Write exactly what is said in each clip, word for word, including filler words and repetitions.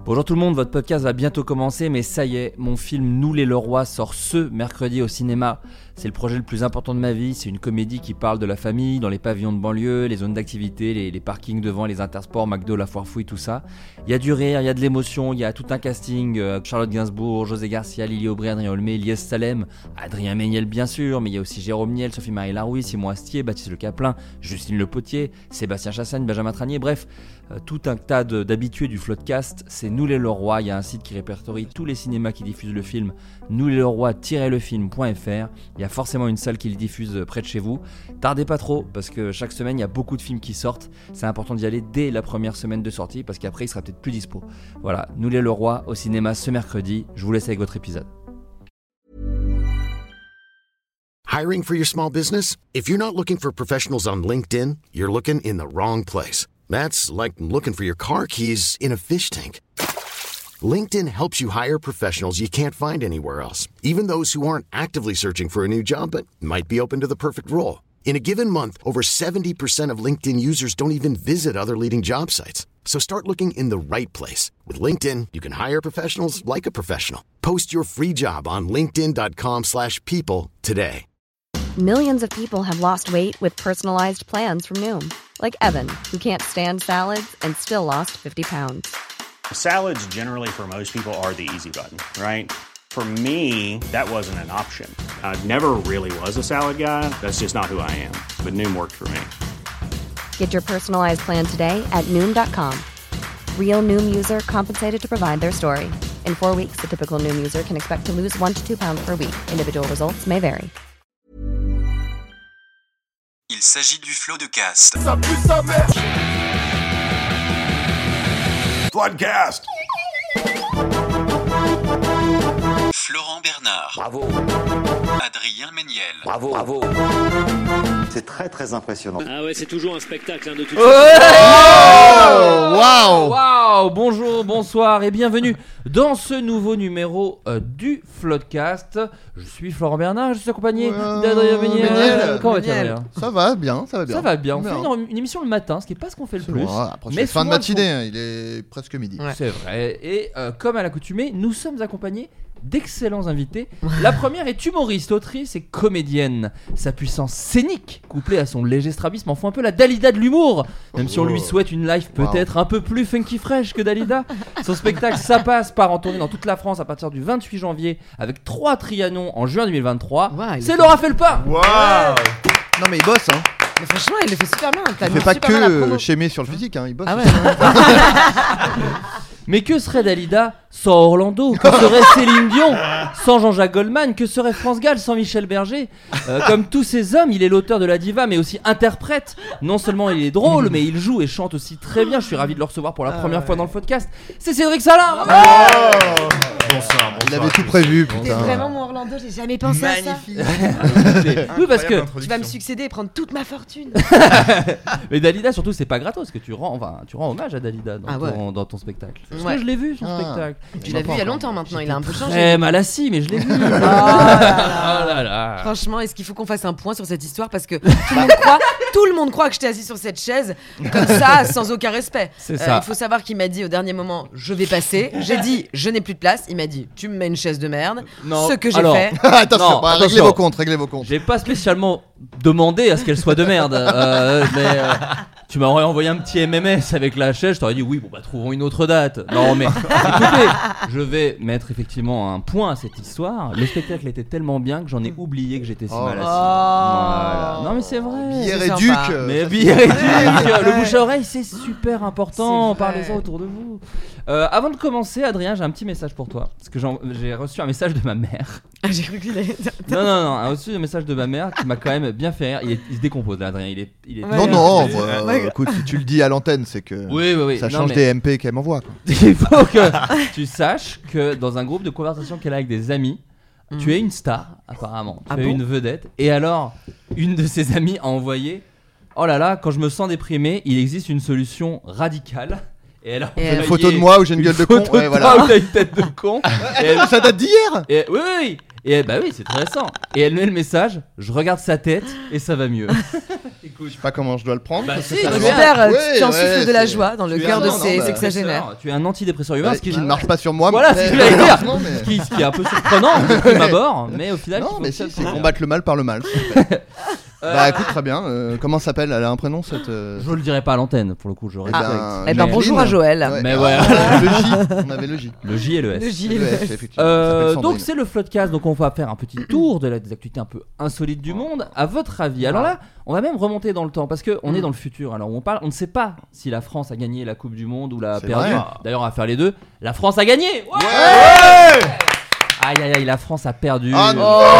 Bonjour tout le monde, votre podcast va bientôt commencer, mais ça y est, mon film Nous les Leroy sort ce mercredi au cinéma. C'est le projet le plus important de ma vie, c'est une comédie qui parle de la famille, dans les pavillons de banlieue, les zones d'activité, les, les parkings devant, les intersports, McDo, la foire fouille, tout ça. Il y a du rire, il y a de l'émotion, il y a tout un casting, euh, Charlotte Gainsbourg, José Garcia, Lily Aubry, Adrien Olmé, Lies Salem, Adrien Méniel bien sûr, mais il y a aussi Jérôme Niel, Sophie-Marie Larouille, Simon Astier, Baptiste Le Caplin, Justine Le Potier, Sébastien Chassagne, Benjamin Tranier, bref, euh, tout un tas de, d'habitués du Floodcast. C'est Nous les Leroy, il y a un site qui répertorie tous les cinémas qui diffusent le film, nous les leroy tiret le film point f r. Il y a forcément une salle qui le diffuse près de chez vous. Tardez pas trop, parce que chaque semaine il y a beaucoup de films qui sortent. C'est important d'y aller dès la première semaine de sortie, parce qu'après il sera peut-être plus dispo. Voilà, Nous les Leroy au cinéma ce mercredi. Je vous laisse avec votre épisode. Hiring for your small business? If you're not looking for professionals on LinkedIn, you're looking in the wrong place. That's like looking for your car keys in a fish tank. LinkedIn helps you hire professionals you can't find anywhere else, even those who aren't actively searching for a new job but might be open to the perfect role. In a given month, over seventy percent of LinkedIn users don't even visit other leading job sites. So start looking in the right place. With LinkedIn, you can hire professionals like a professional. Post your free job on linkedin.com slash people today. Millions of people have lost weight with personalized plans from Noom. Like Evan, who can't stand salads and still lost fifty pounds. Salads generally for most people are the easy button, right? For me, that wasn't an option. I never really was a salad guy. That's just not who I am. But Noom worked for me. Get your personalized plan today at Noom dot com. Real Noom user compensated to provide their story. In four weeks, the typical Noom user can expect to lose one to two pounds per week. Individual results may vary. Il s'agit du Floodcast. Ça pue sa mère. Floodcast. Florent Bernard. Bravo. Adrien Méniel. Bravo, bravo. C'est très très impressionnant. Ah ouais, c'est toujours un spectacle hein, de toute façon. Oh Waouh. Waouh. Bonjour, bonsoir et bienvenue dans ce nouveau numéro euh, du Floodcast. Je suis Florent Bernard, je suis accompagné euh, d'Adrien Méniel. Méniel. Comment vas-tu, Adrien ? Ça va bien, ça va bien. Ça va bien. On bien. fait une, une émission le matin, ce qui n'est pas ce qu'on fait le c'est plus. Vrai. Après, mais c'est fin de matinée, faut... hein, il est presque midi. Ouais. C'est vrai. Et euh, comme à l'accoutumée, nous sommes accompagnés d'excellents invités. La première est humoriste, autrice et comédienne. Sa puissance scénique, couplée à son léger strabisme, en font un peu la Dalida de l'humour. Même oh. si on lui souhaite une life peut-être wow. un peu plus funky fresh que Dalida. Son spectacle Ça passe part en tournée dans toute la France à partir du vingt-huit janvier avec trois Trianon en juin deux mille vingt-trois. Wow, c'est Laura Felpin. Waouh wow. Non mais il bosse hein. Mais franchement, il le fait super bien. Il fait pas que chémer sur le physique, hein, il bosse. Ah ouais. Mais que serait Dalida sans Orlando ? Que serait Céline Dion sans Jean-Jacques Goldman ? Que serait France Gall sans Michel Berger ? euh, Comme tous ces hommes, il est l'auteur de La Diva, mais aussi interprète. Non seulement il est drôle, mais il joue et chante aussi très bien. Je suis ravi de le recevoir pour la ah première ouais. fois dans le podcast. C'est Cédric Salin. Oh oh bonsoir, bonsoir. Il avait tout prévu, putain. C'est vraiment mon Orlando, j'ai jamais pensé Magnifique. à ça. Oui, parce que tu vas me succéder et prendre toute ma fortune. Mais Dalida, surtout, c'est pas gratos, que tu rends, enfin, tu rends hommage à Dalida dans, ah ouais. ton, dans ton spectacle. Parce ouais. que je l'ai vu son ah. spectacle. Tu l'as vu il y a longtemps maintenant, il a un peu changé. Eh, mal assis, mais je l'ai vu. Oh là là. Oh là là. Franchement, est-ce qu'il faut qu'on fasse un point sur cette histoire ? Parce que tout le monde croit, tout le monde croit que j'étais assis sur cette chaise comme ça, sans aucun respect. C'est ça. Euh, il faut savoir qu'il m'a dit au dernier moment, je vais passer. J'ai dit, je n'ai plus de place. Il m'a dit, tu me mets une chaise de merde. Non. Ce que j'ai Alors, fait. attention, non, bah, attention, réglez vos comptes, réglez vos comptes. J'ai pas spécialement demandé à ce qu'elle soit de merde, euh, mais euh, tu m'aurais envoyé un petit M M S avec la chaise, je t'aurais dit oui, bon bah trouvons une autre date. Non mais écoutez, je vais mettre effectivement un point à cette histoire. Le spectacle était tellement bien que j'en ai oublié que j'étais si oh. mal assis. Oh. Voilà. Non mais c'est vrai. Bière et duc. Mais bière et duc. Le bouche à oreille c'est super important. Parlez-en autour de vous. Euh, avant de commencer, Adrien, j'ai un petit message pour toi parce que j'en, j'ai reçu un message de ma mère. Ah, j'ai cru qu'il allait. Non non non, j'ai reçu un message de ma mère qui m'a quand même bien fait rire. Il, est, il se décompose là, Adrien. Il est, il est. Ouais, non non. Bah, euh, ouais. Écoute, si tu le dis à l'antenne, c'est que oui, oui, oui. ça non, change mais... des M P qu'elle m'envoie. Quoi. Il faut que tu saches que dans un groupe de conversation qu'elle a avec des amis, mmh. tu es une star apparemment. Tu ah es bon une vedette. Et alors, une de ses amies a envoyé. Oh là là, quand je me sens déprimé, il existe une solution radicale. Et elle a et une photo de moi où j'ai une, une gueule de con. Photo ouais, de voilà. toi où t'as une tête de con. et elle... Ça date d'hier. Et... Oui, oui, oui. Et bah oui, c'est très récent. Et elle met le message, je regarde sa tête et ça va mieux. Écoute, je sais pas comment je dois le prendre. Bah si, j'espère, ouais, tu en ouais, souffles de la c'est- joie dans le Tu es cœur un de ces antidépresseur. sexagénaires. Tu es un antidépresseur humain, Ouais, ce qui qui ne marche pas sur moi. Voilà, mais- c'est ce que j'allais dire. Non, mais- Ce qui, ce qui est un peu surprenant de prime abord, mais au final. Non, qui mais si, fonctionne c'est très combattre le mal par le mal. Bah écoute, très bien. Euh, comment s'appelle? Elle a un prénom cette. euh, Je le dirai pas à l'antenne pour le coup, je eh respecte. ben, Eh ben, Jacqueline. bonjour à Joël. Ouais. Mais Ah, ouais. Le J, on avait le J. Le J et le S. Le J. Le F, effectivement. Euh, Ça s'appelle donc Sandrine. c'est le Floodcast, donc on va faire un petit tour de la, des actualités un peu insolites du monde. À votre avis, alors là, on va même remonter dans le temps parce que on est dans le futur. Alors on parle, on ne sait pas si la France a gagné la Coupe du Monde ou l'a C'est perdu. vrai. D'ailleurs, on va faire les deux. La France a gagné. Ouais. Ouais. Aïe aïe aïe, la France a perdu. Ah, non.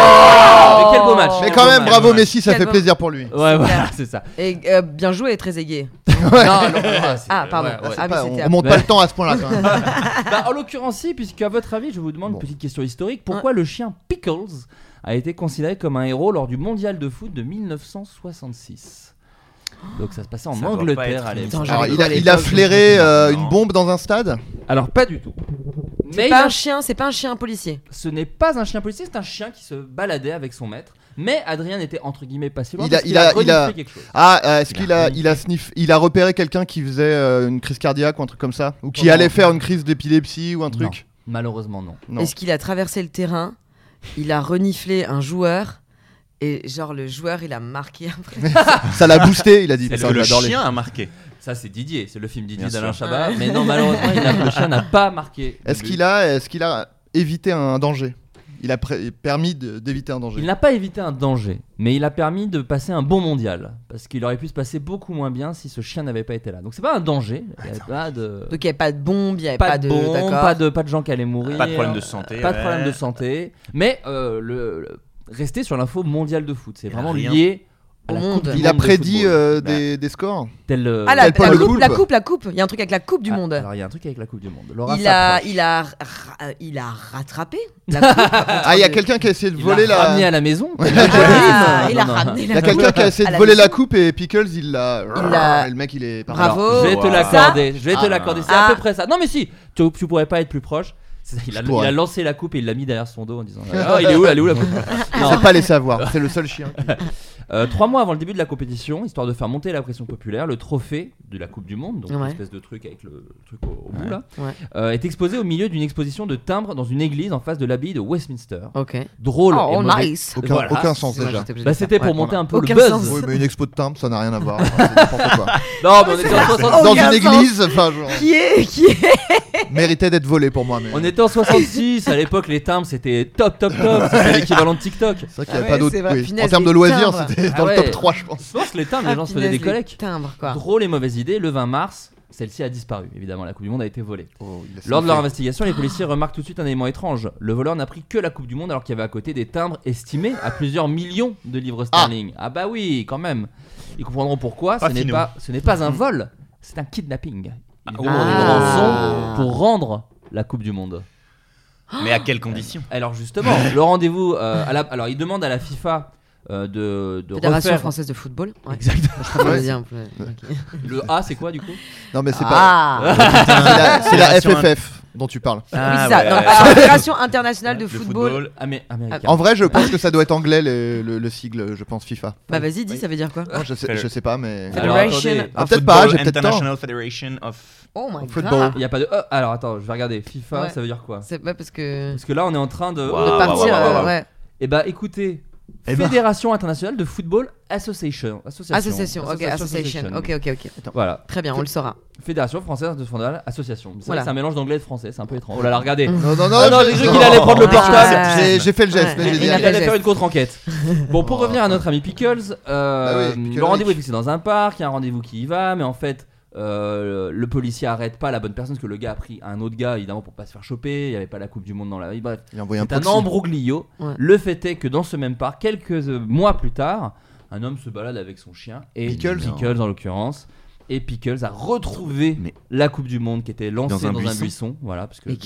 Mais quel beau match. Mais Quel quand beau même, match. bravo Messi, ça Quel fait beau- plaisir pour lui. Ouais, voilà, c'est ça. Et euh, bien joué et très aigué. Non, non, non, c'est- Ah, pardon. ouais, ouais. Ah, oui, Pas- c'était on remonte Ouais. pas le temps à ce point-là quand même. Bah, en l'occurrence, si, puisque à votre avis, je vous demande Bon. une petite question historique. Pourquoi le chien Pickles a été considéré comme un héros lors du mondial de foot de mille neuf cent soixante-six? Donc ça se passait en Ça doit pas Angleterre être à une- l'époque. Attends, Alors, j'avais il cru a, à il a l'époque, flairé euh, Non. une bombe dans un stade. Alors pas du tout. C'est Mais il pas a- un chien, c'est pas un chien policier. ce n'est pas un chien policier, c'est un chien qui se baladait avec son maître. Mais Adrien était entre guillemets pas si loin. Il a- parce qu'il il a- il a- reniflé quelque chose. Ah, euh, est-ce Il qu'il a a, rien il a sniff, il a repéré quelqu'un qui faisait euh, une crise cardiaque ou un truc comme ça, ou qui Comment allait faire une crise d'épilepsie ou un truc? Non, malheureusement non. Non. Est-ce qu'il a traversé le terrain? Il a reniflé un joueur. Et genre le joueur il a marqué après. Ça l'a boosté, il a dit. Est-ce putain, que le j'adore les- chien a marqué? Ça c'est Didier, c'est le film Didier Bien d'Alain sûr. Chabat. Ouais. Mais non, malheureusement, il a- le chien n'a pas marqué. Est-ce de but. qu'il a, est-ce qu'il a évité un danger? Il a pré- permis de- d'éviter un danger. Il n'a pas évité un danger, mais il a permis de passer un bon mondial. Parce qu'il aurait pu se passer beaucoup moins bien si ce chien n'avait pas été là. Donc c'est pas un danger. Il n'y avait pas de. Donc il n'y avait pas de bombe, il n'y avait Pas, pas, de de. bombe, d'accord. pas de, pas de gens qui allaient mourir. Pas de problème de santé, Pas de ouais. problème de santé. Mais euh, le, le- restez sur l'info mondiale de foot. C'est Il y a vraiment rien. lié à Au la monde. Coupe du Il a monde de prédit football. euh, Bah. des, des scores. Tel, euh, Ah la, Tel Paul la Le coupe, Poulpe. la coupe, la coupe. Il y a un truc avec la coupe du ah, monde. Alors il y a un truc avec la Coupe du Monde. Laura Il a, s'approche. il a, ra- il a rattrapé la coupe. Ah, il y a quelqu'un qui a essayé de Il voler l'a la. ramené à la maison. Ah, Non, il a non, non. ramené Il y a la quelqu'un qui a essayé à de la voler maison. la coupe et Pickles il l'a. Il l'a- Et le mec il est. parti. Bravo. Alors, je vais te Wow. l'accorder. Je vais te Ah. l'accorder. C'est Ah. à peu près ça. Non mais si, tu, tu pourrais pas être plus proche. C'est ça, Il a, Je pourrais. il a lancé la coupe et il l'a mis derrière son dos en disant ah, il est où, elle est où la coupe? Il Non. sait pas laisser avoir. C'est le seul chien. Euh, trois mois avant le début de la compétition, histoire de faire monter la pression populaire, le trophée de la Coupe du Monde, donc Ouais. une espèce de truc avec le truc au, au bout Ouais. là, Ouais. euh, est exposé au milieu d'une exposition de timbres dans une église en face de l'abbaye de Westminster. Ok. Drôle et Oh mauvais. nice. Aucun, Voilà. aucun sens Moi, déjà. j'étais obligée Bah, de c'était faire. pour Ouais, monter voilà. un peu Aucun le buzz. sens. Oui, mais une expo de timbre, ça n'a rien à voir. Enfin, c'est n'importe quoi. Non, mais on était en soixante- Dans Aucun une sens. église, enfin, genre, Qui est, qui est méritait d'être volé pour moi. Mais on était en soixante-six, à l'époque les timbres c'était top top top, c'était l'équivalent de TikTok. c'est vrai qu'il Ah n'y avait ouais, pas d'autre. c'est vrai. oui. Punaise, En termes de les loisirs, timbres. c'était Ah dans ouais. le top trois, je pense. Je pense que les timbres, les gens se faisaient des collectes. Timbres quoi. Drôle et mauvaise idée, le vingt mars, celle-ci a disparu. Évidemment, la Coupe du Monde a été volée. Oh, il a Lors de leur sniffé. investigation, les policiers remarquent tout de suite un élément étrange. Le voleur n'a pris que la Coupe du Monde alors qu'il y avait à côté des timbres estimés à plusieurs millions de livres sterling. Ah, bah oui, quand même. Ils comprendront pourquoi. Pas Ce n'est finot. pas, ce n'est pas un vol, c'est un kidnapping. Ils demandent Ah. une rançon pour rendre la Coupe du Monde. Mais à quelles conditions? Alors justement, le rendez-vous, euh, à la, alors ils demandent à la FIFA euh, de, de Fédération refaire. française de football. Ouais. Exactement. Je préfère Ouais. le dire un peu. Ok. Le A, c'est quoi du coup? Non, mais c'est pas. Ah. C'est la, c'est la Fédération F F F dont tu parles. Oui, Ah, c'est ça. ouais. Non, alors, Fédération internationale de Le football. Amé- américain. En vrai, je pense que ça doit être anglais le, le- le sigle, je pense FIFA. Bah vas-y, dis, ça veut dire quoi? Non, je, sais, je sais pas, mais. Alors, Fédération attendez. Ah, of peut-être football. pas, j'ai peut-être tort. International Federation of. Oh my Football. god. Il n'y a pas de E. Alors attends, je vais regarder. FIFA, Ouais. ça veut dire quoi? C'est pas parce que. Parce que là, on est en train de. De Waouh, partir. waouh, waouh, euh, waouh. Ouais. Eh bah écoutez, Eh ben. Fédération internationale de football association. Association. Association. Ok, association. Ok, ok, ok. Voilà. Très bien, on le saura. Fédération française de football association. C'est Voilà. vrai que c'est un mélange d'anglais et de français, c'est un peu étrange. Oh là là, regardez. Non, non, non, Ah non, j'ai- j'ai cru qu'il allait prendre le Ah, portable. ouais. J'ai j'ai fait le geste, Ouais. mais j'ai Il dit. a Il fait allait le faire geste. une contre-enquête. Bon, pour revenir à notre ami Pickles, euh, Bah oui, Pickle le rendez-vous est Rick. fixé dans un parc, il y a un rendez-vous qui y va, mais en fait, euh, le policier arrête pas la bonne personne parce que le gars a pris un autre gars, évidemment, pour pas se faire choper. Il n'y avait pas la Coupe du Monde dans la. Bref, Il a envoyé un c'est un proxy. embroglio. Ouais. Le fait est que dans ce même parc, quelques euh, mois plus tard, un homme se balade avec son chien et Pickles. Pickles en l'occurrence. Et Pickles a retrouvé Mais- la Coupe du Monde qui était lancée Dans dans un un, buisson. buisson. Voilà, parce que Et qui-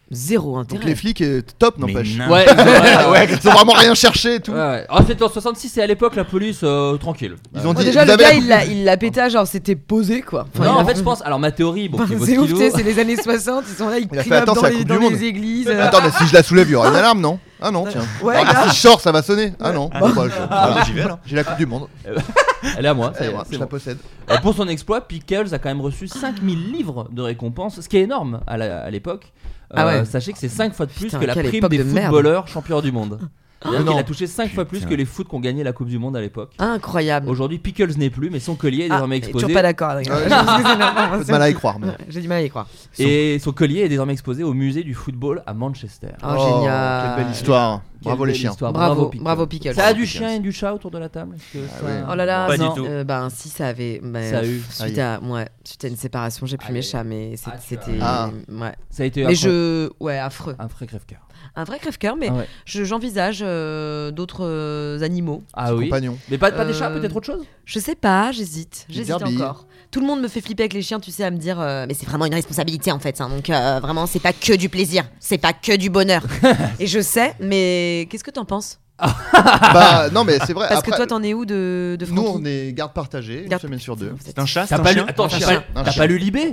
Zéro intérêt. Donc les flics, euh, top, Mais n'empêche. non. Ouais, Ouais, ils ont vraiment rien cherché et tout. Ouais, ouais. Ah, c'était en soixante-six et à l'époque la police euh, tranquille. Ils ont Bon, dit. déjà, vous le avez gars, la- il l'a, il l'a pété, genre c'était posé quoi. Enfin, non, il a- en fait, je pense. Alors ma théorie, bon, qui vaut c'est ce ouf, qu'il tu sais, vaut. c'est les années soixante, ils sont là, ils Il a fait, clinopent attends, dans, c'est la les, Coupe dans du Monde. les églises. Attends, mais si je la soulève, il y aura une alarme, non? Ah non, tiens. Ouais, Ah, grave. si je sors, ça va sonner. Ah non. Bon, bah, je- Ah, j'y vais alors. J'ai la Coupe du Monde. Elle est à moi. ça y C'est est, moi, c'est je la bon. possède. Euh, Pour son exploit, Pickles a quand même reçu cinq mille livres de récompense, ce qui est énorme à la- à l'époque. Ah ouais. Euh, sachez que c'est cinq fois de plus Putain, que la quelle prime époque des de merde. footballeurs champions du monde. C'est-à-dire non. qu'il a touché cinq fois plus Putain. que les foot qui ont gagné la Coupe du Monde à l'époque. Incroyable. Aujourd'hui, Pickles n'est plus, mais son collier est Ah, désormais et toujours exposé. pas d'accord, Adrien. Ouais, Je pense que c'est normal. J'ai peu de mal à y croire. Mais... Ouais, J'ai du mal à y croire. Et son collier est désormais exposé au musée du football à Manchester. Oh, génial. Quelle belle histoire. Quelle Bravo les belle chiens. histoire. Bravo, Pickles. bravo Pickles. Ça a du Pickles. chien et du chat autour de la table. Est-ce que Ah ça- ouais. Oh là là, Pas du non. tout. Euh, ben si ça avait. ben, Ça a eu. Suite à, ouais, suite à une séparation, j'ai plus Aïe, mes aïe. chats, mais c'est- Ah, tu c'était. as- Ouais. Ça a été Mais un, je. Ouais, affreux. un vrai crève-cœur. Un vrai crève-cœur, mais Ah ouais. je- j'envisage euh, d'autres euh, animaux. Ah oui. Compagnon. Mais pas, pas des chats, Euh, peut-être autre chose. Je sais pas, j'hésite. J'hésite Derby. encore. Tout le monde me fait flipper avec les chiens, tu sais, à me dire euh, mais c'est vraiment une responsabilité en fait. Hein, donc euh, vraiment, c'est pas que du plaisir, c'est pas que du bonheur. Et je sais, mais qu'est-ce que t'en penses? Bah non, mais c'est vrai. Parce après, que toi, t'en es où de, de nous, Francky on est garde partagée une Garde- semaine sur deux. Vous êtes- C'est un chat, c'est T'as un pas lu. chien. Attends, Un t'as chien. pas, Un t'as chien. pas lu Libé.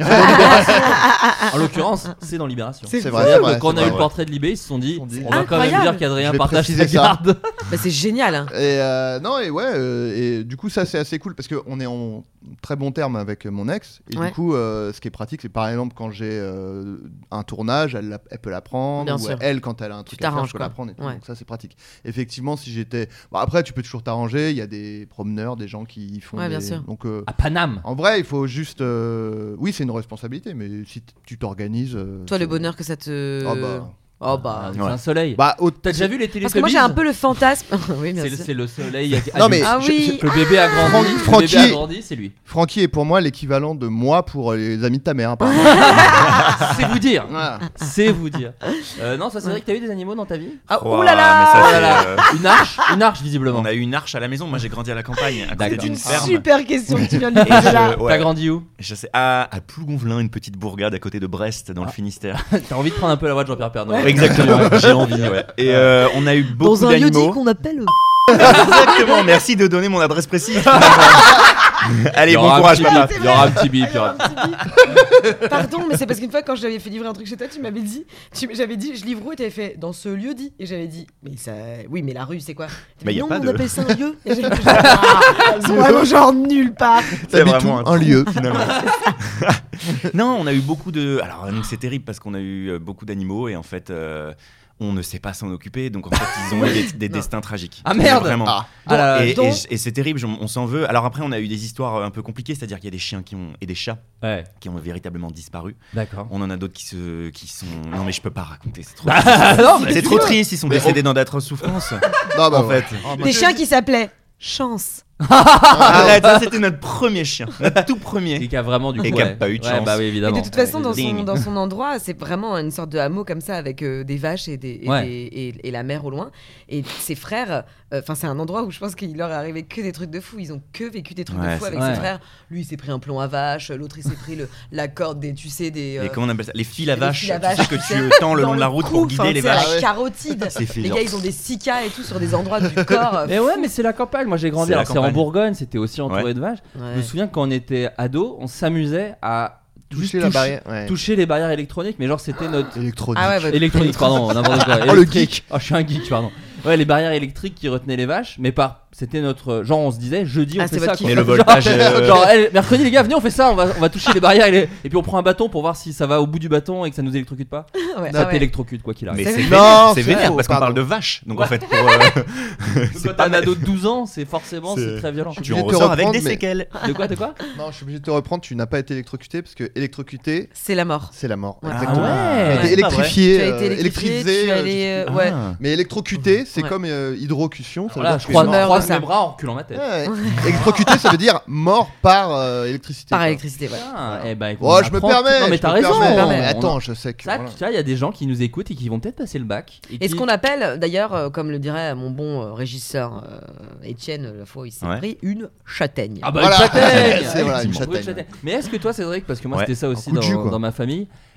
En l'occurrence, c'est dans Libération. C'est C'est vrai, vrai. c'est vrai, Quand on c'est a eu vrai. le portrait de Libé, ils se sont dit, Ils se sont dit, on va quand même Incroyable. dire qu'Adrien Je vais partage sa préciser ça. garde. Bah, c'est génial. Hein. Et euh, non, et ouais, euh, et du coup, ça c'est assez cool parce qu'on est en très bon terme avec mon ex. Et Ouais. du coup, euh, ce qui est pratique, c'est par exemple quand j'ai euh, un tournage, elle, la- elle peut la prendre. Bien ou sûr. elle, quand elle a un truc à faire, t'arranges, je peux quoi. la prendre. Et tout. Ouais. Donc ça, c'est pratique. Effectivement, si j'étais. Bon, après, tu peux toujours t'arranger. Il y a des promeneurs, des gens qui font. Ouais, des... bien sûr. Donc, euh, À Paname. en vrai, il faut juste. euh, Oui, c'est une responsabilité, mais si t- tu t'organises. euh, Toi, le c'est- bonheur que ça te. Ah bah. Oh bah. C'est Ouais. un soleil. Bah, au- T'as déjà vu les Parce que moi, j'ai un peu le fantasme. Oui, bien C'est le, sûr. c'est le soleil. Non, mais- Ah je- oui. Que le bébé a grandi. Franck- Le Francky- bébé a grandi, c'est lui. Francky est pour moi l'équivalent de moi pour les amis de ta mère. apparemment. C'est vous dire. Voilà. C'est vous dire. Euh, non, ça c'est vrai que t'as eu des animaux dans ta vie. Ah, Ouah, ouh là là. mais ça, Oh c'est, là là. euh, Une arche, une arche visiblement. On a eu une arche à la maison. Moi, j'ai grandi à la campagne, à côté D'accord. d'une Une ferme. super question que tu viens de lui Et poser là. je- ouais. T'as grandi où? Je sais, à, à Plougonvelin, une petite bourgade à côté de Brest, dans le Finistère. T'as envie de prendre un peu la voix de Jean-Pierre Pernaut. Exactement, j'ai envie. Ouais. Et euh, on a eu beaucoup Dans un lieu dit d'animaux. qu'on appelle. Exactement, merci de donner mon adresse précise. Allez, Il y bon aura un courage, petit papa. bip, Il y aura un petit bip. il y aura- Pardon, mais c'est parce qu'une fois, quand je t'avais fait livrer un truc chez toi, tu m'avais dit, tu- j'avais dit, je livre où? Et t'avais fait dans ce lieu dit. Et j'avais dit, mais ça, oui, mais la rue, c'est quoi? T'avais Mais dit, y a non, pas on de- appelle ça un lieu. Et j'avais fait, ah, ils sont vraiment genre nulle part. C'est T'habites vraiment où Un lieu. finalement. Non, on a eu beaucoup de. Alors, donc c'est terrible parce qu'on a eu euh, beaucoup d'animaux et en fait, euh, on ne sait pas s'en occuper. Donc en fait, ils ont eu des, des destins tragiques. Ah, merde. Vraiment. Ah. Ah là là. et, donc- et- et c'est terrible, on, on s'en veut. Alors après, on a eu des histoires euh, un peu compliquées, c'est-à-dire qu'il y a des chiens qui ont et des chats Ouais, qui ont véritablement disparu. d'accord. On en a d'autres qui se, qui sont. Non mais je peux pas raconter, c'est trop. Ah, non, mais c'est tu trop peux. triste, ils sont Mais décédés dans d'atroces souffrances. Non, bah, En ouais. fait. Ah, moi, Des je- chiens qui s'appelaient Chance. Arrête, ça c'était notre premier chien, notre tout Et premier. qui a vraiment du coup. Et qui a ouais. pas eu de Ouais, chance. bah oui, Et évidemment. de toute façon, dans son, Ding. dans son endroit, c'est vraiment une sorte de hameau comme ça avec euh, des vaches et, des, et, Ouais. des- et, et la mer au loin. Et ses frères, enfin, c'est un endroit où je pense qu'il leur est arrivé que des trucs de fou. Ils ont que vécu des trucs Ouais, de fou c'est- avec ouais. ses frères. Lui, il s'est pris un plomb à vache. L'autre, il s'est pris le, la corde des, tu sais, des. euh, Et comment on appelle ça? Les fils à les vache. fils à Tu sais vache, que tu tu sais, tends le dans long de la route cou, pour enfin, guider les tu sais, à vaches. la carotide. C'est fait Les genre. gars, ils ont des sicas et tout sur des endroits du corps. Mais ouais, mais c'est la campagne. Moi j'ai grandi. C'est la Alors c'est en campagne. Bourgogne, c'était aussi entouré Ouais. de vaches. Ouais. Je me souviens quand on était ado, on s'amusait à juste Toucher la barrière. Ouais. toucher les barrières électroniques, mais genre c'était notre Électronique. Ah ouais, ouais. électronique, pardon, n'importe quoi. Oh, le Électrique. geek. Oh, je suis un geek, pardon. Ouais, les barrières électriques qui retenaient les vaches, mais pas. C'était notre genre, on se disait jeudi on Ah, fait c'est ça. votre quoi. Mais le Genre, voltage, euh, genre, hey, mercredi les gars, venez on fait ça, on va, on va toucher les barrières et, les- et puis on prend un bâton pour voir si ça va au bout du bâton et que ça nous électrocute pas. Ouais, Ça ah ouais. t'électrocute quoi qu'il arrive. Mais C'est c'est vrai. vénère, Non, c'est c'est vénère faux, parce qu'on pardon. parle de vache. Donc en fait, pour. euh, c'est Quand pas t'as un ado de douze ans, c'est forcément c'est C'est- très violent. Je suis Tu en obligé de te ressors avec reprendre, des mais- séquelles. De quoi, de quoi Non, je suis obligé de te reprendre. Tu n'as pas été électrocuté parce que électrocuté, C'est la mort. c'est la mort. Ouais. Exactement. Ah ouais. T'as été c'est pas vrai. électrifié, Tu as été euh, électrifié, électrisé. tu es euh, allé, je sais euh, plus. ouais. Ah. Mais électrocuté, c'est Ouais. comme euh, hydrocution. Ça veut Voilà, dire je que croise, tu es meurs, mort. croise ça. mes bras en reculant ma tête. Ouais. Électrocuté, ça veut dire mort par euh, électricité. Par quoi. électricité, ouais. Ah, eh ben, écoute, Oh, on je me apprend- permets. Non mais je t'as me raison. permets. on- Mais on- attends, je sais que. Ça, voilà. tu vois, il y a des gens qui nous écoutent et qui vont peut-être passer le bac. Et ce qui- qu'on appelle, d'ailleurs, euh, comme le dirait mon bon euh, régisseur euh, Étienne, la fois où il s'est Ouais. pris, une châtaigne. Ah bah Voilà. une châtaigne. C'est voilà, une Effectivement. châtaigne. Mais est-ce que toi, Cédric, parce que moi Ouais. c'était ça aussi coup de dans, jus, quoi. dans ma famille,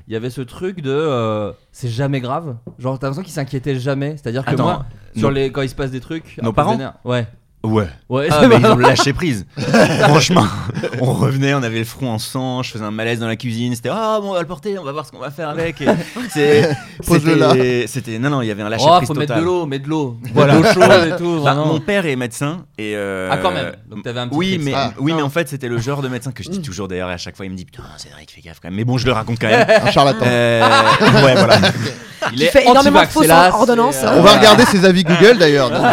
il y avait ce truc de euh, c'est jamais grave. Genre t'as l'impression qu'ils s'inquiétaient jamais. C'est-à-dire que Attends, moi, sur nos- les quand il se passe des trucs, Nos un peu parents vénères. Ouais. Ouais. Ouais. Ah, mais ils ont lâché prise. Franchement, on revenait, on avait le front en sang, je faisais un malaise dans la cuisine. C'était ah bon, on va le porter, on va voir ce qu'on va faire avec. Et c'est, Pose-le c'était, là. c'était, non non, il y avait un lâcher Oh, prise faut total. mettre de l'eau, mettre de l'eau, Voilà. de l'eau chaude et tout. Bah, vraiment. mon père est médecin et euh, Ah quand même. Donc t'avais un petit. oui, truc, mais, ça. Ah, oui non. mais en fait, c'était le genre de médecin que je dis toujours d'ailleurs, et à chaque fois, il me dit putain, Cédric, fais gaffe quand même. Mais bon, je le raconte quand même. Un charlatan. Euh, ouais, voilà. il Qui est fait énormément de anti-vax, fausses hélas, ordonnances. et, euh, On va regarder ses avis Google d'ailleurs. non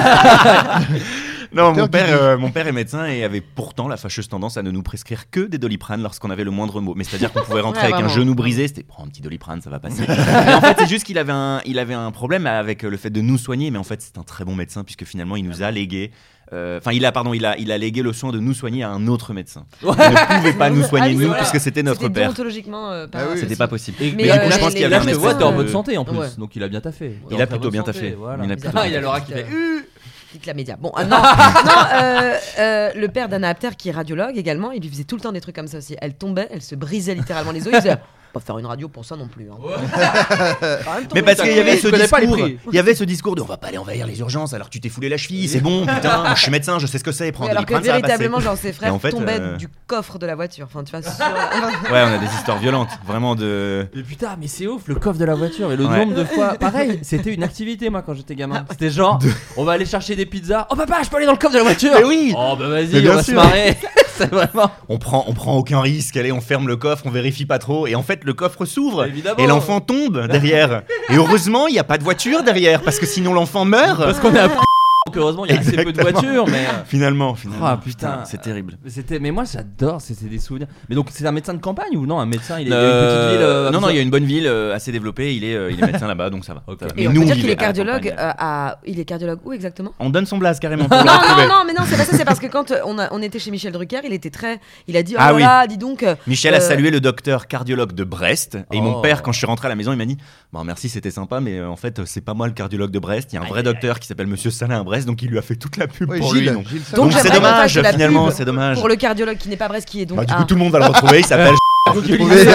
Non, mon Docteur père, Guigui. euh, mon père est médecin et avait pourtant la fâcheuse tendance à ne nous prescrire que des Doliprane lorsqu'on avait le moindre mot. Mais c'est-à-dire qu'on pouvait rentrer Ouais, avec un vraiment. genou brisé, c'était prends un petit Doliprane, ça va passer. Et en fait, c'est juste qu'il avait un, il avait un problème avec le fait de nous soigner, mais en fait, c'est un très bon médecin puisque finalement, il nous a légué. euh, Enfin, il a, pardon, il a, il a légué le soin de nous soigner à un autre médecin. Il ne pouvait pas nous soigner Ah oui, nous voilà. puisque c'était notre C'était père. déontologiquement euh, pas Ah oui. C'était possible. pas possible. Et- Mais, Mais euh, du coup, je les- pense qu'il y les- avait là, un je te espèce vois, espèce t'es en de- bonne santé en plus, Ouais. donc il a bien taffé. Il a plutôt bien taffé. Voilà. Il a plutôt Ah, bien il a Laura taffé. qui fait. Dites la média. Bon, euh, non, non euh, euh, le père d'Anna Apter, qui est radiologue également, il lui faisait tout le temps des trucs comme ça aussi. Elle tombait, elle se brisait littéralement les os. Il disait, pas faire une radio pour ça non plus. Hein. Quand même Mais tomber parce ça. qu'il y avait ce Je connais pas les discours, prix. il y avait ce discours de on va pas aller envahir les urgences alors tu t'es foulé la cheville, c'est bon, putain, moi je suis médecin, je sais ce que c'est, prends Oui, un alors que Doliprane, ça va passer. véritablement, genre ses frères en fait, tombaient euh, du coffre de la voiture. Enfin, tu vois, sur- Ouais, on a des histoires violentes, vraiment de. Mais putain, mais c'est ouf le coffre de la voiture et le Ouais. nombre de fois. Pareil, c'était une activité moi quand j'étais gamin. C'était genre, on va aller chercher des pizzas. Oh papa, je peux aller dans le coffre de la voiture. Mais oui. Oh bah Mais vas-y, bien on va sûr. se marrer. C'est vraiment. On prend, on prend aucun risque, allez, on ferme le coffre, on vérifie pas trop, et en fait le coffre s'ouvre, Évidemment. et l'enfant tombe derrière. Et heureusement, il y a pas de voiture derrière, parce que sinon l'enfant meurt. Parce qu'on est à donc heureusement il y a assez peu de Exactement. voitures, mais. euh, Finalement, finalement. Ah putain, c'est terrible. C'était, mais moi j'adore, c'était des souvenirs. Mais donc c'est un médecin de campagne ou non? Un médecin, il est il y a Euh, une petite ville. euh, non, non, absurde. il y a une bonne ville euh, assez développée. Il est, euh, il est médecin là-bas, donc ça va. Ok. Ça va. Et Mais on nous, peut dire on qu'il vivait est à la cardiologue. campagne. euh, à... Il est cardiologue où exactement? On donne son blaze carrément pour Non, le non, retrouver. non, mais non, c'est pas ça, c'est parce que quand euh, on, a, on était chez Michel Drucker, il était très. Il a dit, oh Ah là oui. là, dis donc. euh, Michel a euh, salué le docteur cardiologue de Brest. Et Oh. mon père, quand je suis rentré à la maison, il m'a dit bon, merci, c'était sympa, mais euh, en fait, c'est pas moi le cardiologue de Brest. Il y a un vrai docteur qui s'appelle Monsieur Salin à Brest, donc il lui a fait toute la pub Ouais, pour Gilles, lui. Donc, Gilles Salin. donc j'aimerais c'est qu'on fasse dommage, de la finalement, pub c'est dommage. Pour le cardiologue qui n'est pas Brest, qui est donc. Bah, du à- coup, tout le monde va le retrouver. Il s'appelle. Trouvé.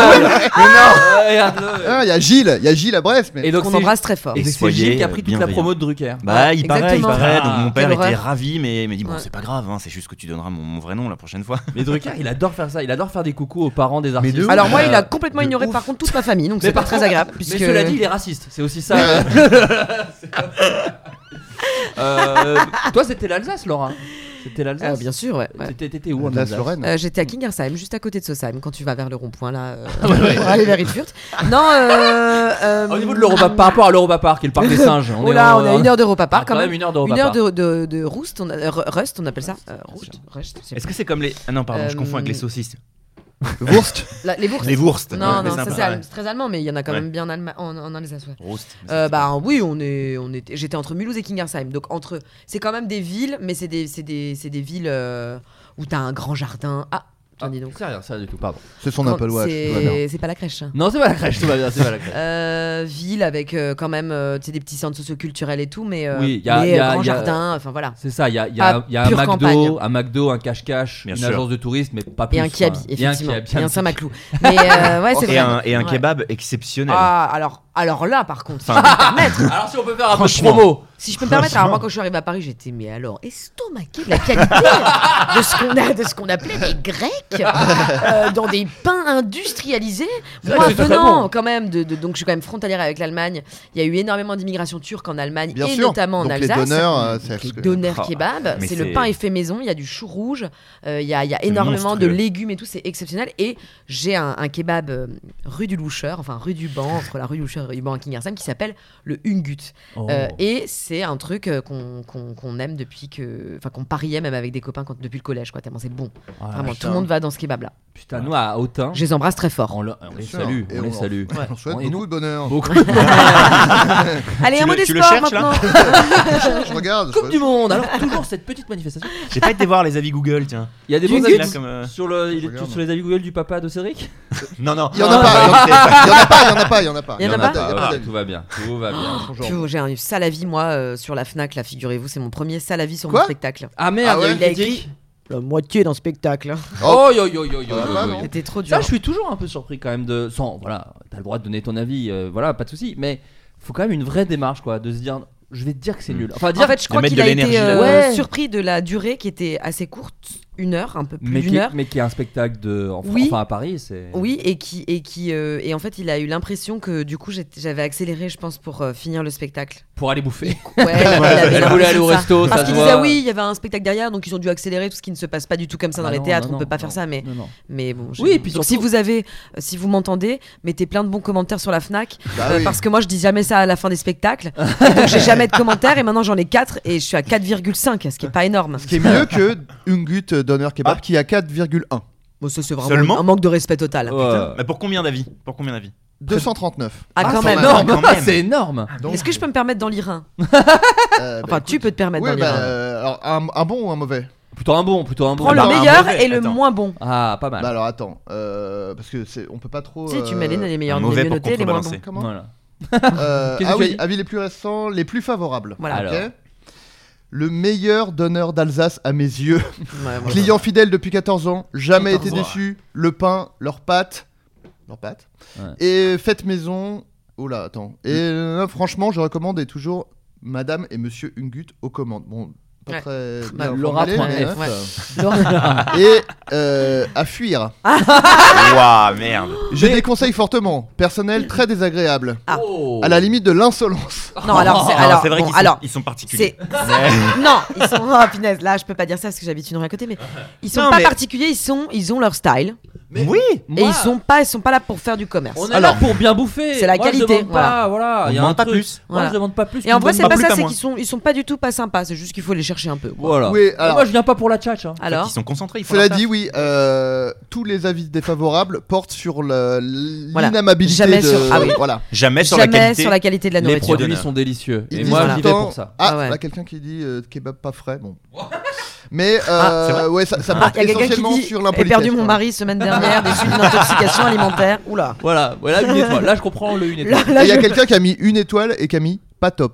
Ah, regarde-le. Ah, il y a Gilles, il y a Gilles à Brest. Mais... Et donc qu'on c'est embrasse très fort. et c'est Soyez, Gilles qui a euh, pris toute la bienveillants. promo de Drucker. Bah, il paraît, il Exactement. paraît. Donc mon Ah, père quelle était horreur. ravi, mais il m'a dit bon, Ouais. c'est pas grave, hein, c'est juste que tu donneras mon, mon vrai nom la prochaine fois. Mais Drucker, il adore faire ça. Il adore faire des coucous aux parents des artistes. de ouf. Alors moi, il a Euh, complètement de ignoré ouf. par contre toute ma famille, donc Mais c'est pas par très contre- agréable. Mais Puisque... cela dit, il est raciste. C'est aussi ça. euh, euh, toi, c'était l'Alsace, Laura. C'était Ah, l'Alsace. bien sûr, ouais. ouais. T'étais, t'étais où en La Alsace? Lorraine. Euh, J'étais à Kingersheim, juste à côté de Sosheim, quand tu vas vers le rond-point là, euh, pour aller vers Ilfurt. Non, euh, euh, Au niveau de l'Europa, par rapport à l'Europa Park et le parc des singes. Oh là, on a une heure d'Europa Park Ah, quand quand même. même une heure d'Europa Une heure Park. de, de, de Rust, on, a, euh, Rust, on appelle ça. Euh, Rust, Rust, je sais Est-ce pas. que c'est comme les. Ah non, pardon, je Euh, confonds avec les saucisses. Wurst. La- les Wurst. Les Wurst. Non, Ouais, non, c'est ça sympa. c'est, allem- c'est très allemand, mais il y en a quand Ouais. même bien en, Allema- en, en Alsace. Ouais. Roast. Euh, bah oui, on est, on était, j'étais entre Mulhouse et Kingersheim, donc entre, c'est quand même des villes, mais c'est des, c'est des, c'est des villes euh, où t'as un grand jardin. Ah, Ah, dis donc. c'est rien, ça du tout, pardon. C'est son Quand- Apple Watch. tout va bien. C'est, c'est pas la crèche. hein. Non, c'est pas la crèche, tout va bien, c'est pas la crèche. Euh, ville avec euh, quand même euh, tu sais, des petits centres socioculturels et tout, mais, euh, Oui, y a- mais y a- euh, grand y a- jardin, enfin voilà. C'est ça, il y a, il y a, Pas il y a un pure McDo, campagne. un McDo, un cache-cache, Bien une sûr. agence de tourisme, mais pas plus. Et un kiabi, enfin, et un effectivement, kiabi, et un petit- Saint-Maclou. Mais euh, ouais, c'est Et vrai. un, et un Ouais. kebab exceptionnel. Ah, alors, alors là, par contre, si Enfin, je peux me permettre, Alors si on peut faire un peu de Franchement. promo. si je peux me permettre, alors moi quand je suis arrivé à Paris, j'étais mais alors estomaqué de la qualité de ce qu'on a, de ce qu'on appelait des Grecs euh, dans des pains industrialisés. vrai Moi que c'est très venant bon. quand même de, de- donc je suis quand même frontalière avec l'Allemagne. Il y a eu énormément d'immigration turque en Allemagne Bien et sûr. notamment en Donc les Alsace. donneurs, euh, c'est Donc, ce les que- doner Oh, kebab, mais c'est c'est- le pain est fait maison, il y a du chou rouge, euh, il y a, il y a énormément de monstrueux. légumes et tout, c'est exceptionnel. Et j'ai un, un kebab euh, rue du Loucheur, enfin rue du Banc, entre la rue du Loucheur et rue du Banc à Kingersheim, qui s'appelle le Ungut. Oh. Euh, et c'est un truc euh, qu'on qu'on- qu'on aime depuis que. Enfin, qu'on pariait même avec des copains quand, depuis le collège, quoi, tellement c'est bon. Ah, Vraiment, putain. tout le monde va dans ce kebab-là. Putain, nous à Autun, Je les embrasse très fort. on, le- on les Bien sûr. salue, Et on les salue. On souhaite Et nous- beaucoup de bonheur. Beaucoup. Allez, Tu un mot le- des tu le sports cherches, là maintenant. Je regarde. Coupe je- du monde. Alors toujours cette petite manifestation. J'ai pas été voir les avis Google, tiens. Il y a des Du bons Gut. avis Comme, euh, sur le, il est regarde. sur les avis Google du papa de Cédric. Non, non. Il y en a pas, il y en a- il y en a pas, il y en a pas, il y en a pas. Il y en a a pas pas, il y a Ah, pas ok, d'avis. tout va bien, tout va bien. Bonjour. Pfiou, J'ai un sale avis, moi, euh, sur la Fnac, là, figurez-vous. C'est mon premier sale avis sur Quoi mon spectacle. Ah merde, Ah ouais, il y a une il a critique. écrit la moitié d'un spectacle. Oh yo yo yo yo, yo, Ah, yo, non. yo. C'était trop dur. Ça, je suis toujours un peu surpris quand même de. Sans, voilà, t'as le droit de donner ton avis, euh, voilà, pas de souci. Mais faut quand même une vraie démarche, quoi, de se dire, je vais te dire que c'est nul. Enfin, dire. En fait, je crois mettre qu'il de a été l'énergie euh, là-dedans. surpris de la durée qui était assez courte, une heure, un peu plus mais d'une qui, heure. mais qui est un spectacle de. En, Oui. Enfin, à Paris, c'est. Oui, et qui et qui euh, et en fait, il a eu l'impression que du coup, j'étais- j'avais accéléré, je pense, pour euh, finir le spectacle. Pour aller bouffer. Ouais, il avait Elle voulait l'impression aller au de ça. resto, Parce ça qu'il se disait voit. oui, il y avait un spectacle derrière, donc ils ont dû accélérer, tout ce qui ne se passe pas du tout comme ça Ah dans bah les non, théâtres. non, on peut non, pas non, faire ça, mais non, non. mais bon. je- Oui, et puis donc surtout- si vous avez, euh, si vous m'entendez, mettez plein de bons commentaires sur la Fnac, Bah euh, oui. parce que moi je dis jamais ça à la fin des spectacles. Et donc j'ai jamais de commentaires et maintenant j'en ai quatre et je suis à quatre virgule cinq, ce qui est pas énorme. Ce qui est mieux que Ungut Donner Kebab Ah. qui a quatre virgule un. Bon, ça c'est vraiment Seulement un manque de respect total. Ouais. Mais pour combien d'avis Pour combien d'avis deux cent trente-neuf. Ah, quand c'est même. énorme. Quand même. C'est énorme. Donc, Est-ce que je peux me permettre d'en lire un euh, bah, Enfin, écoute, tu peux te permettre oui, d'en lire bah, un. euh, alors, un, un bon ou un mauvais Plutôt un bon, plutôt un bon. Prends le alors, un meilleur mauvais, et le attends. moins bon. Ah, pas mal. Bah alors attends, euh, parce que c'est, on peut pas trop. Si tu mets les, euh, les meilleurs, un les mauvais mieux pour notés, les moins bons. contrebalancer. Comment Voilà. Euh, Qu'est-ce que Ah tu as oui, dit avis les plus récents, les plus favorables. Voilà. Alors. Ok. Le meilleur donneur d'Alsace à mes yeux. Ouais, voilà. Client fidèle depuis quatorze ans, jamais été quatorze ans. déçu. Le pain, leurs pâtes, leurs pâtes. Ouais. Et fête maison. Oula, attends. Et euh, franchement, je recommande et toujours Madame et Monsieur Ungut aux commandes. Bon, pas Ouais. très Bah, bien Laura formulé, point mais, F. euh, Laura- Et euh, à fuir. Waouh, merde. Je déconseille fortement. Personnel très désagréable. Ah. Oh. À la limite de l'insolence. Non, alors c'est Non, alors, c'est vrai bon, qu'ils sont, alors ils sont particuliers. c'est non, ils sont oh punaise, là je peux pas dire ça parce que j'habite une rue à côté, mais ils sont Non, pas mais- particuliers, ils sont ils ont leur style Oui. et Moi, ils sont pas ils sont pas là pour faire du commerce. On est Alors, là pour bien bouffer. c'est la Moi, je qualité, demande pas, voilà. On Il y a demande un pas truc. plus. Moi, Voilà. je demande pas plus. Et en tu vrai me c'est donnes pas plus ça, qu'à c'est moi. qu'ils sont ils sont pas du tout pas sympas, c'est juste qu'il faut les chercher un peu. quoi. Voilà. Oui, alors. Moi, je viens pas pour la tchatch. Hein. Alors Ils sont concentrés. Ils font Cela leur dit, taf. oui, euh, tous les avis défavorables portent sur le- Voilà. l'inamabilité Jamais de. sur- ah oui. Voilà. Jamais sur la jamais qualité. sur la qualité de la Les nourriture. produits Donneur. sont délicieux. Ils Et disent moi, tout j'y le vais temps- pour ça. Ah, Ah ouais. là, quelqu'un qui dit euh, kebab pas frais. Bon. Mais euh, Ah, c'est vrai ouais, ça, ça Ah, porte il y a quelqu'un qui essentiellement dit sur j'ai l'impolitesse. perdu mon quoi. mari semaine dernière des suites d'une intoxication alimentaire. Oula. Voilà, voilà une étoile. Là, je comprends le une étoile. Là, là, Et il y a je- quelqu'un qui a mis une étoile et qui a mis pas top.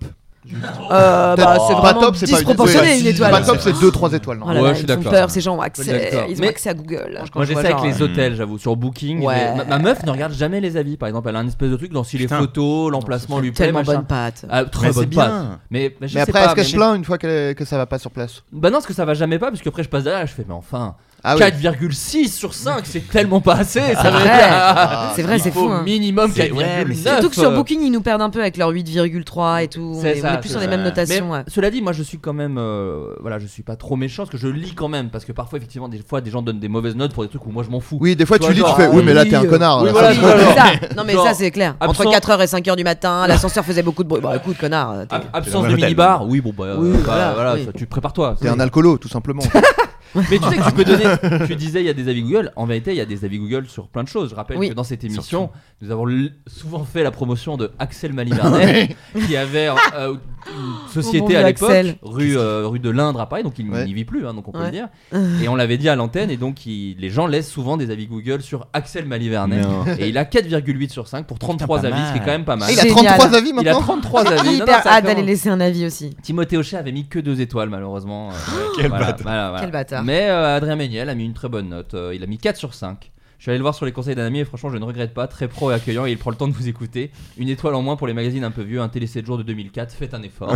Euh, bah, c'est pas vraiment top, c'est pas une disproportionné étoile. une étoile. Pas top, c'est deux trois étoiles. non. Oh là Ouais, là, je suis ils font d'accord. peur, ces gens ont Je suis accès, d'accord. ils ont Mais- accès à Google. Là, quand Moi je j'ai vois ça avec genre, les euh, hôtels, j'avoue, sur Booking. Ouais. j'ai- Ma, ma meuf ne regarde jamais les avis, par exemple. Elle a un espèce de truc dans si les Putain. photos, l'emplacement lui plaît, tellement machin. bonne pâte. Ah, très Mais bonne c'est pâte. bien. Mais, mais je Mais sais après, pas, est-ce qu'elle mais- se plaint une fois qu'elle- que ça va pas sur place? Bah non, parce que ça va jamais pas, parce que après je passe derrière et je fais, mais enfin, Ah oui. quatre virgule six sur cinq, c'est tellement pas assez. Ça C'est veut vrai. dire- C'est vrai, il c'est faut fou, hein. minimum C'est- quatre virgule neuf. ouais, mais c'est- Surtout que sur Booking, ils nous perdent un peu avec leur huit virgule trois et tout. On C'est est, ça, on est plus c'est sur les ça. mêmes Mais notations. ouais. cela dit, moi je suis quand même, euh, voilà, je suis pas trop méchant, parce que je lis quand même, parce que parfois effectivement des fois des gens donnent des mauvaises notes pour des trucs où moi je m'en fous. Oui, des fois Tu tu lis, vois, tu fais genre, oui, mais là oui, t'es un euh, connard. oui, là, voilà, ça, voilà. C'est ça. Non mais Genre, ça c'est clair. Entre absent- quatre heures et cinq heures du matin, l'ascenseur faisait beaucoup de bruit. Bah écoute connard. t'es- Ab- dans absence un de hôtel. minibar, oui bon bah, Oui, bah, voilà, voilà, oui. ça, tu prépare-toi. T'es un alcoolo, tout simplement. Mais tu sais que tu peux donner. Tu disais il y a des avis Google. En vérité, il y a des avis Google sur plein de choses. Je rappelle Oui. que dans cette émission, nous avons l- souvent fait la promotion de Axel Malivernet, qui avait euh, une Oh, société mon à Dieu, l'époque, Axel. rue, euh, rue de l'Indre à Paris, donc il Ouais. n'y vit plus, hein, donc on peut Ouais. le dire. Et on l'avait dit à l'antenne, et donc il- les gens laissent souvent des avis Google sur Axel Malivernet. Non. Et il a quatre virgule huit sur cinq pour trente-trois Putain, pas avis, ce qui est quand même pas mal. Ah, il a Génial. trente-trois avis Il a maintenant. trente-trois avis. Non, non, Hyper ça hâte commence. d'aller laisser un avis aussi. Timothée Hochet avait mis que deux étoiles malheureusement. Euh, Quel voilà, bâtard. voilà, voilà. Quel bâtard. Mais euh, Adrien Méniel a mis une très bonne note. Euh, il a mis quatre sur cinq. Je suis allé le voir sur les conseils d'un ami et franchement je ne regrette pas. Très pro et accueillant et il prend le temps de vous écouter. Une étoile en moins pour les magazines un peu vieux. Un télé sept jours de deux mille quatre. Faites un effort.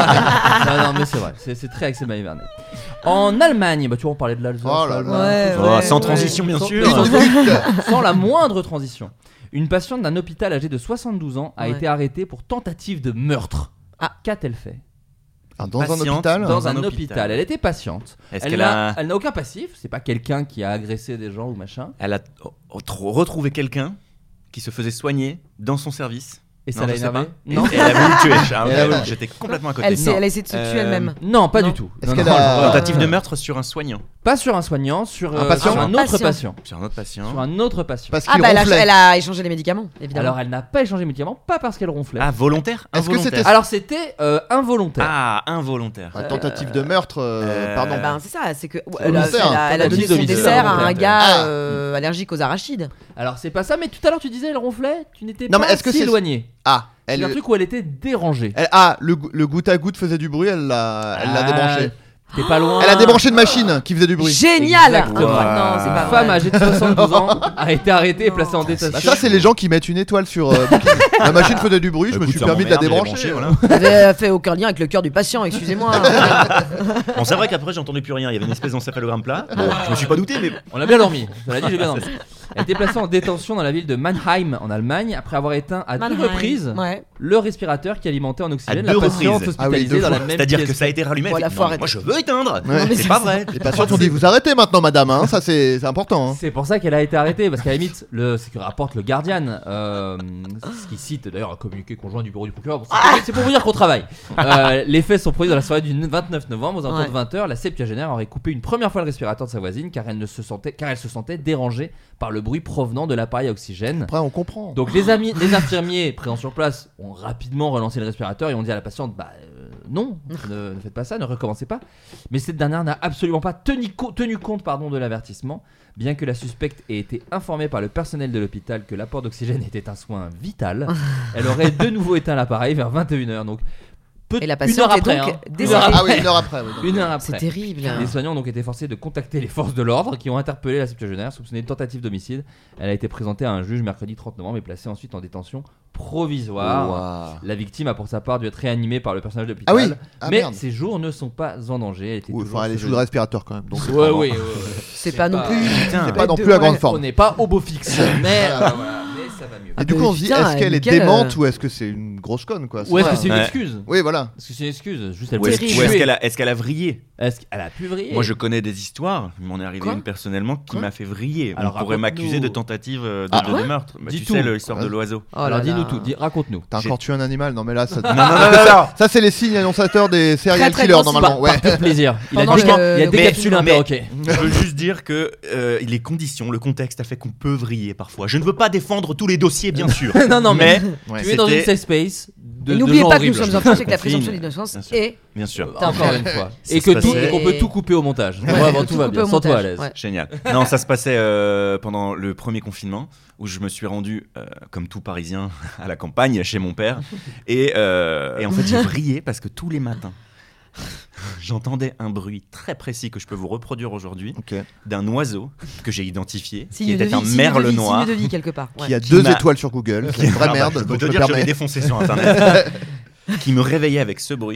non, non mais c'est vrai. C'est, c'est très Axel Malivernet. En Allemagne, bah tu vois on parlait de l'Alsace. Oh là l'Allemagne, Ouais, tout Oh, ça. ouais, sans ouais. transition, bien Sans- sûr. sans- Sans la moindre transition. Une patiente d'un hôpital âgée de soixante-douze ans a Ouais. été arrêtée pour tentative de meurtre. Ah. Qu'a-t-elle fait? Ah, dans un Patiente, hôpital. Dans, Dans un, un hôpital. hôpital. Elle était patiente. Est-ce Elle qu'elle n'a, a, elle n'a aucun passif. C'est pas quelqu'un qui a agressé des gens ou machin. elle a oh, oh, trop- retrouvé quelqu'un qui se faisait soigner dans son service? Et ça Non, l'a je sais énervé. pas. Non. Et elle a voulu le tuer. Ah, Elle a ok, voulu- J'étais complètement à côté. Elle, s'est- Non. elle a essayé de se tuer Euh, elle-même. Non, pas Non. du tout. Est-ce Non, qu'elle non, a- je- Tentative de meurtre sur un soignant, Pas sur un soignant, sur, Un euh, patient sur un Un autre patient. patient. sur un autre patient. Sur un autre patient. Parce Ah qu'il bah elle a, ronflait. elle a échangé les médicaments évidemment. Alors elle n'a pas échangé de médicaments, pas parce qu'elle ronflait. Ah, volontaire? Est-ce que Involontaire. c'était- Alors c'était euh, involontaire. Ah, involontaire. Ouais, tentative de meurtre, euh, Euh, pardon. Ah ben, c'est ça, c'est que elle a, volontaire, elle a- elle a donné tentative son d'homicide dessert à un volontaire. gars Ah. euh, allergique aux arachides. Alors c'est pas ça, mais tout à l'heure tu disais elle ronflait, tu n'étais Non, pas mais est-ce que si c'est- éloigné. Ah, C'est elle, un truc où elle était dérangée. elle- ah, le, gou- le goutte à goutte faisait du bruit, elle l'a, elle l'a Ah, débranché. T'es pas loin. Elle a débranché une machine qui faisait du bruit. Génial. Exactement. Ah, non, c'est pas Une femme vrai. âgée de soixante-douze ans a été arrêtée et placée en détention. Bah ça c'est les gens qui mettent une étoile sur euh, Booking. La machine faisait du bruit, je me Écoute, suis ça permis de la m'emmerde, débrancher. j'ai voilà. débranché, Ça avait fait aucun lien avec le cœur du patient, excusez-moi. Bon, c'est vrai qu'après j'entendais plus rien. Il y avait une espèce d'encéphalogramme plat. Bon, je me suis pas douté, mais On a bien dormi. Cela dit, j'ai bien dormi. Elle a été placée en détention dans la ville de Mannheim en Allemagne après avoir éteint à Mannheim. deux reprises Ouais. le respirateur qui alimentait en oxygène À la deux patiente reprises. Ah oui, hospitalisée deux dans la fois. même c'est-à-dire pièce. que ça a été rallumé. Voilà, elle fait, faut non, arrêter. moi je veux éteindre. Ouais. C'est pas vrai. Les patients ont dit vous arrêtez maintenant madame, hein. Ça c'est c'est important. Hein. C'est pour ça qu'elle a été arrêtée, parce qu'à la limite, le, c'est que rapporte le Guardian, euh, ce qui cite d'ailleurs un communiqué conjoint du bureau du procureur. Bon, c'est, pour, c'est pour vous dire qu'on travaille. Euh, les faits sont produits dans la soirée du vingt-neuf novembre, aux alentours Ouais. de vingt heures. La septuagénaire aurait coupé une première fois le respirateur de sa voisine car elle, ne se sentait, car elle se sentait dérangée par le bruit provenant de l'appareil à oxygène. Après on comprend. Donc les, amis, les infirmiers présents sur place ont rapidement relancé le respirateur et ont dit à la patiente bah euh, non, ne, ne faites pas ça, ne recommencez pas. Mais cette dernière n'a absolument pas tenu, co- tenu compte pardon, de l'avertissement, bien que la suspecte ait été informée par le personnel de l'hôpital que l'apport d'oxygène était un soin vital. Elle aurait de nouveau éteint l'appareil vers vingt et une heures. Donc peu, Et la une patiente heure est après, donc hein. Une décédée. heure Ah après. oui, une heure après. Oui, donc. Une heure après. C'est terrible. Les soignants ont donc été forcés de contacter les forces de l'ordre qui ont interpellé la septuagénaire soupçonnée de tentative d'homicide. Elle a été présentée à un juge mercredi trente novembre et placée ensuite en détention provisoire. Waouh. La victime a pour sa part dû être réanimée par le personnel de Ah l'hôpital. oui. Ah, mais merde. ses jours ne sont pas en danger. Elle était Oui, toujours faut aller sous sous le respirateur quand même. Donc Ouais, oui, ouais, ouais. C'est pas non plus. Putain. c'est pas non de- plus à ouais. grande On forme. n'est pas au beau fixe, mais, euh, voilà, mais ça va mieux. Ah Et du bah, coup on se dit putain, est-ce qu'elle est nickel, démente euh. ou est-ce que c'est une grosse conne quoi. Ou est-ce que Ouais. c'est une Ouais. excuse Oui voilà. Est-ce que c'est une excuse Juste elle Ou est-ce, peut ou tuer. est-ce qu'elle a, est-ce qu'elle a vrillé? Est-ce qu'elle a pu vriller? Moi je connais des histoires, il m'en est arrivé Quoi une personnellement qui Quoi m'a fait vriller. Alors, On pourrait raconte-nous. m'accuser de tentative euh, de, Ah, de- ouais de meurtre. Bah, Dis tu tout. sais l'histoire de Ouais. l'oiseau. Oh Alors là dis-nous là. tout, dis- raconte-nous. T'as J'ai- encore tué un animal non mais là ça. Non, non, non, non, non. Ça c'est les signes annonciateurs des serial Très, très killers grand normalement. Par, Ouais. par tout plaisir. Il a, Pendant dit- le- il a le décapsulé un mais- perroquet. Je veux juste dire que euh, les conditions, le contexte a fait qu'on peut vriller parfois. Je ne veux pas défendre tous les dossiers, bien sûr. Non, non, mais, mais Ouais. tu es dans une c'était- safe space de, Et de n'oubliez gens pas que nous horribles. sommes en France et que la Confine. présomption d'innocence Bien sûr. est. bien sûr. Euh, Encore une fois. Ça Et se que tout, passait- et qu'on peut tout couper au montage. Ouais, Vraiment, tout tout va couper bien. au Sens-toi à montage, l'aise. ouais. Génial. Non, ça se passait euh, pendant le premier confinement où je me suis rendu, euh, comme tout Parisien, à la campagne chez mon père. Et, euh, et en fait, j'ai vrillé parce que tous les matins, j'entendais un bruit très précis que je peux vous reproduire aujourd'hui Ok. d'un oiseau que j'ai identifié, qui Signe de était un vie, signe merle de vie, noir. signe de vie quelque part. Ouais. Qui a Qui deux m'a- étoiles sur Google. C'est une vraie Ah bah, merde. je peux donc te je dire me que je l'ai permets. défoncé sur internet. Qui me réveillait avec ce bruit.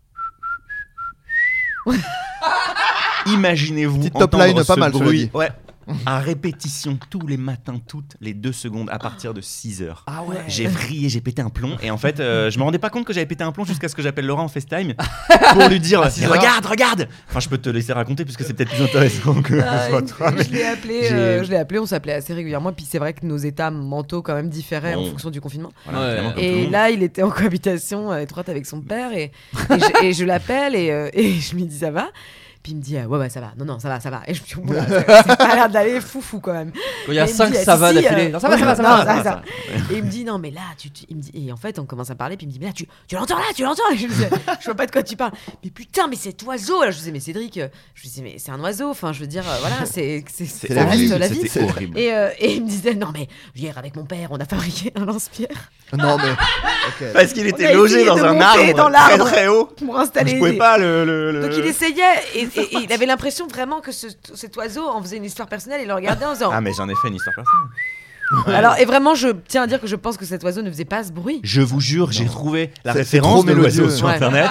Imaginez-vous Petite top entendre line, ce pas mal, cela bruit, dit. ouais, à répétition tous les matins, toutes les deux secondes à partir de six heures. Ah ouais. J'ai vrillé, j'ai pété un plomb et en fait euh, je me rendais pas compte que j'avais pété un plomb jusqu'à ce que j'appelle Laura en FaceTime pour lui dire six mais heures. regarde, regarde. Enfin je peux te laisser raconter puisque c'est peut-être plus intéressant que Ah, ce soit toi. mais- je l'ai appelé, j'ai- euh, je l'ai appelé, on s'appelait assez régulièrement. Puis c'est vrai que nos états mentaux quand même différaient en Bon. fonction du confinement. Voilà, Ouais. évidemment, comme tout le Et monde. là, il était en cohabitation euh, étroite avec son père et, et je, et je l'appelle et, euh, et je lui dis ça va. Puis il me dit euh, ouais ouais ça va, non non ça va ça va. Et je me dis oula, ça, ça a l'air d'aller fou fou quand même. Quand il y a Et il me cinq dit, ça va si, si, d'affilée. euh, Non, ça va, ça va, ça non, va. ça, ça. Et il me dit non mais là tu, tu- il me dit et en fait on commence à parler puis il me dit mais là tu, tu l'entends là tu l'entends. Et je lui dis je vois pas de quoi tu parles. Mais putain mais cet oiseau. Alors je disais mais Cédric, euh, je lui disais mais c'est un oiseau. Enfin je veux dire euh, voilà c'est c'est C'est ça la reste vie, la vie. C'était horrible. Et, euh, et il me disait non mais hier avec mon père on a fabriqué un lance-pierre Non mais. Ok. Parce qu'il On était a logé essayé dans de un monter arbre dans très l'arbre. très haut. pour installer. Je pouvais des- pas le, le- le- Donc il essayait et, et- et il avait l'impression vraiment que ce- cet oiseau en faisait une histoire personnelle et le regardait en disant. Ah mais j'en ai fait une histoire personnelle. Alors et vraiment je tiens à dire que je pense que cet oiseau ne faisait pas ce bruit. Je vous jure, j'ai trouvé la C'est- c'est référence trop de l'oiseau mélodieux. sur Ouais. internet.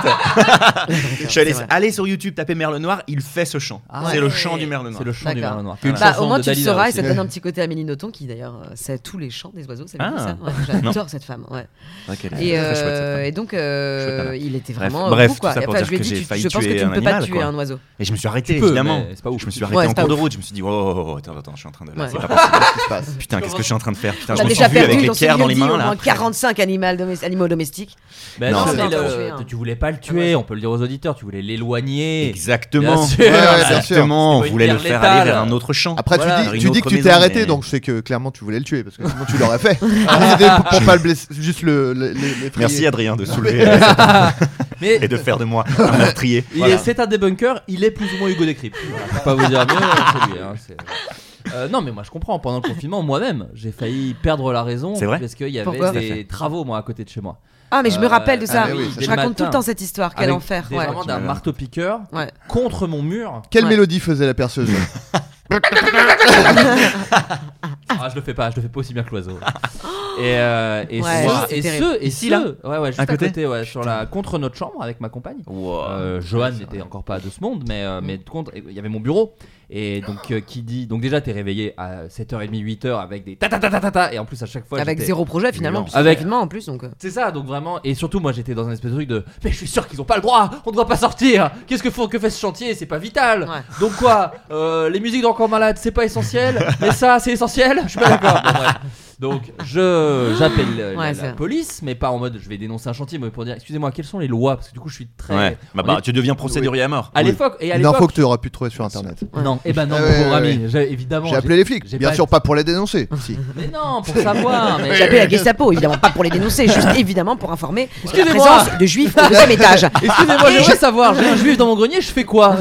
Je suis allé C'est vrai. aller sur YouTube, taper Merle Noir, il fait ce chant. Ah c'est ouais. le chant du Merle Noir. C'est le chant du D'accord. merle noir. Bah, Une Bah, chanson au moins de tu le Dalida sauras et aussi. ça te donne un petit côté Amélie Nothomb qui d'ailleurs euh, sait tous les chants des oiseaux. Savez-vous Ah. ça ouais, J'adore cette femme. Ouais. Ok, elle est Et, très chouette, cette euh, femme. et donc Chouette euh, nana. il était Bref, vraiment bref, fou, quoi. tout ça Et pour après, dire je lui ai que dit j'ai tu- failli je pense que tuer tu ne un peux pas animal, tuer quoi. un oiseau. Et je me suis arrêté, Tu peux, évidemment. mais c'est pas ouf. Je me suis Ouais, arrêté c'est en pas cours de ouf. route. Je me suis dit, oh, oh, oh, attends, attends, je suis en train de. Là, Ouais. c'est pas possible. Qu'est-ce qui se passe Putain, qu'est-ce que je suis en train de faire Putain, On je a me suis déjà vu avec perdu les dans ce pierres dans les lieu-dit mains au là. moins quarante-cinq animaux domes- animaux domestiques. Ben Non, non, c'est mais pas le- tuer, hein. tu voulais pas le tuer, on peut le dire aux auditeurs, tu voulais l'éloigner. Exactement. Bien sûr. Ouais, ouais, bien sûr. Exactement. On C'était pas voulais une le pierre faire aller létale. vers un autre champ. Après Voilà. tu Vers dis, une tu dis autre que tu t'es maison, arrêté mais- donc je sais que clairement tu voulais le tuer parce que sinon tu l'aurais fait. Ah, c'était pour, pour pas le blesser, juste le, le- les, les frayer. Merci Adrien de soulever euh, cette- Mais et de faire de moi un meurtrier. il Voilà. est, c'est un débunker, il est plus ou moins Hugo Décrypte. Voilà, faut pas vous dire mieux, c'est lui. Hein, c'est- Euh, non, mais moi je comprends. Pendant le confinement, moi-même, j'ai failli perdre la raison. C'est vrai parce qu'il y avait Pourquoi des travaux, moi, à côté de chez moi. Ah, mais je me Euh, rappelle de ça. ah, oui, je dès le raconte tout le matin, temps cette histoire. Quel avec enfer. des- Ouais. Vraiment d'un marteau-piqueur Ouais. contre mon mur. Quelle Ouais. mélodie faisait la perceuse? Ah, je le fais pas, je le fais pas aussi bien que l'oiseau. Et, euh, et, Ouais, ce- c'est et terrible. ce, et Ici, ce- là ouais, ouais, juste À à côté côté, ouais, sur la, contre notre chambre avec ma compagne. Wow. Euh, Johan n'était encore pas de ce monde, mais, euh, mais contre, il y avait mon bureau. Et donc, euh, qui dit. Donc, déjà, t'es réveillé à sept heures trente, huit heures avec des ta ta ta ta ta ta. Et en plus, à chaque fois. Avec j'étais- zéro projet finalement. Violent. Puis Avec- confinement en plus. Donc. euh. C'est ça, donc vraiment. Et surtout, moi, j'étais dans un espèce de truc de. Mais je suis sûr qu'ils ont pas le droit, on ne doit pas sortir. Qu'est-ce que, faut, que fait ce chantier? C'est pas vital. Ouais. Donc, quoi euh, Les musiques d'Encore Malade, c'est pas essentiel. Mais ça, c'est essentiel. Je suis pas d'accord. Bon, bref. Donc, je j'appelle euh, Ouais, la, c'est la vrai. police, mais pas en mode je vais dénoncer un chantier, mais pour dire excusez-moi, quelles sont les lois? Parce que du coup, je suis très. Ouais. Bah, on bah, est- tu deviens procédurier à mort. À l'époque. Et à Une l'époque. info que tu auras pu trouver sur internet. Non, et ben non, Ah mon ouais, pauvre ouais, ami. ouais. J'ai- Évidemment. J'ai appelé les flics, j'ai bien pas- sûr pas pour les dénoncer. Si. Mais non, pour savoir. Mais J'ai appelé la Gestapo, évidemment, pas pour les dénoncer, juste évidemment pour informer de la Excusez-moi. présence de juifs au deuxième étage. Excusez-moi, j'aimerais savoir. J'ai un juif dans mon grenier, je fais quoi?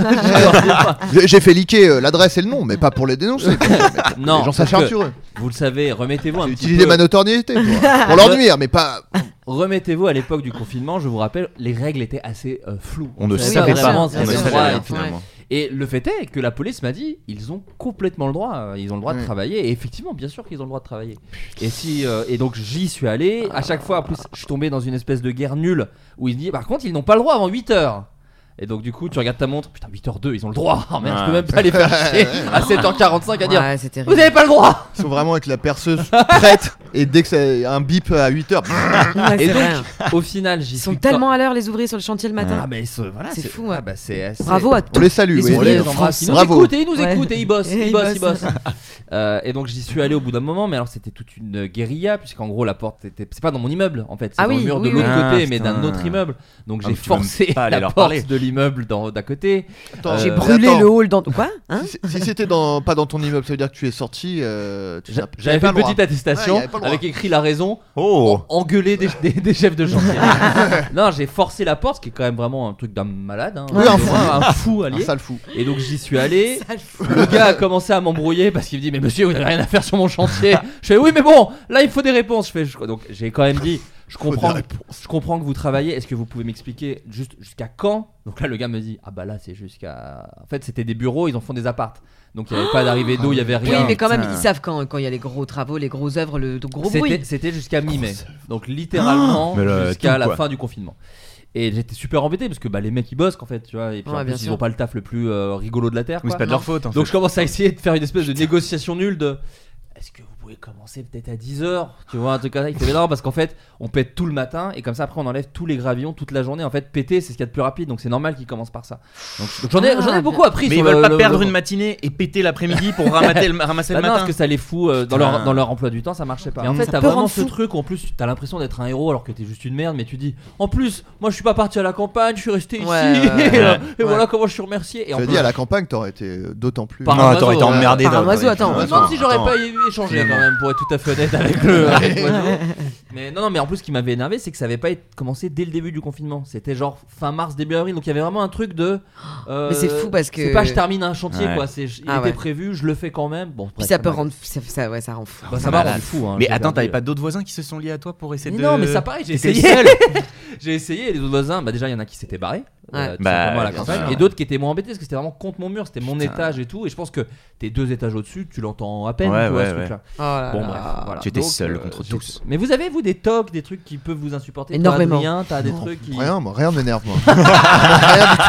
J'ai j'ai fait liquer euh, l'adresse et le nom, mais pas pour les dénoncer. Non, les gens parce s'acharnent que, sur eux. Vous le savez, remettez-vous un J'ai petit utilisé peu. ma notoriété pour, pour leur nuire, mais pas. Remettez-vous à l'époque du confinement, je vous rappelle, les règles étaient assez euh, floues. On ne savait savait bien pas. vraiment sûr, ce On qu'il y ne avait bien le savait droit rien et tout. finalement. Et le fait est que la police m'a dit, ils ont complètement le droit, euh, ils ont le droit de Ouais. travailler. Et effectivement, bien sûr qu'ils ont le droit de travailler. Et si, euh, et donc j'y suis allé. À chaque fois, en plus, je suis tombé dans une espèce de guerre nulle où ils disent, par contre, ils n'ont pas le droit avant huit heures. Et donc du coup tu regardes ta montre, putain huit heures deux, ils ont le droit. Oh merde, je peux Ouais. même pas les faire chier à sept heures quarante-cinq à dire Ouais, c'est vous terrible. n'avez pas le droit. Ils sont vraiment avec la perceuse prête, et dès que c'est un bip à huit heures. Ouais, Et c'est donc vrai. au final j'y Ils suis sont tellement à l'heure les ouvriers sur le chantier le matin. Ah mais ce- voilà, C'est fou, ouais. ah, bah, c'est- c'est- Bravo à On tous. les salue, Les oui. On les ouvriers de embrasse. France. Ils nous Bravo. écoutent et ils nous Ouais. écoutent et ils bossent, Et ils ils bossent, ils bossent. bossent. Euh, et donc j'y suis allé au bout d'un moment, mais alors c'était toute une guérilla puisqu'en gros la porte était, c'est pas dans mon immeuble en fait, c'est Ah dans oui, le mur de oui, l'autre oui. côté, Ah, mais d'un putain. autre immeuble. Donc Ah, j'ai mais tu vas forcé même pas aller la leur porte parler. de l'immeuble d'en- d'à côté. Attends, J'ai Euh, brûlé attends. le hall dans. Quoi hein Si, si c'était dans, pas dans ton immeuble, ça veut dire que tu es sorti. euh, tu J'a- n'as- tu J'avais n'avais fait pas une le droit. petite attestation Ouais, y avait pas le droit. avec écrit la raison. Oh. Engueuler des, des, des chefs de chantier. Non, j'ai forcé la porte, ce qui est quand même vraiment un truc d'un malade. Hein, Oui, un fou. un fou Un allié. sale fou. Et donc j'y suis allé. Le gars a commencé à m'embrouiller parce qu'il me dit mais monsieur vous n'avez rien à faire sur mon chantier. Je fais oui mais bon là il me faut des réponses. Je fais je- donc j'ai quand même dit je comprends. des Je comprends que vous travaillez. Est-ce que vous pouvez m'expliquer juste jusqu'à quand? Donc là le gars me dit ah bah là c'est jusqu'à. En fait c'était des bureaux ils en font des apparts. Donc il n'y avait pas d'arrivée d'eau il y avait Oui, rien. mais quand même, putain. ils savent quand quand il y a les gros travaux, les grosses œuvres, le le gros C'était, bruit. c'était jusqu'à mi-mai. Donc littéralement Mais le- jusqu'à tout, la quoi. fin du confinement. Et j'étais super embêté parce que bah, les mecs ils bossent en fait, tu vois. Et puis Ouais, en bien plus ils sûr. ont pas le taf le plus euh, rigolo de la terre. Oui, quoi. c'est pas de leur faute. En Donc fait. je commence à essayer de faire une espèce de négociation nulle de est-ce que vous pouvez commencer peut-être à dix heures, tu vois, un truc comme ça. Il fait mais non parce qu'en fait on pète tout le matin et comme ça après on enlève tous les gravillons toute la journée. En fait péter c'est ce qu'il y a de plus rapide donc c'est normal qu'ils commencent par ça. Donc, donc j'en ai, Ah, j'en ai beaucoup appris Mais sur ils veulent le- pas le- perdre le- une matinée et péter l'après-midi pour ramasser le, ramasser Bah le non, matin. parce que ça les fout euh, dans, Putain. leur, dans leur emploi du temps, ça marchait pas. Et en fait, Ça t'as peut vraiment rendre ce fou. truc où en plus t'as l'impression d'être un héros alors que t'es juste une merde, mais tu dis en plus, moi je suis pas parti à la campagne, je suis resté ici, Ouais, ouais, et, euh, et ouais. voilà comment je suis remercié. Et en Tu as plus, dit à la campagne, t'aurais été d'autant plus. Par Non, un t'aurais été oiseau, emmerdé. Par un dans- oiseau, dans- attends. dans- même si j'aurais attends. pas échangé quand Finalement. même, pour être tout à fait honnête avec le. avec l'oiseau. Mais non, non, mais en plus, ce qui m'avait énervé, c'est que ça avait pas été commencé dès le début du confinement. C'était genre fin mars, début avril, donc il y avait vraiment un truc de. euh, Mais c'est fou parce que- C'est pas je termine un chantier Ouais. quoi, c'est il Ah était ouais. prévu, je le fais quand même. Bon, Puis bref, ça peut m'a- rendre. Ça, ça- ouais, ça rend fou. Bah, ça C'est m'a malade. rendu fou. hein, Mais j'ai attends, perdu, t'avais euh, pas d'autres voisins qui se sont liés à toi pour essayer Mais de. non, mais ça pareil, j'ai T'étais essayé. seul. J'ai essayé et les autres voisins, bah déjà il y en a qui s'étaient barrés, Ouais. euh, tout Bah, simplement à la bien campagne, sûr. et d'autres qui étaient moins embêtés parce que c'était vraiment contre mon mur, c'était mon Putain. étage et tout, et je pense que t'es deux étages au-dessus, tu l'entends à peine, Ouais, tu vois, ouais, ce ouais. truc-là. Oh là Bon là. bref, voilà. Tu étais Donc, seul euh, contre j'ai- tous. Mais vous avez vous des tocs, des trucs qui peuvent vous insupporter? Énormément. Toi, Adrien, t'as des trucs qui. Rien, moi, rien m'énerve, moi. Rien du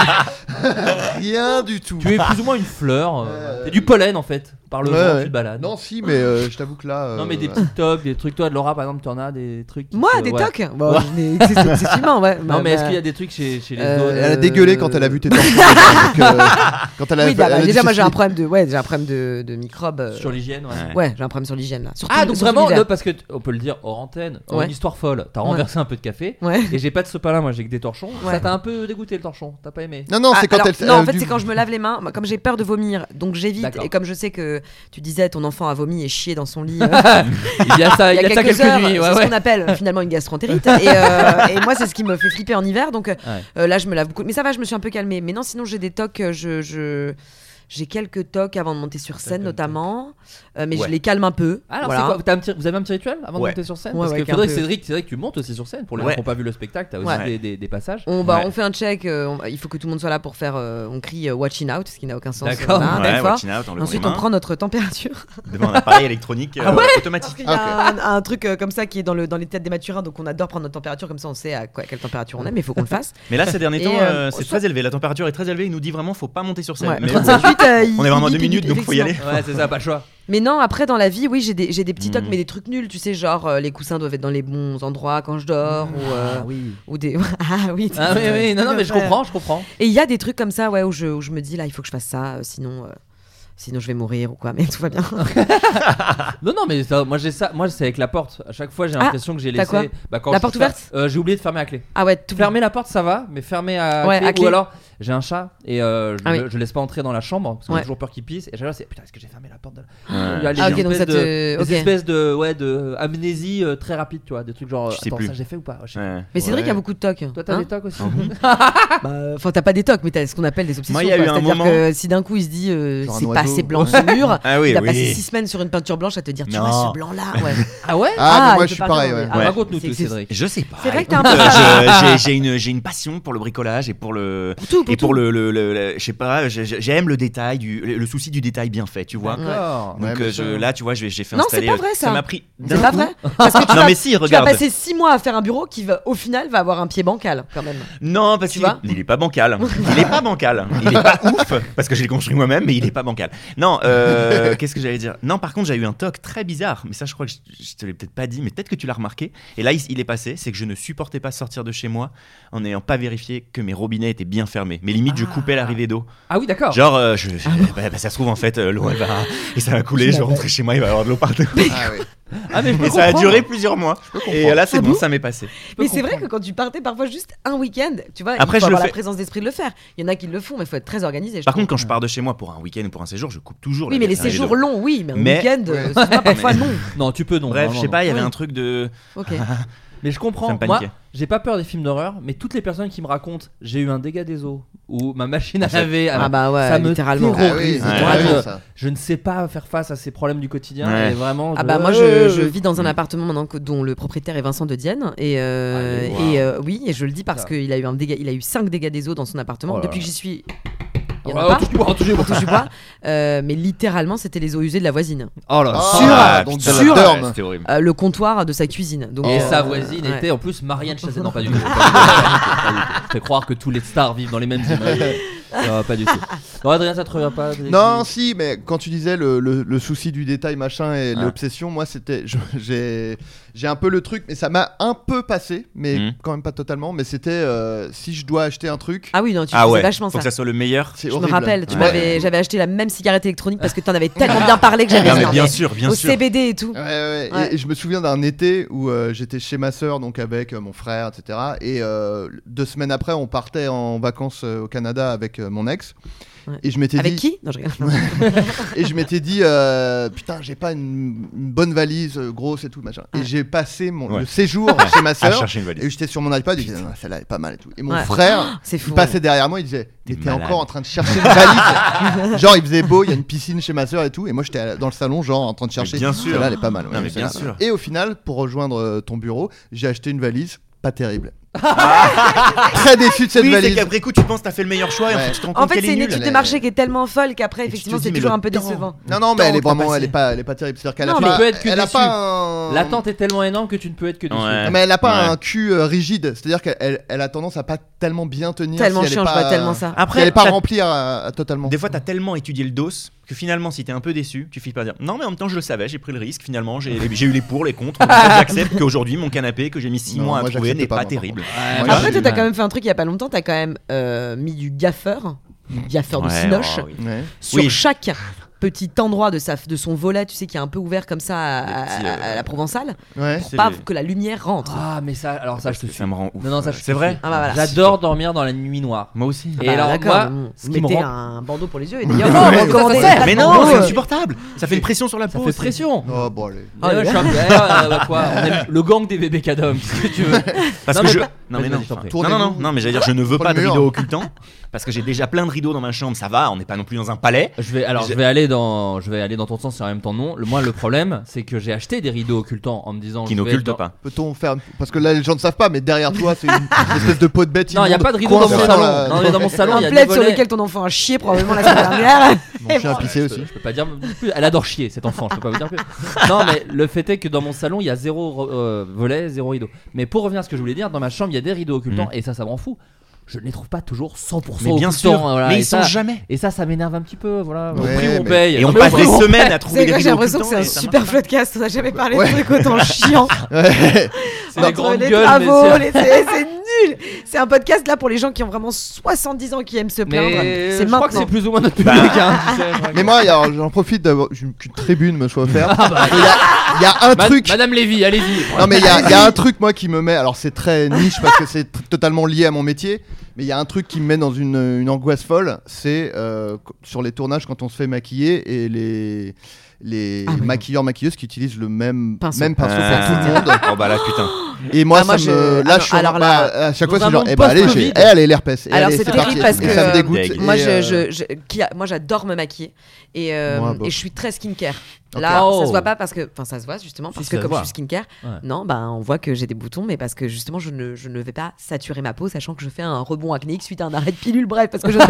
tout. Rien du tout. Tu es plus ou moins une fleur, euh, Euh, t'es du pollen en fait, par le Ouais, vent, ouais. tu te balades. Non, si, mais euh, je t'avoue que là. euh, Non, mais des petits tocs, des trucs, toi de Laura par exemple, t'en as des trucs. qui Moi, te- des ouais. tocs Bon, Ouais. mais c'est c'est suivant, ouais. Non, Bah, mais est-ce bah, qu'il y a des trucs chez, chez les Euh, autres? Elle a dégueulé quand elle a vu tes torsions. donc, euh, quand elle a, Oui, bah, elle a bah, dit déjà, moi ceci. j'ai un problème de, ouais, j'ai un problème de, de microbes. euh, Sur l'hygiène, ouais. Ouais. Ouais, j'ai un problème sur l'hygiène là. Surtout, Ah donc surtout vraiment l'hiver. le- parce que t- on peut le dire hors antenne, en Ouais. une histoire folle, t'as Ouais. renversé un peu de café Ouais. et j'ai pas de sopalin, moi j'ai que des torchons. Ouais. Ça t'a un peu dégoûté le torchon, t'as pas aimé? Non, non, Ah, c'est quand alors, elle. non, en elle fait, du- c'est quand je me lave les mains. Moi, comme j'ai peur de vomir, donc j'évite. D'accord. Et comme je sais que tu disais, ton enfant a vomi et chié dans son lit. euh, Il y a ça, il y a, ça quelques quelques heures, nuits, ouais, c'est ce ouais. qu'on appelle euh, finalement une gastroentérite. et, euh, et moi, c'est ce qui me fait flipper en hiver. Donc euh, Ouais. euh, là, je me lave beaucoup. Mais ça va, je me suis un peu calmée. Mais non, sinon, j'ai des tocs. euh, Je, je, J'ai quelques tocs avant de monter sur scène, Toc, notamment, euh, mais Ouais. je les calme un peu. Alors, voilà. c'est quoi T'as un petit- Vous avez un petit rituel avant Ouais. de monter sur scène Ouais, Parce ouais, que qu'un faudrait peu. que Cédric, c'est vrai que tu montes aussi sur scène. Pour les Ouais. gens qui n'ont pas vu le spectacle, t'as aussi Ouais. des, des, des passages. On, bah, Ouais. on fait un check, euh, on- il faut que tout le monde soit là pour faire. euh, on crie euh, watching out, ce qui n'a aucun sens. D'accord. Voilà, Ouais, d'accord. watching out, on le Ensuite, prend on les mains prend notre température. devant un appareil électronique euh, Ah ouais automatique. Il y a un, un truc euh, comme ça qui est dans, le, dans les têtes des maturins, donc on adore prendre notre température, comme ça on sait à, quoi, à quelle température on est, mais il faut qu'on le fasse. Mais là, ces derniers Et, temps, euh, euh, c'est soit- très élevé. La température est très élevée. Il nous dit vraiment, faut pas monter sur scène. Ouais, Mais trente-sept huit, euh, il- on est vraiment à il deux bip, il minutes, bip, donc faut y aller. effectivement. Ouais, c'est ça, pas le choix. Mais non, après dans la vie, oui, j'ai des, j'ai des petits tocs, Mm. mais des trucs nuls, tu sais, genre euh, les coussins doivent être dans les bons endroits quand je dors, ou, euh, Ah oui. ou des. Ah oui, Ah oui, oui, non, non, mais je comprends, je comprends. Et il y a des trucs comme ça, ouais, où je, où je me dis, là, il faut que je fasse ça, euh, sinon. euh, Sinon je vais mourir ou quoi, mais tout va bien. Non, non, mais ça, moi j'ai ça. Moi c'est avec la porte. À chaque fois j'ai Ah, l'impression que j'ai t'as laissé. quoi Bah, quand La je porte fais ça, ouverte euh, J'ai oublié de fermer à clé. Ah ouais, tout Fermer la porte ça va, mais fermer à, Ouais, clé, à clé. Ou alors j'ai un chat et euh, je, Ah le, oui. je laisse pas entrer dans la chambre parce que Ouais. j'ai toujours peur qu'il pisse. Et chaque fois c'est putain, est-ce que j'ai fermé la porte de la... Ouais. Il y a les Ah, ok, espèces donc ça te- de, ok. des espèces de, ouais, de amnésie euh, très rapide, tu vois. Des trucs genre. Je sais Attends, plus. ça j'ai fait ou pas? Je sais Ouais. Mais c'est vrai Ouais. qu'il y a beaucoup de tocs. Toi t'as hein. des tocs aussi? Bah, Enfin, t'as pas des tocs, mais t'as ce qu'on appelle des obsessions. Moi, il y a quoi. eu un C'est-à-dire moment- que si d'un coup il se dit euh, Genre un c'est pas oiseau. assez blanc ce mur, Ah oui, il a oui. passé six semaines sur une peinture blanche à te dire tu Non. vois ce blanc là, ouais. Ah ouais? Ah, mais il moi peut je suis partir pareil, dans ouais. des- Ah, Ouais. Raconte-nous c'est- tout, c'est- Cédric. Je sais pas. C'est vrai que t'as un Écoute, peu- euh, je- j'ai- J'ai une, j'ai une passion pour le bricolage et pour le. Pour tout, pour et pour tout. le, le, le- le- je sais pas, j'ai- j'aime le détail, du, le, le souci du détail bien fait, tu vois. D'accord. Donc Ouais, mais euh, je, ça- là, tu vois, je vais- j'ai fait Non, c'est installer. pas vrai, ça. m'a pris. d'un C'est pas coup- vrai. Parce que tu Non vas, mais si, tu vas regarde. passer six mois à faire un bureau qui va au final va avoir un pied bancal quand même. Non, parce Tu qu'il est, vois il est pas bancal. Il est pas bancal. Il est pas ouf parce que je l'ai construit moi-même, mais il est pas bancal. Non, euh, qu'est-ce que j'allais dire? Non, par contre, j'ai eu un toc très bizarre, mais ça, je crois que je, je te l'ai peut-être pas dit, mais peut-être que tu l'as remarqué. Et là, il, il est passé, c'est que je ne supportais pas sortir de chez moi en n'ayant pas vérifié que mes robinets étaient bien fermés. Mais limite, je coupais l'arrivée d'eau. Ah oui, d'accord. Genre, euh, je, je- bah, bah, ça se trouve en fait, euh, l'eau elle va et ça va couler. Je vais rentrer chez moi, il va y avoir de l'eau partout. Ah ouais. Ah, mais je peux Et ça a comprendre. duré plusieurs mois. Et là, c'est Ah bon, bon ça m'est passé. Mais c'est vrai que quand tu partais parfois juste un week-end, tu vois, Après, il faut je le avoir la fais. présence d'esprit de le faire. Il y en a qui le font, mais il faut être très organisé. je Par trouve. contre, quand je pars de chez moi pour un week-end ou pour un séjour, je coupe toujours. oui, la mais les l'arrivée séjours d'eau. longs, oui, mais un Mais- week-end, euh, Ouais. c'est pas parfois non. Non, tu peux non. Bref, non, je sais non, pas, il y avait Oui. un truc de. Ok. Mais je comprends. Ça me Moi, paniquait. j'ai pas peur des films d'horreur, mais toutes les personnes qui me racontent j'ai eu un dégât des eaux ou ma machine à Ah, ça- laver, Ah bah ouais, ça me littéralement. Ah oui, terrorise. c'est Ouais. carrément je, ça. je ne sais pas faire face à ces problèmes du quotidien. Ouais. Et vraiment. Ah bah moi Euh, je, je vis dans un appartement maintenant que- dont le propriétaire est Vincent de Dienne et, euh, Allez, et euh, oui et je le dis parce Ça. qu'il a eu un dégât, il a eu cinq dégâts des eaux dans son appartement Oh là depuis là. que j'y suis. Il y en Ah, a on pas. touche du bois, on touche du bois. On touche du bois. Euh, mais littéralement c'était les eaux usées de la voisine. Oh là là. Ah, Sur- ah, donc de la sur- dorme. C'était horrible. Euh, le comptoir de sa cuisine. Donc, Et euh, sa voisine ouais. était en plus Marianne Chazet. Non, pas du tout. Pas du tout, pas du tout. Je fais croire que tous les stars vivent dans les mêmes immeubles. Non, pas du tout. Non, Adrien, ça te revient pas? Non, si, mais quand tu disais le, le, le souci du détail, machin, et Ah. l'obsession, moi, c'était. je- J'ai j'ai un peu le truc, mais ça m'a un peu passé, mais Mhm. quand même pas totalement. Mais c'était euh, si je dois acheter un truc, Ah oui non tu Ah faisais ouais, vachement faut ça. que ça soit le meilleur. c'est Je horrible. me rappelle, tu Ouais. m'avais, j'avais acheté la même cigarette électronique parce que t'en avais tellement bien parlé que j'avais Non, dit, mais non, bien mais sûr, bien au sûr. C B D et tout. Ouais, ouais, ouais. Ouais. Et, et je me souviens d'un été où euh, j'étais chez ma sœur, donc avec euh, mon frère, et cetera. Et euh, deux semaines après, on partait en vacances euh, au Canada avec euh, mon ex. Ouais. Et je m'étais Avec dit, qui Non je rigole. et je m'étais dit, euh, putain, j'ai pas une, une bonne valise euh, grosse et tout, machin. Et Ouais. j'ai passé mon, Ouais. le séjour chez ma À sœur. chercher une valise. Et j'étais sur mon iPad, il disait, non, celle-là est pas mal et tout. Et mon Ouais. frère, C'est fou. il passait derrière moi, il disait, T'es t'es malade. encore en train de chercher une valise. Genre, il faisait beau, il y a une piscine chez ma sœur et tout. Et moi, j'étais dans le salon, genre, en train de chercher. bien sûr. Celle-là, elle est pas mal. Non, mais celle-là. bien sûr. Et au final, pour rejoindre euh, ton bureau, j'ai acheté une valise pas terrible. Très déçu de cette Oui, c'est valise. qu'après coup, tu penses que t'as fait le meilleur choix et en Ouais. fait, tu te rends En compte fait, qu'elle c'est est une nulle. étude elle de est- marché qui est tellement folle qu'après, Et tu te effectivement, dis, c'est mais toujours le un peu temps. décevant. Non, non, mais elle est Tant que t'as vraiment, elle est passé. pas, elle est pas terrible. C'est-à-dire qu'elle a Non, pas, mais tu peux être que elle a déçu. pas un. L'attente est tellement énorme que tu ne peux être que déçu. Ouais. Non, mais elle a pas Ouais. un cul euh, rigide, c'est-à-dire qu'elle elle- elle a tendance à pas tellement bien tenir. Tellement si elle est chiant, je pas... vois tellement ça. si Après, elle est pas t'as- remplie à, à totalement. Des fois, t'as tellement étudié le dos que finalement, si t'es un peu déçu, tu finis par dire non, mais en même temps, je le savais, j'ai pris le risque. Finalement, j'ai j'ai eu les pour, les contre. Donc, j'accepte qu'aujourd'hui, mon canapé que j'ai mis six Non, mois à moi, trouver j'accepte n'est pas, pas moi, terrible. Moi, Après, j'ai- toi, t'as quand même fait un truc il y a pas longtemps. T'as quand même euh, mis du gaffeur, du gaffeur de Ouais, cinoche, oh, oui. Ouais. sur Oui. chaque petit endroit de, sa, de son volet, tu sais, qui est un peu ouvert comme ça à, à, petits, euh, à la provençale, Ouais. pour C'est pas les- que la lumière rentre. Ah, mais ça, alors ça, je te suis. Ça me rend ouf. Non, non, ça, je te C'est vrai. suis. Ah, bah, voilà. J'adore dormir dans la nuit noire. Moi aussi. Et Bah, alors, d'accord, moi, bon, ce qui me mettez rend- un bandeau pour les yeux et d'ailleurs, Non, on mais va recommander ça, ça des fait- Mais plaques non, de c'est bandeau. insupportable. Ça fait une pression sur la Ça peau. fait c'est- pression. Oh, bon, allez. Oh, Ouais, le je suis un peu- eh, euh, bah, quoi, on est le gang des bébés cadom, qu'est-ce que tu veux. Parce Non, que mais je. pas- Non, mais Vas-y, non. vas-y, je t'en prie. Non, non, non, non, mais j'allais dire, je ne veux Prends pas le de mur. rideaux occultants. Parce que j'ai déjà plein de rideaux dans ma chambre, ça va, on n'est pas non plus dans un palais. Je vais alors J'ai- je vais aller dans je vais aller dans ton sens et en même temps non. Le moi le problème c'est que j'ai acheté des rideaux occultants en me disant Qui je vais n'occulte dans- pas. Peut-on faire. Parce que là, les gens ne savent pas, mais derrière toi, c'est une une espèce de peau de bête. Non, il y a immonde pas de rideau dans mon coincée salon. la- Non, mais dans mon salon, il y Un a des plaid sur volets. lequel ton enfant a chié probablement la semaine dernière. Mon chien a pissé Je aussi. peux, je peux pas dire plus. Elle adore chier cet enfant, je peux pas vous dire plus. Non, mais le fait est que dans mon salon, il y a zéro euh, volet, zéro rideau. Mais pour revenir à ce que je voulais dire, dans ma chambre, il y a des rideaux occultants Mm. et ça ça m'en fout. Je ne les trouve pas toujours cent pour cent Mais bien occultants, sûr, voilà, mais et ils ça- sont jamais. Et ça ça m'énerve un petit peu, voilà. Au Ouais, prix où on mais- paye. Et Non, on mais au passe prix des où on semaines paye. à trouver C'est des vrai, j'ai rideaux l'impression que c'est occultants un et ça super marche floodcast. On n'a jamais parlé Ouais. de trucs autant chiants. Ouais. C'est des Entre grandes les gueules, travaux, mais les- c'est c'est nul. C'est un podcast là pour les gens qui ont vraiment soixante-dix ans qui aiment se plaindre. Mais C'est je crois que c'est maintenant. plus ou moins notre public. hein, tu sais, je crois que- Mais moi, alors, j'en profite d'avoir qu'une tribune me soit offerte. Ah bah, Il y a, il y a un Ma- truc. Madame Lévy, allez-y. Non mais il y, a- il y a un truc moi qui me met, alors c'est très niche parce que c'est t- totalement lié à mon métier, mais il y a un truc qui me met dans une, une angoisse folle, c'est euh, qu- sur les tournages quand on se fait maquiller et les les Ah oui. maquilleurs maquilleuses qui utilisent le même Pinceau. même pinceau Ah. pour tout le monde. Oh bah là, putain. Et moi, Ah, moi, ça je- me ah lâche non, alors là, à chaque fois dans c'est un genre monde eh ben allez, post-Covid. j'ai- eh, allez l'herpès. Eh, Alors allez, c'est parti. terrible parce Et que ça me euh, dégoûte. Deg. moi, Et, je, euh, je- je- qui a- moi j'adore me maquiller et, euh, Moi, bof. et je suis très skincare. Ok. Là, Oh. ça se voit pas parce que, enfin, ça se voit justement parce Si, que ça se comme voit. je suis skincare, Ouais. non, bah on voit que j'ai des boutons, mais parce que justement je ne, je ne vais pas saturer ma peau, sachant que je fais un rebond acnéique suite à un arrêt de pilule. Bref, parce que je.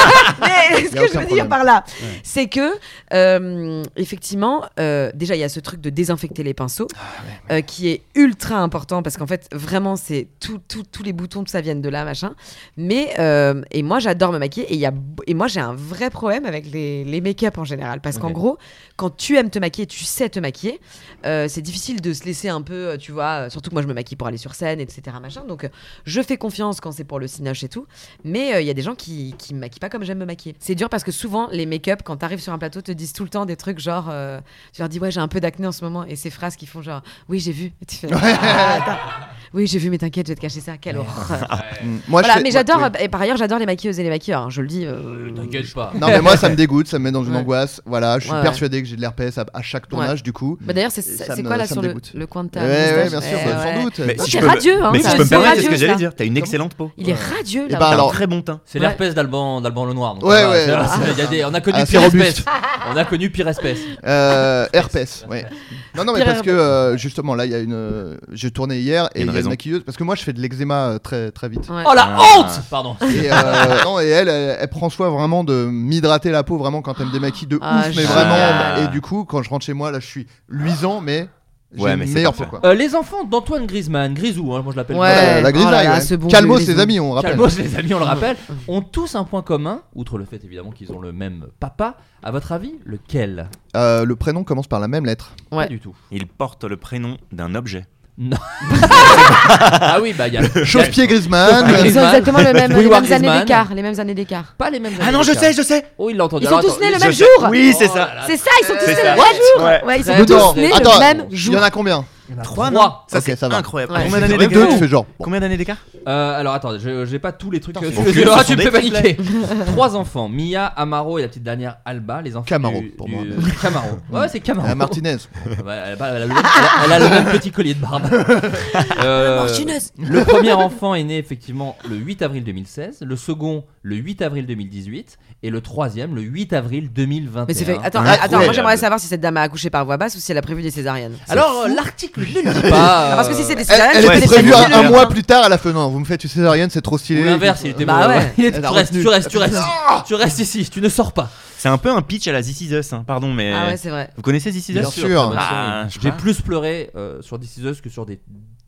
Mais ce Y a que je aucun veux problème. dire par là, c'est que euh, effectivement, euh, déjà il y a ce truc de désinfecter les pinceaux, euh, qui est ultra important parce qu'en fait vraiment c'est tout, tout- tous les boutons tout ça viennent de là machin. Mais euh, et moi j'adore me maquiller et il y a et moi j'ai un vrai problème avec les, les make-up en général parce qu'en Ok. gros quand tu aimes te maquiller, tu sais te maquiller, euh, c'est difficile de se laisser un peu, euh, tu vois, euh, surtout que moi je me maquille pour aller sur scène, et cetera machin. Donc euh, je fais confiance quand c'est pour le cinoche et tout, mais euh, il y a des gens qui qui me maquillent pas comme j'aime me maquiller. C'est dur parce que souvent les make-up quand t'arrives sur un plateau te disent tout le temps des trucs genre, euh, tu leur dis ouais j'ai un peu d'acné en ce moment et ces phrases qui font genre oui j'ai vu et tu fais ah, attends. Oui j'ai vu mais t'inquiète je vais te cacher ça, quelle horreur. Mm. Moi, je Voilà, fais- mais moi, j'adore, oui. et par ailleurs j'adore les maquilleuses et les maquilleurs, hein, je le dis. euh, T'inquiète pas. Non mais moi ça me dégoûte, ça me met dans une Ouais. angoisse. Voilà, je suis Ouais, ouais. persuadé que j'ai de l'herpès à, à chaque tournage du coup. Bah d'ailleurs c'est Et c'est ça c'est me- quoi là ça sur me le, dégoûte. le coin de ta Ouais, ouais, moustache bien sûr, Eh bah, ouais. sans doute. Mais Non, si c'est je peux me- radieux, hein, Mais ça, si je peux me c'est permettre, c'est ce radieux, que j'allais ça. dire. T'as une Comment excellente peau. Il est radieux Et là. bah, T'as alors- un très bon teint. C'est Ouais. l'herpès d'Alban, d'Alban Lenoir. Donc Ouais, ça va, ouais. c'est- c'est- il y a des- on a connu Assez pire robuste. espèce. On a connu pire espèce. Euh, herpès, ouais. Non, non, mais Pire parce que herpès. euh, justement là, il y a une. euh, J'ai tourné hier et Il y a il y une a une raison. maquilleuse parce que moi je fais de l'eczéma euh, très très vite. Ouais. Oh la Ah. honte. Pardon. Et, euh, non, et elle, elle, elle prend soin vraiment de m'hydrater la peau vraiment quand elle me démaquille de Ah, ouf, mais génial. vraiment. Et du coup, quand je rentre chez moi, là, je suis luisant, mais j'ai Ouais, mais une c'est meilleure peau parfait. quoi. Euh, les enfants d'Antoine Griezmann, Grisou, hein, moi je l'appelle. Ouais. comme ça. La, la oh grisaille, là là, ouais. ce bon Calmos, vieux ses Grisou. amis, on rappelle. Calmos, les amis, on le rappelle, ont tous un point commun, outre le fait évidemment qu'ils ont le même papa. À votre avis, lequel? Euh, le prénom commence par la même lettre. Ouais. Pas du tout. Il porte le prénom d'un objet. Non. Ah oui, bah il y a. Chausse-pied Griezmann. Chausse-pied Ils ont Griezmann. exactement le même, les Bouilloire mêmes années Griezmann. d'écart, les mêmes années d'écart. Pas les mêmes. Ah non, je sais, je sais. Oh, il l'a entendu. Ils sont Alors, tous nés le attends, même je- jour. Oui, c'est Oh ça. là là. C'est ça, ils sont tous C'est nés ça. le même jour. Ouais. Ouais, ils sont Très tous Non, nés attends, le même il y jour. en a combien? Trois, Trois. non Ça, Ok, c'est ça va. incroyable. Ouais. Combien d'années Deux, d'écart tu fais genre. bon. Combien d'années d'écart Euh, alors attends, je- j'ai pas tous les trucs. Attends, euh, c'est sous bon. les yeux. Ah, tu Ce me sont fais des paniquer. Trois enfants, Mia, Amaro et la petite dernière Alba, les enfants. Camaro, du- pour du- moi. Camaro. Ouais, c'est Camaro. Ah, Martinez. Ouais, elle, a pas- elle a le même, elle a- elle a le même petit collier de barbe. Euh, Martinez. le premier enfant est né effectivement le huit avril deux mille seize, le second le huit avril deux mille dix-huit et le troisième le huit avril deux mille vingt et un. Mais c'est fait. Attends, Incroyable. attends, moi j'aimerais savoir si cette dame a accouché par voie basse ou si elle a prévu des césariennes. Alors euh, l'article ne le dit pas. Ah, parce que si c'est des Elle, césariennes, elle je Ouais, peux était les prévue planifier un, le un lendemain. mois plus tard, elle a fait non, vous me faites une césarienne, c'est trop stylé. Ou l'inverse, il était Bah bon, ouais. Il était- Elle a tu restes, retenu. tu restes, tu restes, tu restes ici, tu ne sors pas. C'est un peu un pitch à la This Is Us, hein. Pardon, mais. Ah ouais, c'est vrai. Vous connaissez This Is Bien Us sûr. Ah, je sais J'ai pas. plus pleuré euh, sur This Is Us que sur des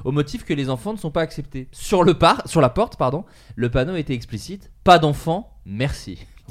au motif que les enfants ne sont pas acceptés. Sur, le par... Sur la porte, pardon, le panneau était explicite, pas d'enfants, merci.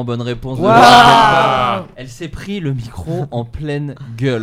bonne réponse. De Wow. Laura Delpa. Elle s'est pris le micro en pleine gueule.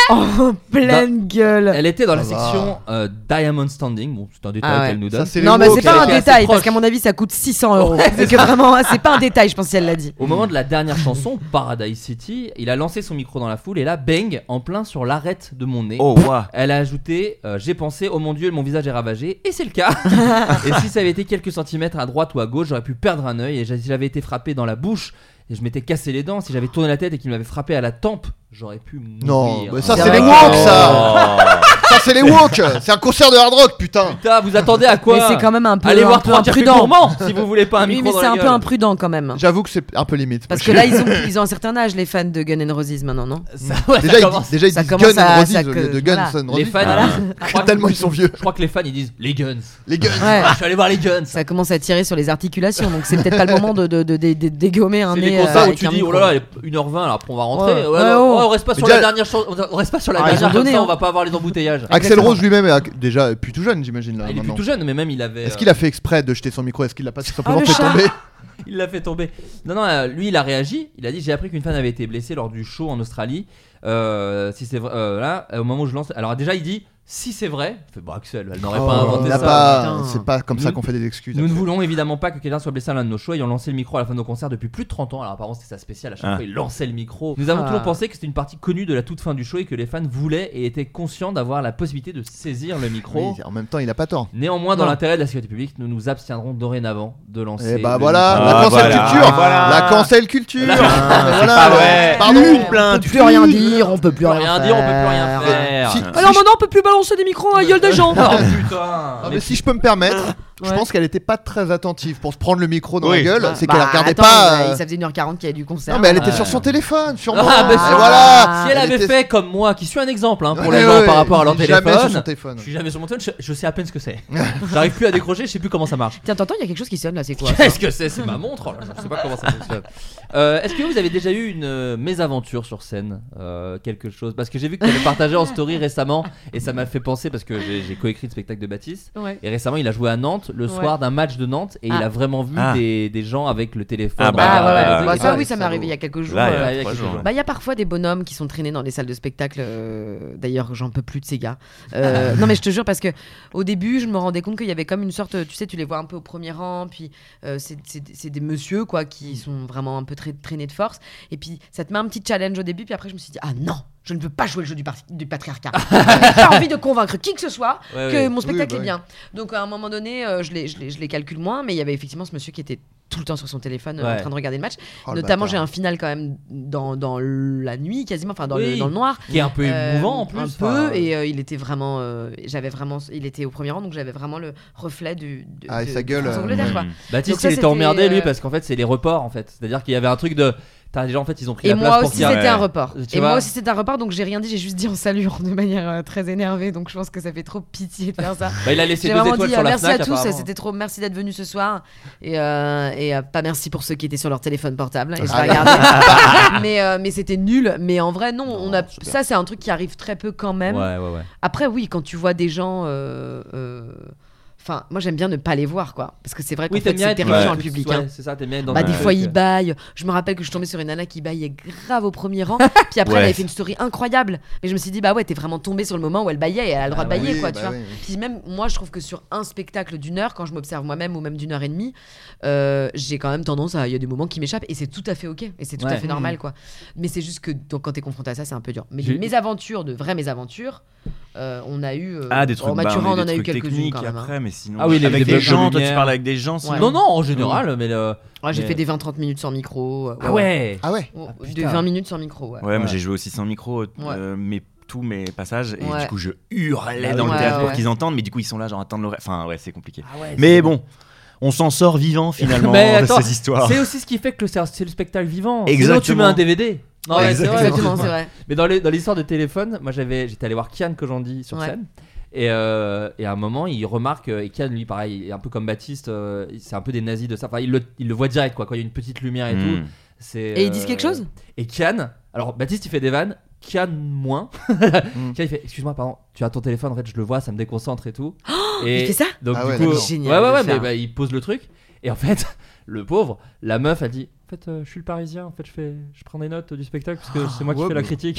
En pleine gueule. Elle était dans la Ça va. section euh, Diamond Standing. Bon, c'est un détail Ah ouais. qu'elle nous donne. Ça, c'est Non, les mais woke, c'est pas elle un était assez détail, parce proche. qu'à mon avis, ça coûte six cents euros. C'est que vraiment, c'est pas un détail, je pense, si elle l'a dit. Au moment de la dernière chanson, Paradise City, il a lancé son micro dans la foule et là, bang, en plein sur l'arête de mon nez. Oh, waouh. Elle a ajouté euh, j'ai pensé, oh mon dieu, mon visage est ravagé. Et c'est le cas. Et si ça avait été quelques centimètres à droite ou à gauche, j'aurais pu perdre un œil. Et si j'avais été frappé dans la bouche et je m'étais cassé les dents, si j'avais tourné la tête et qu'il m'avait frappé à la tempe, j'aurais pu mourir. Non, mais ça C'est c'est les vrai. woke Oh. ça. Ça c'est les woke. C'est un concert de hard rock putain. Putain, vous attendez à quoi? Mais c'est quand même un peu, Allez un voir peu trois circuits imprudent. gourmands si vous voulez pas un Oui, micro mais dans c'est la un peu gueule. imprudent quand même. J'avoue que c'est un peu limite. Parce que là, ils ont, ils ont un certain âge, les fans de Guns N' Roses maintenant, non? Ça, ouais, déjà ça ils commence. disent, déjà ils ça disent commence Guns N' à- Roses ça au lieu que- de Guns voilà. N' Roses. Les fans, Ah. je crois que- Tellement ils sont vieux. Je crois que les fans ils disent les guns. Les Guns. Ouais. Ah, je suis allé voir les guns. Ça commence à tirer sur les articulations, donc c'est peut-être pas le moment de, de, de, de- de dégommer un C'est nez. les concerts euh, où avec tu un dis micro. oh là là, il est une heure vingt, alors après on va rentrer. Ouais. Ouais, Ouais, non, oh. ouais, on reste pas sur Déjà- la dernière chanson, on reste pas sur la Ah, ils dernière ont comme donné, ça, hein. on va pas avoir les embouteillages. Axel Exactement. Rose lui-même est ac- déjà plus tout jeune j'imagine là. Ah, il est plus maintenant. tout jeune, mais même il avait. Est-ce euh, qu'il a fait exprès de jeter son micro? Est-ce qu'il l'a pas simplement le fait chat. tomber? Il l'a fait tomber. Non, non, euh, lui il a réagi. Il a dit j'ai appris qu'une fan avait été blessée lors du show en Australie. Euh, si c'est vrai, euh, là, au moment où je lance. Alors déjà il dit si c'est vrai. Il fait bon Axel, elle n'aurait Oh, pas on inventé n'a ça. pas- putain. C'est pas comme ça Nous- qu'on fait des excuses. Nous ne Axel. voulons évidemment pas que quelqu'un soit blessé à l'un de nos shows. Ayant lancé le micro à la fin de nos concerts depuis plus de trente ans. Alors apparemment c'était ça spécial. À chaque Ah. fois il lançait le micro. Nous avons Ah. toujours pensé que c'était une partie connue de la toute fin du show et que les fans voulaient et étaient conscients d'avoir la possibilité de saisir le micro. Oui, en même temps il a pas tort. Néanmoins, dans Non. l'intérêt de la sécurité publique, nous nous abstiendrons dorénavant de lancer. Et bah le voilà, micro. la Ah, cancel voilà. culture, Voilà. la cancel culture. La- Voilà, c'est pas le- vrai. Pardon. Une On plainte. peut plus rien dire, on peut plus On peut rien, rien dire, on peut plus rien faire. Si- Alors maintenant, on peut plus balancer des micros à la gueule des gens. Oh putain. Ah, mais si je peux me permettre, je Ouais. pense qu'elle était pas très attentive pour se prendre le micro dans Oui. la gueule. Bah, C'est qu'elle bah, regardait attends, pas. bah, euh, Ça faisait une heure quarante qu'il y avait du concert. Non mais elle était Ouais. sur son téléphone, sûrement. Ah, bah, Et c'est- voilà. Si elle avait était- fait comme moi, qui suis un exemple hein, pour Ouais, les gens ouais, par rapport à leur il est jamais téléphone. sur son téléphone. Je suis jamais sur mon téléphone, je, je sais à peine ce que c'est. J'arrive plus à décrocher, je sais plus comment ça marche. Tiens, t'entends, il y a quelque chose qui sonne là, c'est quoi ça Qu'est-ce que c'est? C'est ma montre. Oh là, je sais pas comment ça fonctionne. Euh, Est-ce que vous avez déjà eu une euh, mésaventure sur scène, euh, quelque chose? Parce que j'ai vu que tu avais partagé en story récemment et ça m'a fait penser parce que j'ai j'ai coécrit le spectacle de Baptiste. Ouais. Et récemment, il a joué à Nantes le Ouais. soir d'un match de Nantes et il Ah. a vraiment vu Ah. des, des gens avec le téléphone. Ah bah, Ah, euh, ouais, ouais. euh, Bah, euh, ça, euh, oui, ça m'est salaud. arrivé il y a quelques jours. Là, il y a euh, Ouais, il y a trois quelques jours. jours. Bah, il y a parfois des bonhommes qui sont traînés dans des salles de spectacle. euh, D'ailleurs, j'en peux plus de ces gars. Euh, non, mais je te jure, parce que au début, je me rendais compte qu'il y avait comme une sorte. Tu sais, tu les vois un peu au premier rang, puis euh, c'est c'est- c'est des messieurs, quoi, qui sont vraiment un peu tra- traînés de force. Et puis, ça te met un petit challenge au début, puis après, je me suis dit, ah non, je ne veux pas jouer le jeu du, par- du patriarcat. Je n'ai pas envie de convaincre qui que ce soit Ouais, que ouais. mon spectacle Oui, bah est bien. Donc, à un moment donné, euh, je, les, je, les, je les calcule moins, mais il y avait effectivement ce monsieur qui était tout le temps sur son téléphone euh, en Ouais. train de regarder le match. Oh, le Notamment, bâtard. j'ai un final quand même dans, dans la nuit, quasiment, enfin dans, Oui. le, dans le noir. Qui est un peu Euh, émouvant en plus. Un enfin, peu, et euh, il était vraiment. euh, j'avais vraiment. Il était au premier rang, donc j'avais vraiment le reflet du. De, Ah, et de- sa de gueule, France-Angleterre, euh, quoi. mm. Baptiste, Donc ça, il était c'était, emmerdé lui euh, parce qu'en fait, c'est les reports en fait. C'est-à-dire qu'il y avait un truc de. T'as des gens en fait, ils ont pris Et la place moi pour aussi, qu'il y ait- c'était un report. Tu Et vois moi aussi, c'était un report, donc j'ai rien dit, j'ai juste dit en saluant de manière euh, très énervée. Donc je pense que ça fait trop pitié de faire ça. Bah, il a laissé J'ai deux vraiment étoiles dit sur euh, la merci Fnac, à tous, apparemment. c'était trop, merci d'être venus ce soir. Et, euh, et euh, pas merci pour ceux qui étaient sur leur téléphone portable. Et je Ah, vais regarder. mais euh, mais c'était nul. Mais en vrai, non, Non, on a, super. ça c'est un truc qui arrive très peu quand même. Ouais, ouais, ouais. Après, oui, quand tu vois des gens. euh, euh, Enfin, moi j'aime bien ne pas les voir, quoi. Parce que c'est vrai qu'en Oui, fait, t'aimes bien c'est être terrifiant ouais, le public. ouais, hein. c'est ça, t'aimes bien être dans Bah, le des truc. fois, ils baillent. Je me rappelle que je suis tombée sur une nana qui baillait grave au premier rang. Puis après, Ouais. elle avait fait une story incroyable. Mais je me suis dit, bah ouais, t'es vraiment tombée sur le moment où elle baillait et elle a le droit Ah de ouais. bailler, Oui, quoi, bah tu vois. oui, oui. Puis même, moi, je trouve que sur un spectacle d'une heure, quand je m'observe moi-même ou même d'une heure et demie, euh, j'ai quand même tendance à. Il y a des moments qui m'échappent et c'est tout à fait ok. Et c'est tout Ouais. à fait Mmh. normal, quoi. Mais c'est juste que donc, quand t'es confronté à ça, c'est un peu dur. Mais J'ai- des mésaventures, de vraies mésaventures, euh, on a eu. euh, Ah, des au trucs, bah, Mathurin, mais on en des a eu trucs quelques-unes techniques quand même. hein. après, mais sinon. Ah oui, les- avec des des bugs de gens, toi tu lumière. parles avec des gens. sinon- Ouais. Non, non, en général, mais le. Ouais, j'ai mais- fait des vingt trente minutes sans micro. euh, Ah ouais. Ah ouais. Oh, Ah, des putain. vingt minutes sans micro, ouais. Ouais, moi Ouais. j'ai joué aussi sans micro, euh, mais tous mes passages, et Ouais. du coup je hurlais Ah dans oui. le théâtre Ouais, pour ouais. qu'ils entendent, mais du coup ils sont là, genre attendre l'oreille. Enfin, ouais, c'est compliqué. Ah ouais, Mais c'est- bon, on s'en sort vivant finalement Mais attends, de ces histoires. C'est aussi ce qui fait que le- c'est c'est le spectacle vivant. Exactement. Sinon, tu mets un D V D. Non, Ouais, mais c'est vrai. exactement, c'est vrai. Mais dans les- dans l'histoire de téléphone, moi j'avais, j'étais allé voir Kian Kojandi sur Ouais. scène. Et, euh, et à un moment, il remarque, euh, et Kian, lui, pareil, est un peu comme Baptiste, euh, c'est un peu des nazis de ça. Enfin, il le, il le voit direct, quoi. Quand il y a une petite lumière et Mm. tout. C'est, Et ils disent quelque chose ? Et Kian, alors Baptiste, il fait des vannes. Kian, moins. Mm. Kian, il fait excuse-moi, pardon, tu as ton téléphone, en fait, je le vois, ça me déconcentre et tout. et il fait ça ? Donc, Ah du ouais, coup, d'accord. Génial ouais, ouais, de ouais, le mais faire. bah, il pose le truc. Et en fait, le pauvre, la meuf a dit en fait, euh, je suis le Parisien, en fait, je, fais, je prends des notes du spectacle parce que c'est moi qui ouais, fais la bah. critique.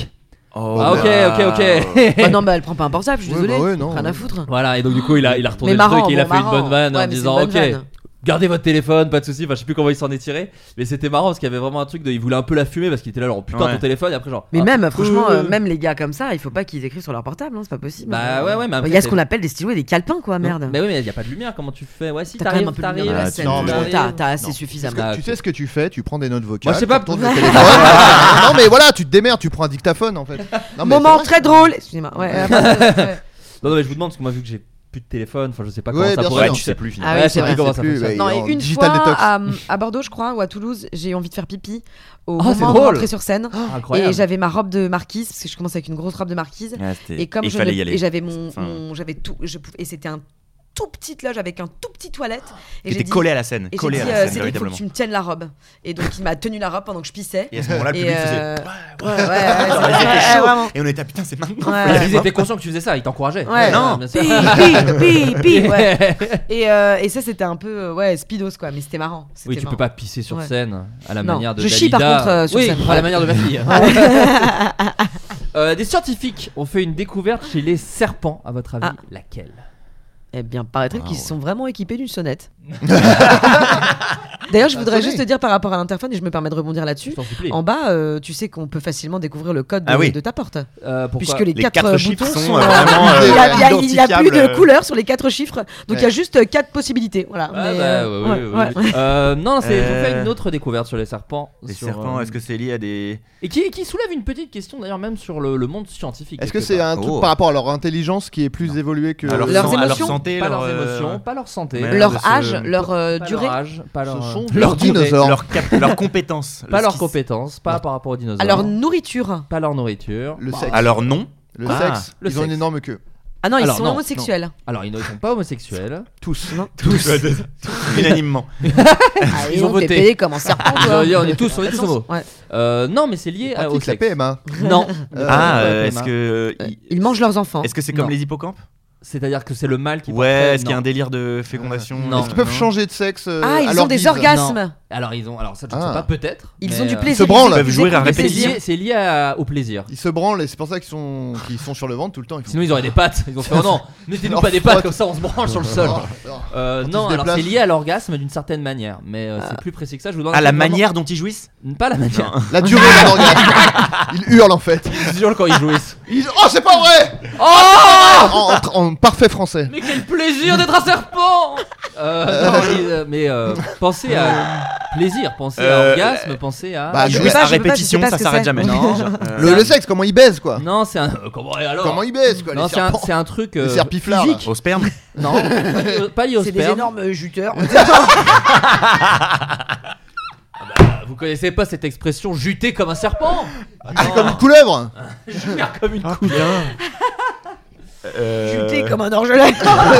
Oh, Ah, ok, bah. ok, ok. Ah non, bah elle prend pas un portable, je suis Ouais, désolée. bah ouais, non, Rien ouais. à foutre. Voilà, et donc du coup, il a, il a retourné Mais le marrant, truc et il a bon, fait une marrant. bonne vanne Ouais, en mais c'est disant une ok, bonne vanne. gardez votre téléphone, pas de soucis. Enfin, je sais plus comment il s'en est tiré, mais c'était marrant parce qu'il y avait vraiment un truc de. Il voulait un peu la fumer parce qu'il était là, genre putain, Ouais. ton téléphone, et après, genre. Mais ah, même, franchement, euh, euh, même les gars comme ça, il faut pas qu'ils écrivent sur leur portable, hein, c'est pas possible. Bah ouais, ouais, mais après, Il y a ce c'est- qu'on appelle des stylos et des calepins, quoi, merde. Mais oui, mais il y a pas de lumière, comment tu fais? Ouais, si T'as quand même t'arrives, un peu de t'arrives. lumière dans la Ah, scène. non, mais- Non, T'as t'as assez Non. suffisamment. Ah, Tu ok. sais ce que tu fais, tu prends des notes vocales. Moi, je sais pas. tu retournes le téléphone. Non mais voilà, tu te démerdes, tu prends un dictaphone en fait. Non, mais Moment c'est très drôle. Excusez-moi. Ouais, euh, ouais. Non, non, mais je vous demande parce que moi, vu que j'ai plus de téléphone, enfin, je sais pas comment Ouais, ça bien pourrait sûr. être. Tu sais plus Ah finalement. oui, Ouais, c'est c'est vrai. vrai comment c'est ça plus, fonctionne. ouais. Non, Et et en une digital fois détox. à, à Bordeaux, je crois, ou à Toulouse, j'ai eu envie de faire pipi au Oh, c'est moment de drôle. rentrer sur scène. Ah, incroyable. Et j'avais ma robe de marquise, parce que je commence avec une grosse robe de marquise. Ouais, c'était- Et comme il je fallait ne- y aller. et j'avais mon, Enfin, mon- j'avais tout, je pouvais- et c'était un tout petit loge avec un tout petit toilette. Et T'étais j'ai dit- collé à la scène, Et j'ai collé dit, à euh, la scène Cédric, faut que véritablement. tu me tiennes la robe. Et donc il m'a tenu la robe pendant que je pissais. Et à ce moment-là, le Et public euh, faisait. ouais, ouais, ouais, Ouais, ouais, c'était ouais, chaud. vraiment. Et on était ah, putain, c'est maintenant. Ouais. Mais ils étaient conscients que tu faisais ça, ils t'encourageaient. Ouais. Non. bien sûr. Pi, pi, pi, pi, ouais. Et, euh, et ça c'était un peu euh, ouais speedos quoi, mais c'était marrant. Oui, C'était tu peux marrant. pas pisser sur Ouais. scène à la Non. manière de Je chie, Dalida. par contre, euh, sur oui, scène. à la manière de ma fille. Euh, des scientifiques ont fait une découverte chez les serpents. À votre avis, Ah. laquelle? Eh bien, paraît-il qu'ils Wow. sont vraiment équipés d'une sonnette. D'ailleurs, je voudrais sonné. juste te dire par rapport à l'interphone, et je me permets de rebondir là-dessus. Je t'en supplie. En bas, euh, tu sais qu'on peut facilement découvrir le code de, Ah oui. de ta porte. Euh, pourquoi Puisque les, Les quatre, quatre euh, chiffres boutons sont, sont. euh, euh, vraiment, il y a, euh, il y a- il y a plus identifiables. de couleurs sur les quatre chiffres, donc il y a Ouais. juste euh, quatre possibilités. Voilà. Ah, Mais, bah, euh, ouais, ouais, ouais, ouais, ouais. ouais. Euh, non, c'est ils ont Euh, fait une autre découverte sur les serpents. Les sur, serpents, euh, est-ce que c'est lié à des. Et qui, qui soulève une petite question d'ailleurs même sur le, le monde scientifique. Est-ce que quelque c'est part. un truc Oh. par rapport à leur intelligence qui est plus évolué que à leur, Leurs sang- à leur émotions, santé, Pas leur, leurs euh, émotions, pas leur santé, Merde, Leur ce- âge, leur euh, pas durée. leur âge, pas leur, Ce sont leur des durée, dinosaures. leur, cap- leur compétence. pas Le leurs ski- compétences, pas par rapport aux dinosaures, À leur nourriture. pas leur nourriture. Le Bah, sexe. À leur nom. Le Ah, sexe, le ils ont une sexe. énorme queue. Ah non, ils Alors, sont non, homosexuels. Alors ils ne sont pas homosexuels. Tous. Non. Tous. Unanimement. Ah, Ils et ont on t'est voté. payé comme un serpent, Ils toi. ont dit, on est tous, on est tous homo. Ouais. Euh, non, mais c'est lié à- au Pratique la sexe. P M A. Non. Euh, Ah, Ouais, euh, P M A. est-ce que. Euh, il- Ils mangent leurs enfants. Est-ce que c'est comme Non. les hippocampes? C'est-à-dire que c'est le mâle qui. Ouais, porterait- est-ce qu'il y a un non. délire de fécondation? Non. Est-ce qu'ils peuvent changer de sexe euh, Ah, à ils leur ont des guise orgasmes. Alors ils ont, alors ça je ne Ah. sais pas peut-être. Ils mais, ont du euh, plaisir. se branlent. Ils Ils peuvent jouer à éprouvent du C'est répétition. plaisir. lié, c'est lié à- au plaisir. Ils se branlent et c'est pour ça qu'ils sont, qu'ils sont sur le ventre tout le temps. Ils font- Sinon ils auraient des pattes. Ils ont fait oh non, mettez-nous Leur pas des pattes frotte. comme ça on se branle sur le sol. Oh, non. Euh, Quand ils non, se alors déplacent. c'est lié à l'orgasme d'une certaine manière, mais euh, c'est plus précis que ça. Je vous donne Ah, un la truc vraiment- manière dont ils jouissent? Pas la manière. La durée d'un orgasme. Ils hurlent en fait. Ils hurlent quand ils jouissent. Ils- Oh, c'est pas vrai. Oh en, en- en parfait français. Mais quel plaisir d'être un serpent. Euh, non, ils, euh, mais euh, pensez à plaisir, pensez à Euh, orgasme, pensez à. bah, Je Jouer sais pas, à je sais pas, je répétition, sais pas ça ce que s'arrête c'est. jamais. Non. Euh, Le, le sexe, comment ils baisent quoi. Non, c'est un. euh, comment et alors Comment ils baisent quoi. Non, les c'est un, serpents. c'est un truc. Les euh, serpiflards, là. physique. Au sperme. Non, pas lié au- pas lié au C'est des sperme. énormes euh, juteurs. Vous connaissez pas cette expression juter comme un serpent? Ah, comme une couleuvre. Juter comme une coupe. Euh, Juté comme un orgelet.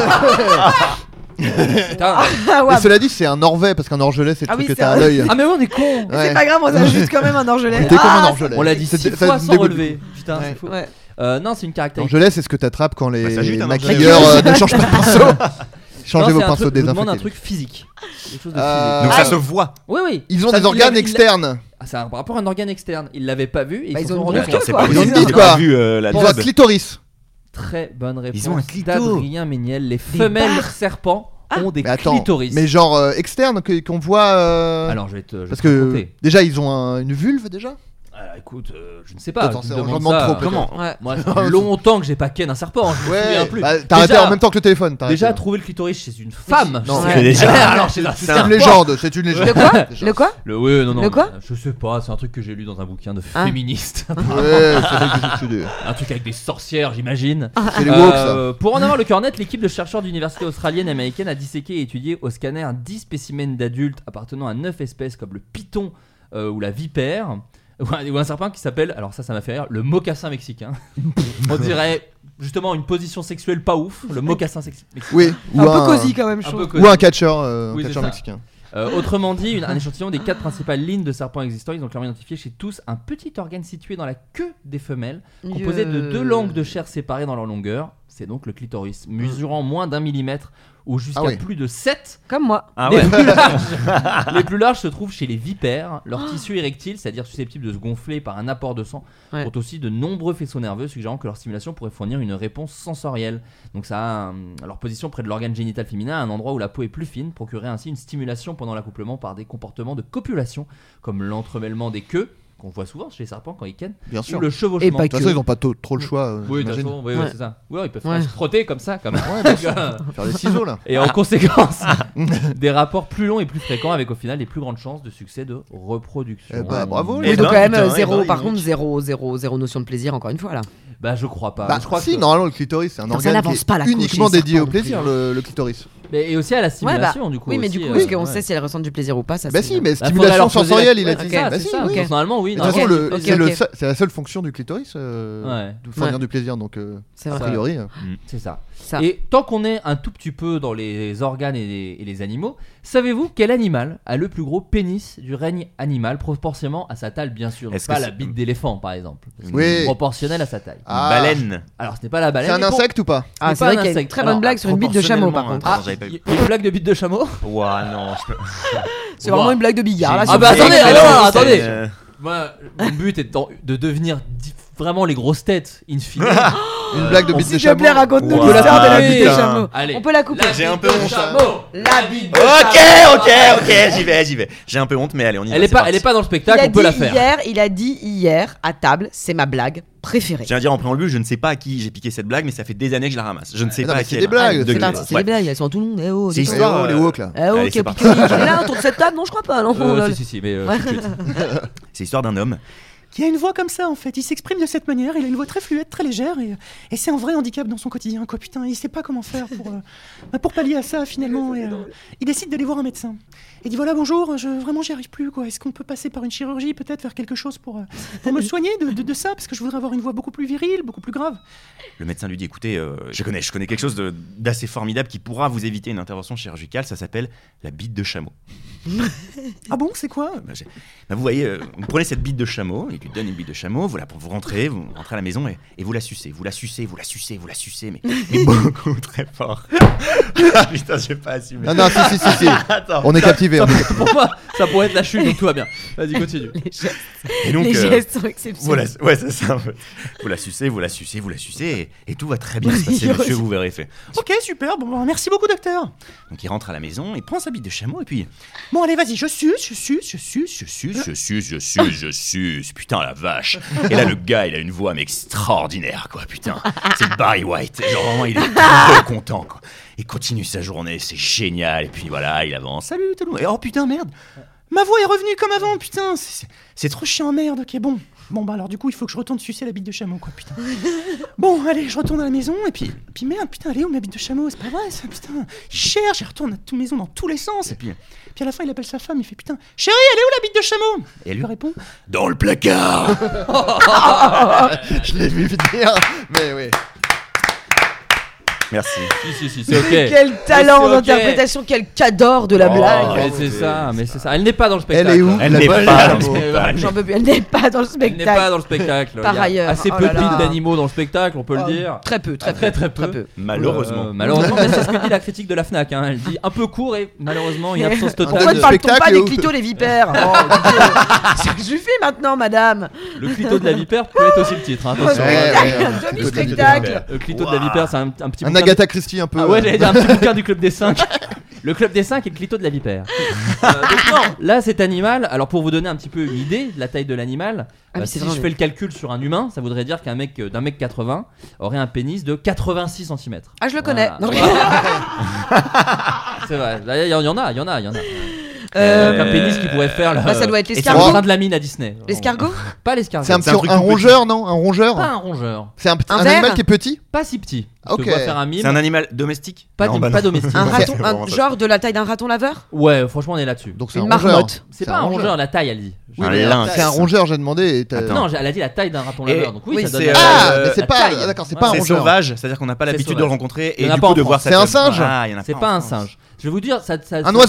Putain. Ah ouais. Mais cela dit, c'est un orvet parce qu'un orgelet c'est le Ah truc oui, que c'est t'as à vrai. l'œil. Ah mais ouais, on est con. Ouais. C'est pas grave, on a juste quand même un orgelet. T'es comme un Ah, orgelet. On l'a dit C'est- six ça fois me sans dégoûte. relever. Putain, Ouais. c'est fou. Ouais. Euh, non, c'est une caractéristique. L'orgelet, c'est ce que t'attrapes quand les Bah, ça jute, un maquilleurs euh, ne changent pas de pinceau. Non, Changez c'est vos un pinceaux truc- je vous demande un désinfectés. truc physique. Quelque chose de Euh, Donc physique. ça se voit. Oui, oui. Ils ont Ça, des il organes l'a- il l'a- externes. Ah, c'est un par rapport à un organe externe. Ils l'avaient pas vu. Et Bah, ils ils se ont sont une rendus queue, compte. C'est quoi. pas Ils ont une possible. bite, On a quoi. vu euh, la Ils ont un dub. clitoris. Très bonne réponse. Ils ont un clito. d'Adrien Méniel. Les femelles barres. serpents ont des Mais attends, clitoris. mais genre euh, externe que- qu'on voit. euh, Alors je vais te. je vais Parce te que raconter. déjà ils ont un- une vulve déjà. Alors écoute, euh, je ne sais pas. Attends, tu c'est- me j'en demandes demande ça, trop, euh, peut-être. Comment? Ouais. Moi, ça fait longtemps que j'ai pas ken un serpent. Je me souviens plus. bah, t'as arrêté Déjà- en même temps que le téléphone. t'as Déjà arrêté. trouver le clitoris chez une femme. Non, je ouais. sais. déjà- Alors chez un C'est serpent. une légende, c'est une légende. Le quoi Déjà. Le quoi Le oui, non, non. Le quoi Je sais pas. C'est un truc que j'ai lu dans un bouquin de Ah. féministe. Ouais, c'est vrai que c'est des- Un truc avec des sorcières, j'imagine. c'est les woke ça. Euh, pour en avoir le cœur net, l'équipe de chercheurs d'université australienne et américaine a disséqué et étudié au scanner dix spécimens d'adultes appartenant à neuf espèces comme le python euh, ou la vipère. Ou un, ou un serpent qui s'appelle, alors ça ça m'a fait rire, le mocassin mexicain. On dirait justement une position sexuelle pas ouf, le mocassin sexi- mexicain. Oui, ou Un peu cosy quand même, je Un peu trouve. cosy. Ou un catcheur, euh, un Oui, c'est catcheur ça. mexicain. Euh, autrement dit, une- un échantillon des quatre principales lignes de serpents existants. Ils ont clairement identifié chez tous un petit organe situé dans la queue des femelles, composé de Euh. deux langues de chair séparées dans leur longueur. C'est donc le clitoris, mesurant moins d'un millimètre ou jusqu'à Ah oui. plus de sept. Comme moi. Ah les, ouais. plus larges, les plus larges se trouvent chez les vipères. Leur tissu érectile, c'est-à-dire susceptible de se gonfler par un apport de sang, Ouais. compte aussi de nombreux faisceaux nerveux, suggérant que leur stimulation pourrait fournir une réponse sensorielle. Donc ça a un- leur position près de l'organe génital féminin, un endroit où la peau est plus fine, procurait ainsi une stimulation pendant l'accouplement par des comportements de copulation, comme l'entremêlement des queues, qu'on voit souvent chez les serpents quand ils kennent, Bien sûr. ou le Et chevauchement. pas De toute façon, ils n'ont pas to- trop le choix. euh, Oui, de toute j'imagine. façon, oui, oui, Ouais. c'est ça. Oui, ils peuvent Ouais. se frotter comme ça, comme Ouais, bien sûr. Faire des ciseaux là. Et en conséquence, des rapports plus longs et plus fréquents, avec au final les plus grandes chances de succès de reproduction. Eh bah, bravo, Oui, Eh donc ben, quand même putain, euh, eh zéro. ben, par dis contre, donc. zéro, zéro, zéro notion de plaisir encore une fois là. Bah, je crois pas. Bah, je crois si, que... normalement, le clitoris, c'est un Attends, ça organe n'avance qui pas, est la couche uniquement chez les dédié au serpents non plaisir, plus. le, le clitoris. Mais et aussi à la Ouais, bah, stimulation, du coup. oui, mais aussi, du coup, euh, parce qu'on ouais. sait si elles ressentent du plaisir ou pas. Ça, Bah c'est- si, mais Bah, faudrait stimulation leur poser sensorielle, la- il a Ouais, dit. c'est ça, Bah c'est si, ça. oui. Donc, normalement, oui. De toute façon, normalement, le- ok, c'est le ok. seul- c'est la seule fonction du clitoris euh, Ouais. de fournir Ouais. du plaisir, donc euh, C'est a vrai. priori. euh, c'est ça. Ça. Et tant qu'on est un tout petit peu dans les organes et les, et les animaux, savez-vous quel animal a le plus gros pénis du règne animal, proportionnellement à sa taille, bien sûr. Est-ce Pas que la c'est- bite d'éléphant, par exemple. Parce que Oui. c'est proportionnel à sa taille. Ah. Baleine. Alors, ce n'est pas la baleine. C'est un mais pour- insecte ou pas Ah, n'est c'est pas vrai un qu'il y a une insecte. très Alors, bonne blague sur une bite de chameau par proportionnellement, contre. hein. Ah, j'avais pas il eu. y a une blague de bite de chameau. Ouah, non. je peux- C'est vraiment une blague de billard là. J'ai- Ah sur bah le attendez, fait. alors, alors, c'est- attendez. euh, Moi, mon but est de, de devenir di- vraiment les grosses têtes, in fine. Une blague de on- bite S'il de te chameau. plaît, raconte-nous Wow. l'histoire de la Ah, bite de putain. chameau. Allez. On peut la couper. La J'ai un bite peu de honte. chameau. La bite de Ok, chameau. ok, ok, j'y vais, j'y vais. J'ai un peu honte, mais allez, on y va. Elle est c'est pas, parti. elle est pas dans le Il spectacle, a on peut dit la faire. hier, il a dit hier à table, c'est ma blague préférée. Je viens de dire en préambule, je ne sais pas à qui j'ai piqué cette blague, mais ça fait des années que je la ramasse. Je ne sais Non, pas mais à c'est qui. des elle- blagues, Ah, c'est degré. C'est parti, c'est Ouais. des blagues, elles sont à tout le monde. Eh oh, C'est dis donc. histoire, Oh, les euh, woke là. Eh oh, Allez, qui a c'est piqué Nick. Là, autour de cette table, non, je crois pas. Non, Euh, lol. si, si, si, mais euh, Ouais. tout de suite. C'est l'histoire d'un homme qui a une voix comme ça en fait. Il s'exprime de cette manière. Il a une voix très fluide, très légère, et, et c'est un vrai handicap dans son quotidien. Quoi, putain, il sait pas comment faire pour euh, bah, pour pallier à ça finalement. Et, euh, il décide d'aller voir un médecin. Il dit voilà bonjour, je vraiment j'y arrive plus quoi. Est-ce qu'on peut passer par une chirurgie, peut-être faire quelque chose pour euh, pour me soigner de, de, de ça parce que je voudrais avoir une voix beaucoup plus virile, beaucoup plus grave. Le médecin lui dit écoutez, euh, je connais je connais quelque chose de- d'assez formidable qui pourra vous éviter une intervention chirurgicale. Ça s'appelle la bite de chameau. Ah bon, c'est quoi bah, j'ai- bah, vous voyez, euh, vous prenez cette bite de chameau, il lui donne une bite de chameau, voilà, pour vous rentrer, vous rentrez à la maison et, et vous la sucez, vous la sucez, vous la sucez, vous la sucez, mais, mais beaucoup très fort. Ah, putain, je vais pas assumer. Non, non, si, si, si, si. Attends. On est captivé. Ça, on est captivé. pour moi, ça pourrait être la chute, donc tout va bien. Vas-y, continue. Les gestes, Et donc, les euh, gestes sont vous la, exceptionnels. ouais, c'est ça. en fait. Vous la sucez, vous la sucez, vous la sucez, et, et tout va très bien se passer, monsieur, vous verrez. Fait. Ok, super, bon, bon, merci beaucoup, docteur. Donc il rentre à la maison, il prend sa bite de chameau, et puis, bon, allez, vas-y, je suce, je suce, je suce, je suce, je suce, je suce, je suce, putain, la vache. Et là, le gars, il a une voix, mais extraordinaire, quoi, putain. C'est Barry White, genre vraiment, il est trop content, quoi. Il continue sa journée, c'est génial, et puis voilà, il avance, salut, tout le monde. Et oh putain, merde. Ma voix est revenue comme avant, putain, c'est, c'est trop chiant, merde, ok, bon. Bon, bah alors du coup, il faut que je retourne sucer la bite de chameau, quoi, putain. Bon, allez, je retourne à la maison, et puis, puis merde, putain, elle est où ma bite de chameau? C'est pas vrai, ça, putain. Il cherche, il retourne à toute maison dans tous les sens, et puis, puis à la fin, il appelle sa femme, il fait, putain, chérie, elle est où la bite de chameau? Et elle lui répond, dans le placard. Je l'ai vu venir, mais oui. Merci. Si, si, si, c'est ok. Quel talent Mais c'est ok. d'interprétation, quel cador de la Oh, blague. mais c'est ça, mais c'est ça. Elle n'est pas dans le spectacle. Elle est où Elle La n'est bonne pas dans le info. spectacle. J'en peux plus, elle n'est pas dans le Elle n'est spectacle. pas dans le spectacle. Par Il y a ailleurs. assez Oh peu là de là. bites d'animaux dans le spectacle, on peut Oh, le dire. Très peu, très, Très, peu, très peu. Malheureusement. Euh, malheureusement, mais c'est ce que dit la critique de la Fnac. Hein. Elle dit un peu court et malheureusement une absence Pourquoi totale. ne de- parle-t-on pas spectacle des ou- clitos des vipères? Oh, écoutez, ça suffit maintenant, madame. Le clito de la vipère peut être aussi le titre. Hein, attention. Ouais, hein. ouais, ouais. Un demi-spectacle. Le clito de la vipère, c'est un, un petit Un bouquin Agatha Christie un peu. Ah ouais, j'allais dire un petit bouquin du Club des cinq. Le Club des cinq et le clito de la vipère. Euh, donc non, là cet animal, alors pour vous donner un petit peu une idée de la taille de l'animal, Ah oui, euh, c'est si vrai, je mais- fais le calcul sur un humain, ça voudrait dire qu'un mec euh, d'un mec quatre-vingts aurait un pénis de quatre-vingt-six centimètres. Ah, je le connais. Non, C'est vrai, il y, en a, il y en a, il y en a. Euh, Donc un pénis qui pourrait faire le, bah, ça doit être et l'escargot. c'est le train de la mine à Disney. L'escargot? Pas l'escargot. C'est un, C'est petit, un truc un tout petit. rongeur, non? Un rongeur? Pas un rongeur. C'est un, Un un ver animal qui est petit? Pas si petit. Parce que Ok. doit faire un mime. C'est un animal domestique? Pas, Non, du- bah pas non. domestique. Un C'est raton, vraiment un ça. genre de la taille d'un raton laveur? Ouais, franchement on est là-dessus. Donc c'est Une un rongeur. marmotte. C'est pas un rongeur, la taille elle dit. Oui, Un mais lynx. c'est un rongeur, j'ai demandé. et t'as- Attends. Non, elle a dit la taille d'un raton Et- laveur. Donc oui, oui, ça donne c'est, la- Ah, Euh, mais c'est la pas. taille. ah, D'accord, c'est Ouais. pas un C'est rongeur. sauvage, c'est-à-dire qu'on n'a pas C'est l'habitude de sauvage. le rencontrer Il y et en a du pas coup en de voir France. sa C'est un tête. singe Ah, il y en a C'est en pas un France. singe. Je vais vous dire, ça, ça- Un ça- oiseau?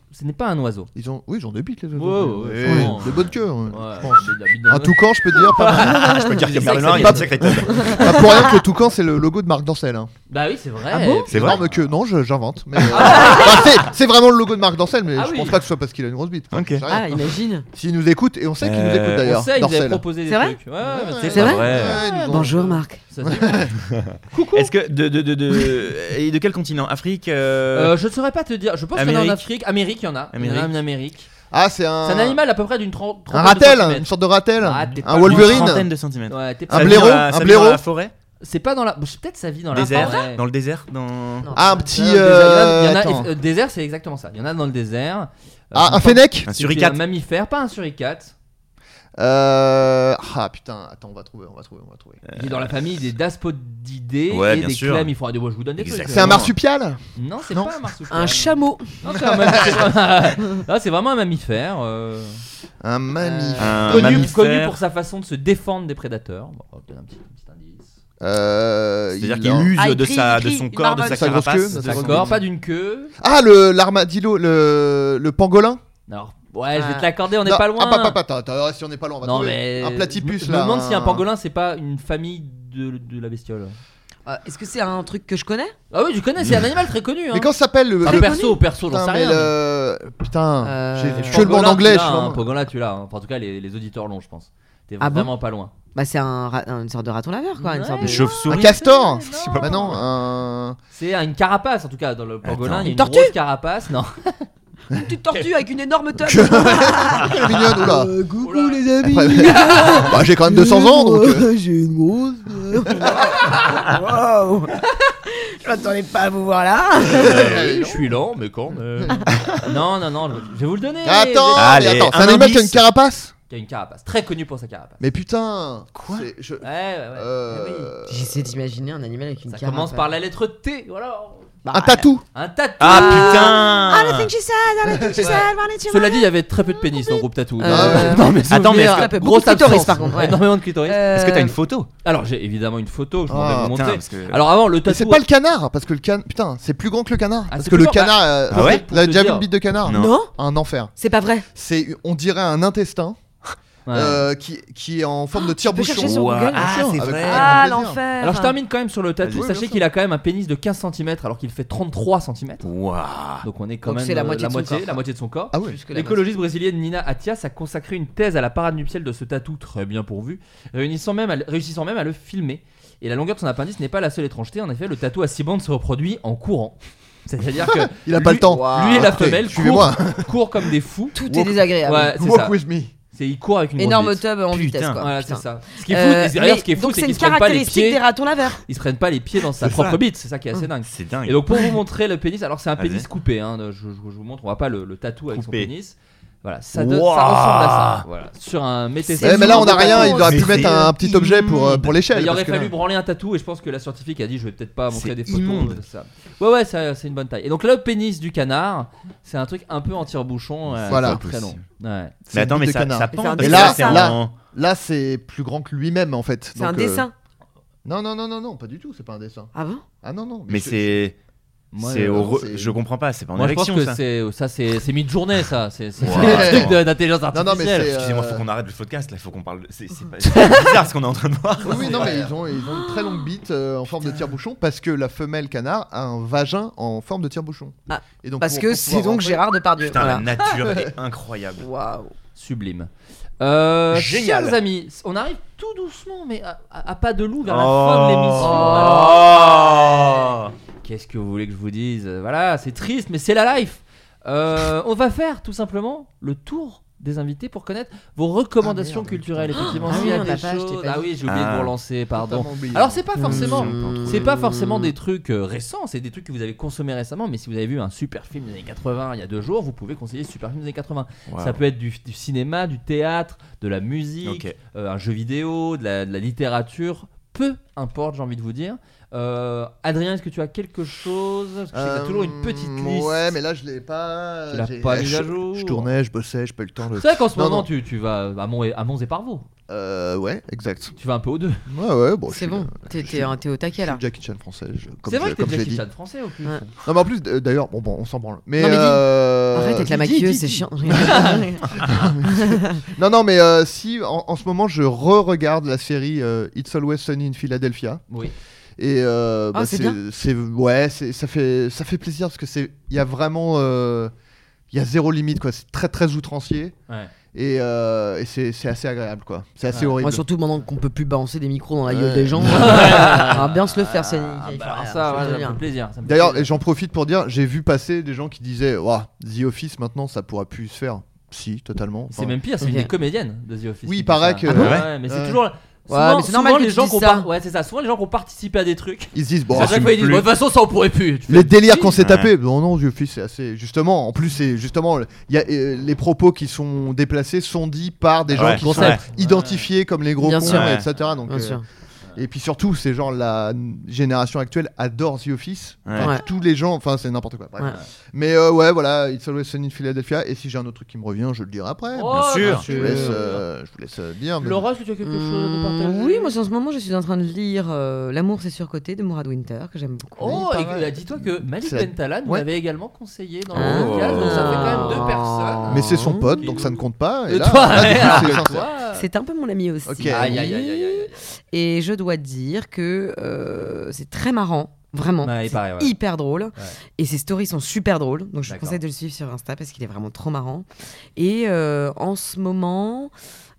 ce n'est pas un oiseau. Ils ont, oui, ils ont des bites les oiseaux. Ouais, ouais, Ouais, sûrement. de bonne queue, hein, Ouais, je pense. c'est de la bite de Un meuf. toucan, je peux te dire, pas mal. Je peux dire qu'il y a C'est Merlin, il y a pas- une sacrée tête. Pas pour rien que le toucan, c'est le logo de Marc Dorcel. Hein. Bah oui, c'est vrai. Ah bon C'est vrai. Énorme queue. Non, je- j'invente. Mais, euh, enfin, c'est, c'est vraiment le logo de Marc Dorcel, mais Ah je oui. pense pas que ce soit parce qu'il a une grosse bite. Enfin, Ok. j'en sais rien. Ah, imagine. S'il nous écoute, et on sait qu'il nous Euh, écoute On d'ailleurs. sait, ils nous avaient Dorcel. proposé des C'est vrai trucs. Ouais, ouais, Ouais, C'est vrai vrai. Ouais, ils nous ont- Bonjour Marc. Ça, c'est- Est-ce que de de de de et de quel continent? Afrique. euh, Euh, je ne saurais pas te dire. Je pense qu'il y en a en Amérique. Afrique. Amérique, il y en a. Il y en a Amérique. en Amérique. Ah, c'est un. C'est un animal à peu près d'une trente. Un ratel, une sorte de ratel. Ah, t'es pas un loin. Une Wolverine. trentaine de centimètres. Ouais, t'es Un pas Ça vit blaireau, dans la- un ça vit blaireau. dans la forêt, C'est pas dans la. Peut-être ça vit dans la désert, forêt. dans le désert, dans. Non. Ah, un petit. Non, le désert, il y en a- il y en a- attends. euh, désert, c'est exactement ça. Il y en a dans le désert. Euh, Ah, c'est un une fennec. Un sorte- suricate. c'est un mammifère, pas un suricate. Euh... Ah putain, attends, on va trouver, on va trouver, on va trouver. Il est dans la famille des Daspodidés Ouais, et bien des sûr. chlamyphores. Moi, je vous donne des trucs. Exactement. C'est un marsupial. Non, c'est Non. pas un marsupial. Un chameau. Non, c'est un mammifère. Ah, c'est vraiment un mammifère. euh, Un mammifère. Un connu, mammifère. connu pour sa façon de se défendre des prédateurs. Bon, on va donner un petit, un petit indice. Euh, C'est-à-dire il qu'il a- use Ah, il de crie, sa il de crie, son il corps, de marmonne. sa Sa grosse carapace. queue, de sa son- D'accord, pas d'une queue. Ah, le l'armadillo, le le pangolin. Alors, ouais, je vais Ah. te l'accorder, on n'est Non, pas loin. Ah, pas, pas, pas, attends, attends, si on n'est pas loin, on va Non, trouver. mais. Un platypus je là. me demande si un un- pangolin, c'est pas une famille de, de la bestiole. Euh, Est-ce que c'est un truc que je connais? Ah oui, tu connais, c'est un animal très connu. Hein. Mais comment ça s'appelle le. Ah, le- perso, perso, j'en Putain, sais mais rien. le. Putain, Euh, j'ai le je suis le mot en Pangolin, anglais. tu je l'as, suis hein, vraiment- Pangolin, tu l'as. hein. Enfin, en tout cas, les, les auditeurs l'ont, je pense. T'es Ah bon vraiment pas loin. Bah, c'est un ra- une sorte de raton laveur, quoi. Une Ouais. sorte de... Une chauve-souris. Un castor. Non. Bah non, un. C'est une carapace, en tout cas, dans le pangolin. Attends. Il y a une Tortue grosse carapace. Non. Une petite tortue avec une énorme teub. Elle est mignonne, oula. Euh, coucou Oula. les amis. Après- Bah, j'ai quand même deux cents ans donc. euh, J'ai une grosse. Wow. Je m'attendais pas à vous voir là. Euh, je suis lent, mais quand même. non, non, non, je vais vous le donner. Attends, Allez, mais attends, c'est un un animal qui a une indice. carapace. Il y a une carapace, très connu pour sa carapace. Mais putain. Quoi je... Ouais, ouais, ouais. Euh, Eh oui. J'essaie d'imaginer un animal avec une Ça carapace. commence par la lettre T, voilà. Bah, Un tatou. Un tatou. Ah I don't putain. think she said, I don't think she said, wanted to Cela dit, il y avait très peu de pénis dans le groupe tatou. Euh, non, mais Attends, mais est-ce que- Très peu. grosse Beaucoup de clitoris, absence. par contre, ouais. Énormément de clitoris. Est-ce que t'as Euh, une photo? Alors, j'ai évidemment une photo, je m'en Ah, vais vous putain, montrer. parce que- Alors, avant, le Mais tatou. c'est pas le canard, parce que le canard. Putain, c'est plus grand que le canard. Ah, parce c'est que plus le grand, canard. euh, Ah ouais Vous avez Pour te déjà vu dire. une bite de canard Non. Non, Un enfer. c'est pas vrai. C'est, on dirait un intestin Ouais. euh, qui, qui est en forme de tire-bouchon. chercher sur Ouah. Google, Ah, Bien sûr, c'est avec- vrai. avec Ah, grand plaisir. l'enfer. Alors, je termine quand même sur le tatou. Vas-y, Sachez bien qu'il a quand même un pénis de quinze centimètres alors qu'il fait trente-trois centimètres. Waouh. Donc, on est quand Donc, même c'est la euh, moitié de son corps. la moitié de son corps. Ah ouais. Plus que la L'écologiste brésilienne Nina Atias a consacré une thèse à la parade nuptiale de ce tatou très bien pourvu, réunissant même à le- réussissant même à le filmer. Et la longueur de son appendice n'est pas la seule étrangeté. En effet, le tatou à six bandes se reproduit en courant. C'est-à-dire que Il a lui- pas le temps. Lui et la Écoutez, femelle suivez-moi. courent, courent comme des fous. Tout est désagréable. Ouais, c'est Walk ça. with me. C'est il court avec une Énorme grosse bite. tub en Putain. vitesse, quoi. Voilà, Putain. c'est ça. Ce qui est fou, Euh, d'ailleurs, mais ce qui est fou, donc c'est c'est qu'ils une se prennent pas les caractéristique pieds. des ratons laveurs. Ils se prennent pas les pieds dans sa C'est propre ça. bite, c'est ça qui est assez dingue. C'est dingue. Et donc pour vous montrer le pénis, alors c'est un Vas-y. pénis coupé, hein, je, je- je vous montre, on voit pas le, le tatou avec Coupé. son pénis. Voilà, ça, donne- ça Wow. ressemble à ça. Voilà, sur un C'est Eh, mais là, on a rien. Il aurait Mais pu c'est mettre un petit objet pour, euh, pour l'échelle. Il aurait parce que fallu là- branler un tatou et je pense que la scientifique a dit je vais peut-être pas montrer C'est des photos immonde. de ça. Ouais ouais, ça- c'est une bonne taille. Et donc le pénis du canard, c'est un truc un peu en tire-bouchon, euh, Voilà. c'est très long. Ouais. C'est Mais une attends, bite mais de ça, canard. ça Mais pend. c'est un parce que dessin, là, c'est là. en- Là, c'est plus grand que lui-même en fait. C'est un Donc, euh, dessin. Non, non, non, non, non, pas du tout. C'est pas un dessin. Ah bon? Ah non, non. Mais je- c'est. Moi, c'est euh, au re- c'est- Je comprends pas, c'est pas en Moi je pense érection que ça. c'est ça c'est c'est mi-journée ça, c'est c'est Wow. un truc de- d'intelligence Non, non, mais artificielle. c'est, Excusez-moi, euh, faut qu'on arrête le podcast là, faut qu'on parle. C'est c'est pas- c'est bizarre ce qu'on est en train de voir. Oui, oui, non, mais ils ont, ils ont une très longue bite euh, en forme de tire-bouchon parce que la femelle canard a un vagin en forme de tire-bouchon. Ah, Et donc, Parce pour- que pour c'est pouvoir donc rentrer- Gérard Depardieu. Putain, Voilà. la nature est incroyable. Waouh. Sublime. Euh, Génial. Chers amis, on arrive tout doucement, mais à, à- à pas de loup vers la Oh. fin de l'émission. Oh. Alors, qu'est-ce que vous voulez que je vous dise? Voilà, c'est triste, mais c'est la life. Euh, on va faire tout simplement le tour des invités pour connaître vos recommandations Ah, merde. culturelles. Effectivement, Ah s'il oui, y a on des l'a pas, je t'ai choses. pas Ah dit. oui, j'ai oublié de Ah. vous relancer, pardon. Totalement oublié. Alors c'est pas forcément, Mmh. c'est pas forcément des trucs euh, récents, c'est des trucs que vous avez consommés récemment. Mais si vous avez vu un super film des années quatre-vingts il y a deux jours, vous pouvez conseiller ce super film des années quatre-vingts. Wow. Ça peut être du, du cinéma, du théâtre, de la musique, Ok. euh, un jeu vidéo, de la, de la littérature, peu importe, j'ai envie de vous dire. Euh, Adrien, est-ce que tu as quelque chose? Parce que je sais que t'as Euh, toujours une petite liste. Ouais, mais là je l'ai pas. Tu l'as j'ai- pas eh, mis à je- jour. Je tournais, je bossais, j'ai pas eu le temps de. C'est vrai qu'en ce Non, moment non. Tu, tu vas à Mont et, à Mons et Parvaux. Euh, ouais, exact. Tu vas un peu aux deux. Ouais, ouais, bon. je C'est suis, bon. euh, T'es je t'es suis- un- t'es au taquet je là. suis Jackie Chan français. je- comme C'est vrai je- que t'es comme je l'ai Jackie dit. Chan français au plus. Ouais. Non, mais en plus, d- d'ailleurs, bon, bon, on s'en branle. Mais, Non, mais dis. euh, Arrête avec la maquilleuse, c'est chiant. non, non, mais euh, si, en, en ce moment, je re-regarde la série euh, It's Always Sunny in Philadelphia. Oui. Et euh, Ah, bah, c'est c'est, bien. c'est ouais, c'est, ça fait ça fait plaisir parce que c'est il y a vraiment euh, il y a zéro limite quoi. C'est très très outrancier. Ouais. Et, euh, et c'est, c'est assez agréable quoi. C'est assez Ouais. horrible. Moi, surtout maintenant qu'on peut plus balancer des micros dans la gueule Ouais. des gens. On va bien se le faire, c'est Ah, nickel. bah, alors Voilà, ça, je ouais, te ça dis. me fait plaisir. ça me fait D'ailleurs, plaisir. et j'en profite pour dire, j'ai vu passer des gens qui disaient, Ouah, The Office maintenant ça pourra plus se faire. Si, totalement. C'est Enfin, même pire, c'est Ok. une des comédiennes de The Office. Oui, qui il paraît dit que- ça. Ah bon ouais, mais c'est Ouais. toujours. Ouais, Souvent, mais c'est normal souvent, que les tu gens dises qui ont ça. par- ouais, c'est ça. Souvent les gens qui ont participé à des trucs. Ils se disent bon, À chaque fois ils disent plus. bon, de toute façon ça on pourrait plus. Tu fais, les délires si. qu'on s'est Ouais. tapé, non non, The Office c'est assez justement. En plus c'est justement, il y a euh, les propos qui sont déplacés sont dits par des gens Ouais, qui concept. sont identifiés comme les gros Bien cons, sûr. Ouais. et cetera. Donc, Bien euh, sûr. et puis surtout, c'est genre la génération actuelle adore The Office. Ouais. Enfin, Ouais. tous les gens, enfin c'est n'importe quoi. Bref. Ouais. Mais euh, ouais, voilà, It's Always Sunny in Philadelphia. Et si j'ai un autre truc qui me revient, je le dirai après. Oh, Bien sûr. Je vous laisse, euh, je vous laisse euh, dire. mais- Laura, est-ce que tu as quelque chose à Mmh, partager? oui, moi en ce moment je suis en train de lire euh, L'amour c'est surcoté de Mourad Winter que j'aime beaucoup. Oh, Oui, et pareil. euh, dis-toi que Malik C'est- Bentala nous Ouais. avait également conseillé dans Ah. le podcast, donc ça fait quand même deux personnes. Mais c'est son pote, Qui donc nous- ça ne compte pas. Et De là, toi, là, du coup, alors c'est que sincère. toi- C'est un peu mon ami aussi. Ok. Aïe, aïe, aïe, aïe, aïe, aïe. Et je dois dire que euh, c'est très marrant. Vraiment, Ouais, il c'est paraît, ouais. hyper drôle. Et ses stories sont super drôles. Donc je vous D'accord. conseille de le suivre sur Insta parce qu'il est vraiment trop marrant. Et euh, en ce moment,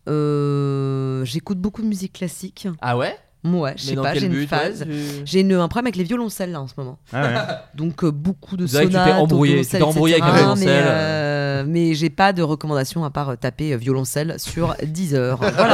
euh, j'écoute beaucoup de musique classique. Ah ouais? Moi, je Mais sais dans pas, quel j'ai une but, phase. ouais, tu- J'ai une- un problème avec les violoncelles là en ce moment. Ah ouais. Donc euh, beaucoup de C'est vrai que tu t'es sonates, embrouillé, au tu t'es violoncelle, embrouillé avec et cetera, le mais, violoncelle. euh, mais j'ai pas de recommandation à part euh, taper euh, violoncelle sur dix heures.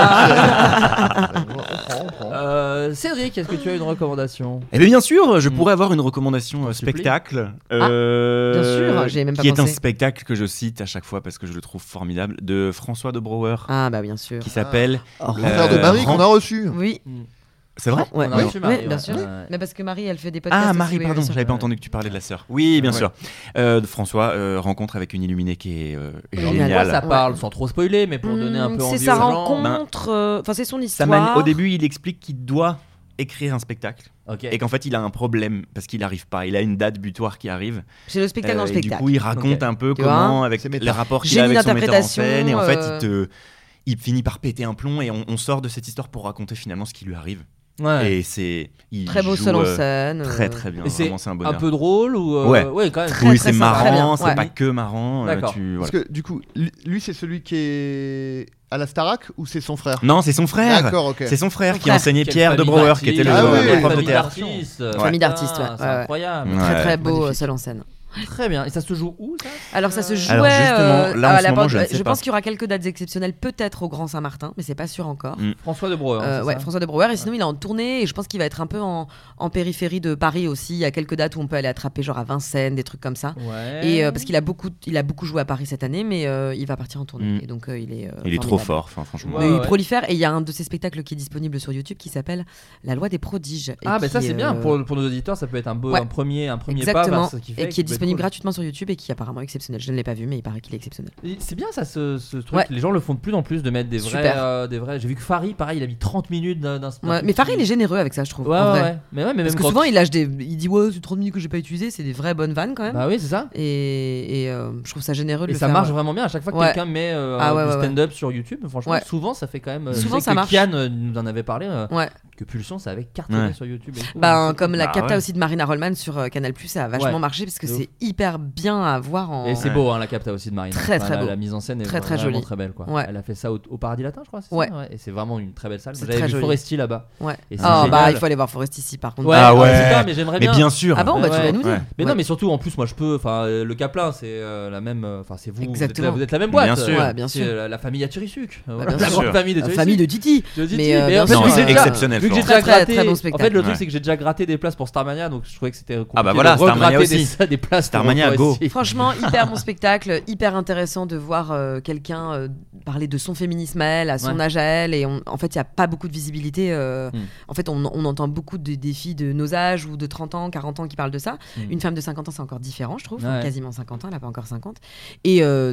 Voilà. On prend, on prend. Euh, Cédric, est-ce que tu as une recommandation? Eh bien, bien sûr, je Mm. pourrais avoir une recommandation euh, S'il te plaît. spectacle. euh, bien sûr, j'y ai même pas Qui est un pensé. spectacle que je cite à chaque fois parce que je le trouve formidable, de François de Brouwer, Ah bah bien sûr. qui s'appelle. Oh. Le frère de Euh, Marie qu'on a Ren- reçu. Oui. C'est vrai Ouais, On a ouais, reçu ouais, Marie, bien ouais. sûr. Ouais. Mais parce que Marie, elle fait des podcasts. Ah, aussi, Marie, oui, pardon, bien sûr. j'avais pas entendu que tu parlais de la sœur. Oui, bien Ouais. sûr. Euh, de François, euh, rencontre avec une illuminée qui est euh, Génial. De quoi géniale. ça parle, sans trop spoiler, mais pour Mmh, donner un peu c'est envie sa aux gens. rencontre, euh, enfin c'est son Sa histoire. mani- Au début, il explique qu'il doit écrire un spectacle Ok. et qu'en fait, il a un problème parce qu'il n'arrive pas. Il a une date butoir qui arrive. C'est le spectacle dans le Euh, et spectacle. Du coup, il raconte Ok. un peu Tu comment, vois avec C'est méta. les rapports qu'il Génie a avec son metteur en d'interprétation, scène, et en fait, euh, il te, il finit par péter un plomb et on, on sort de cette histoire pour raconter finalement ce qui lui arrive. Ouais. Et c'est il Très beau joue, seul en euh, scène. Très euh, très bien. Et c'est Vraiment, c'est un un bonheur. peu drôle ou euh, Ouais. quand même. Très, oui, très c'est sympa. Très bien, marrant, c'est ouais. pas que marrant. euh, D'accord. tu- Parce voilà. que du coup, lui, lui, c'est celui qui est à la Starac ou c'est son frère? Non, c'est son frère. D'accord, ok. C'est son frère Son qui frère. enseignait Quelle Pierre de famille Brouwer, d'artistes. qui était le, Ah oui, le oui, prof de famille théâtre. d'artistes. Famille Putain, d'artistes, ouais. C'est Ouais, ouais. incroyable. Ouais. Très très beau magnifique. euh, seul en scène. Très bien. Et ça se joue où ça? Alors ça se jouait. Alors, justement, euh, là, en à ce la moment, porte- je ne sais je pas. pense qu'il y aura quelques dates exceptionnelles, peut-être au Grand Saint-Martin, mais c'est pas sûr encore. Mm. François de Brouwer. Euh, c'est ouais, ça François de Brouwer. Et sinon, il est en tournée et je pense qu'il va être un peu en, en périphérie de Paris aussi. Il y a quelques dates où on peut aller attraper, genre à Vincennes, des trucs comme ça. Ouais. Et euh, parce qu'il a beaucoup, il a beaucoup joué à Paris cette année, mais euh, il va partir en tournée. Mm. Et donc euh, il est. euh, Il est trop formidable. fort, enfin, franchement. Ouais, Mais il ouais. prolifère et il y a un de ses spectacles qui est disponible sur YouTube qui s'appelle La Loi des prodiges. et Ah, bah qui, ça c'est bien euh, pour, pour nos auditeurs, ça peut être un, beau, ouais. un premier, un premier pas Exactement. vers ce qu'il fait. Et qui est peut être disponible cool. gratuitement sur YouTube et qui est apparemment exceptionnel. Je ne l'ai pas vu, mais il paraît qu'il est exceptionnel. Et C'est bien ça, ce, ce truc. Ouais. Les gens le font de plus en plus de mettre des vrais. Super. euh, des vrais... J'ai vu que Farid, pareil, il a mis trente minutes d'un. d'un- d'un Ouais, truc mais Farid, qui- il est généreux avec ça, je trouve. Ouais, en ouais, vrai. ouais. Mais ouais, mais même Parce que quand- souvent, il lâche des. Il dit, ouais, c'est trente minutes que j'ai pas utilisé, c'est des vraies bonnes vannes quand même. Bah oui, c'est ça. Et, et, euh, je trouve ça généreux de Et le ça faire. marche ouais. vraiment bien. À chaque fois que Ouais. quelqu'un met euh, Ah ouais, du ouais, ouais. stand-up sur YouTube, franchement, Ouais. souvent ça fait quand même. euh, Souvent, je sais ça que marche. Kian euh, nous en avait parlé. euh, Ouais. Que Pulsion, ça avait cartonné Ouais. sur YouTube. Et tout. Ben, Donc, comme la Bah capta ouais. aussi de Marina Rollman sur euh, Canal+, ça a vachement Ouais. marché parce que De ouf. c'est hyper bien à voir en. Et c'est beau, hein, la capta aussi de Marina. Très, Enfin, très la, beau. la mise en scène est Très, très vraiment jolie. très belle. Quoi. Ouais. Elle a fait ça au, au Paradis Latin, je crois. C'est Ouais. ça et c'est vraiment une très belle salle. C'est J'avais très vu joli. Foresti là-bas. Ouais. Et c'est Ah, bah, génial. il faut aller voir Forest ici par contre. Ouais, Ah ouais, ouais. c'est ça, mais j'aimerais Mais bien. bien sûr. Ah bon, bah tu Ouais. vas nous dire. Ouais. Mais Ouais. non, mais surtout en plus, moi je peux. Enfin, euh, le Caplin, c'est euh, la même. euh, Enfin, c'est vous. Vous êtes, Exactement. la, vous êtes la même boîte. Bien sûr. Ouais, bien C'est, sûr. euh, La, la famille Atirisuc. bien la sûr. grande famille de La Atirisuc. famille de Titi. De Titi. Mais, euh, Mais bien en fait, sûr. vu que Non, j'ai c'est déjà- exceptionnel, Vu que j'ai Florent. déjà Très, très, gratté. très bon En spectacle. fait, le truc, Ouais. c'est que j'ai déjà gratté des places pour Starmania, donc je trouvais que c'était compliqué Ah bah voilà, de Starmania regratter aussi. des, des places. pour Starmania, go. Foresti. Franchement, hyper bon spectacle, hyper intéressant de voir euh, quelqu'un euh, parler de son féminisme à elle, à son Ouais. âge à elle. Et on- en fait, il n'y a pas beaucoup de visibilité. euh, Mm. En fait, on, on entend beaucoup de défis de nos âges ou de trente ans, quarante ans qui parlent de ça. Mm. Une femme de cinquante ans, c'est encore différent, je trouve. Ouais. Quasiment cinquante ans, elle n'a pas encore cinquante. Et euh,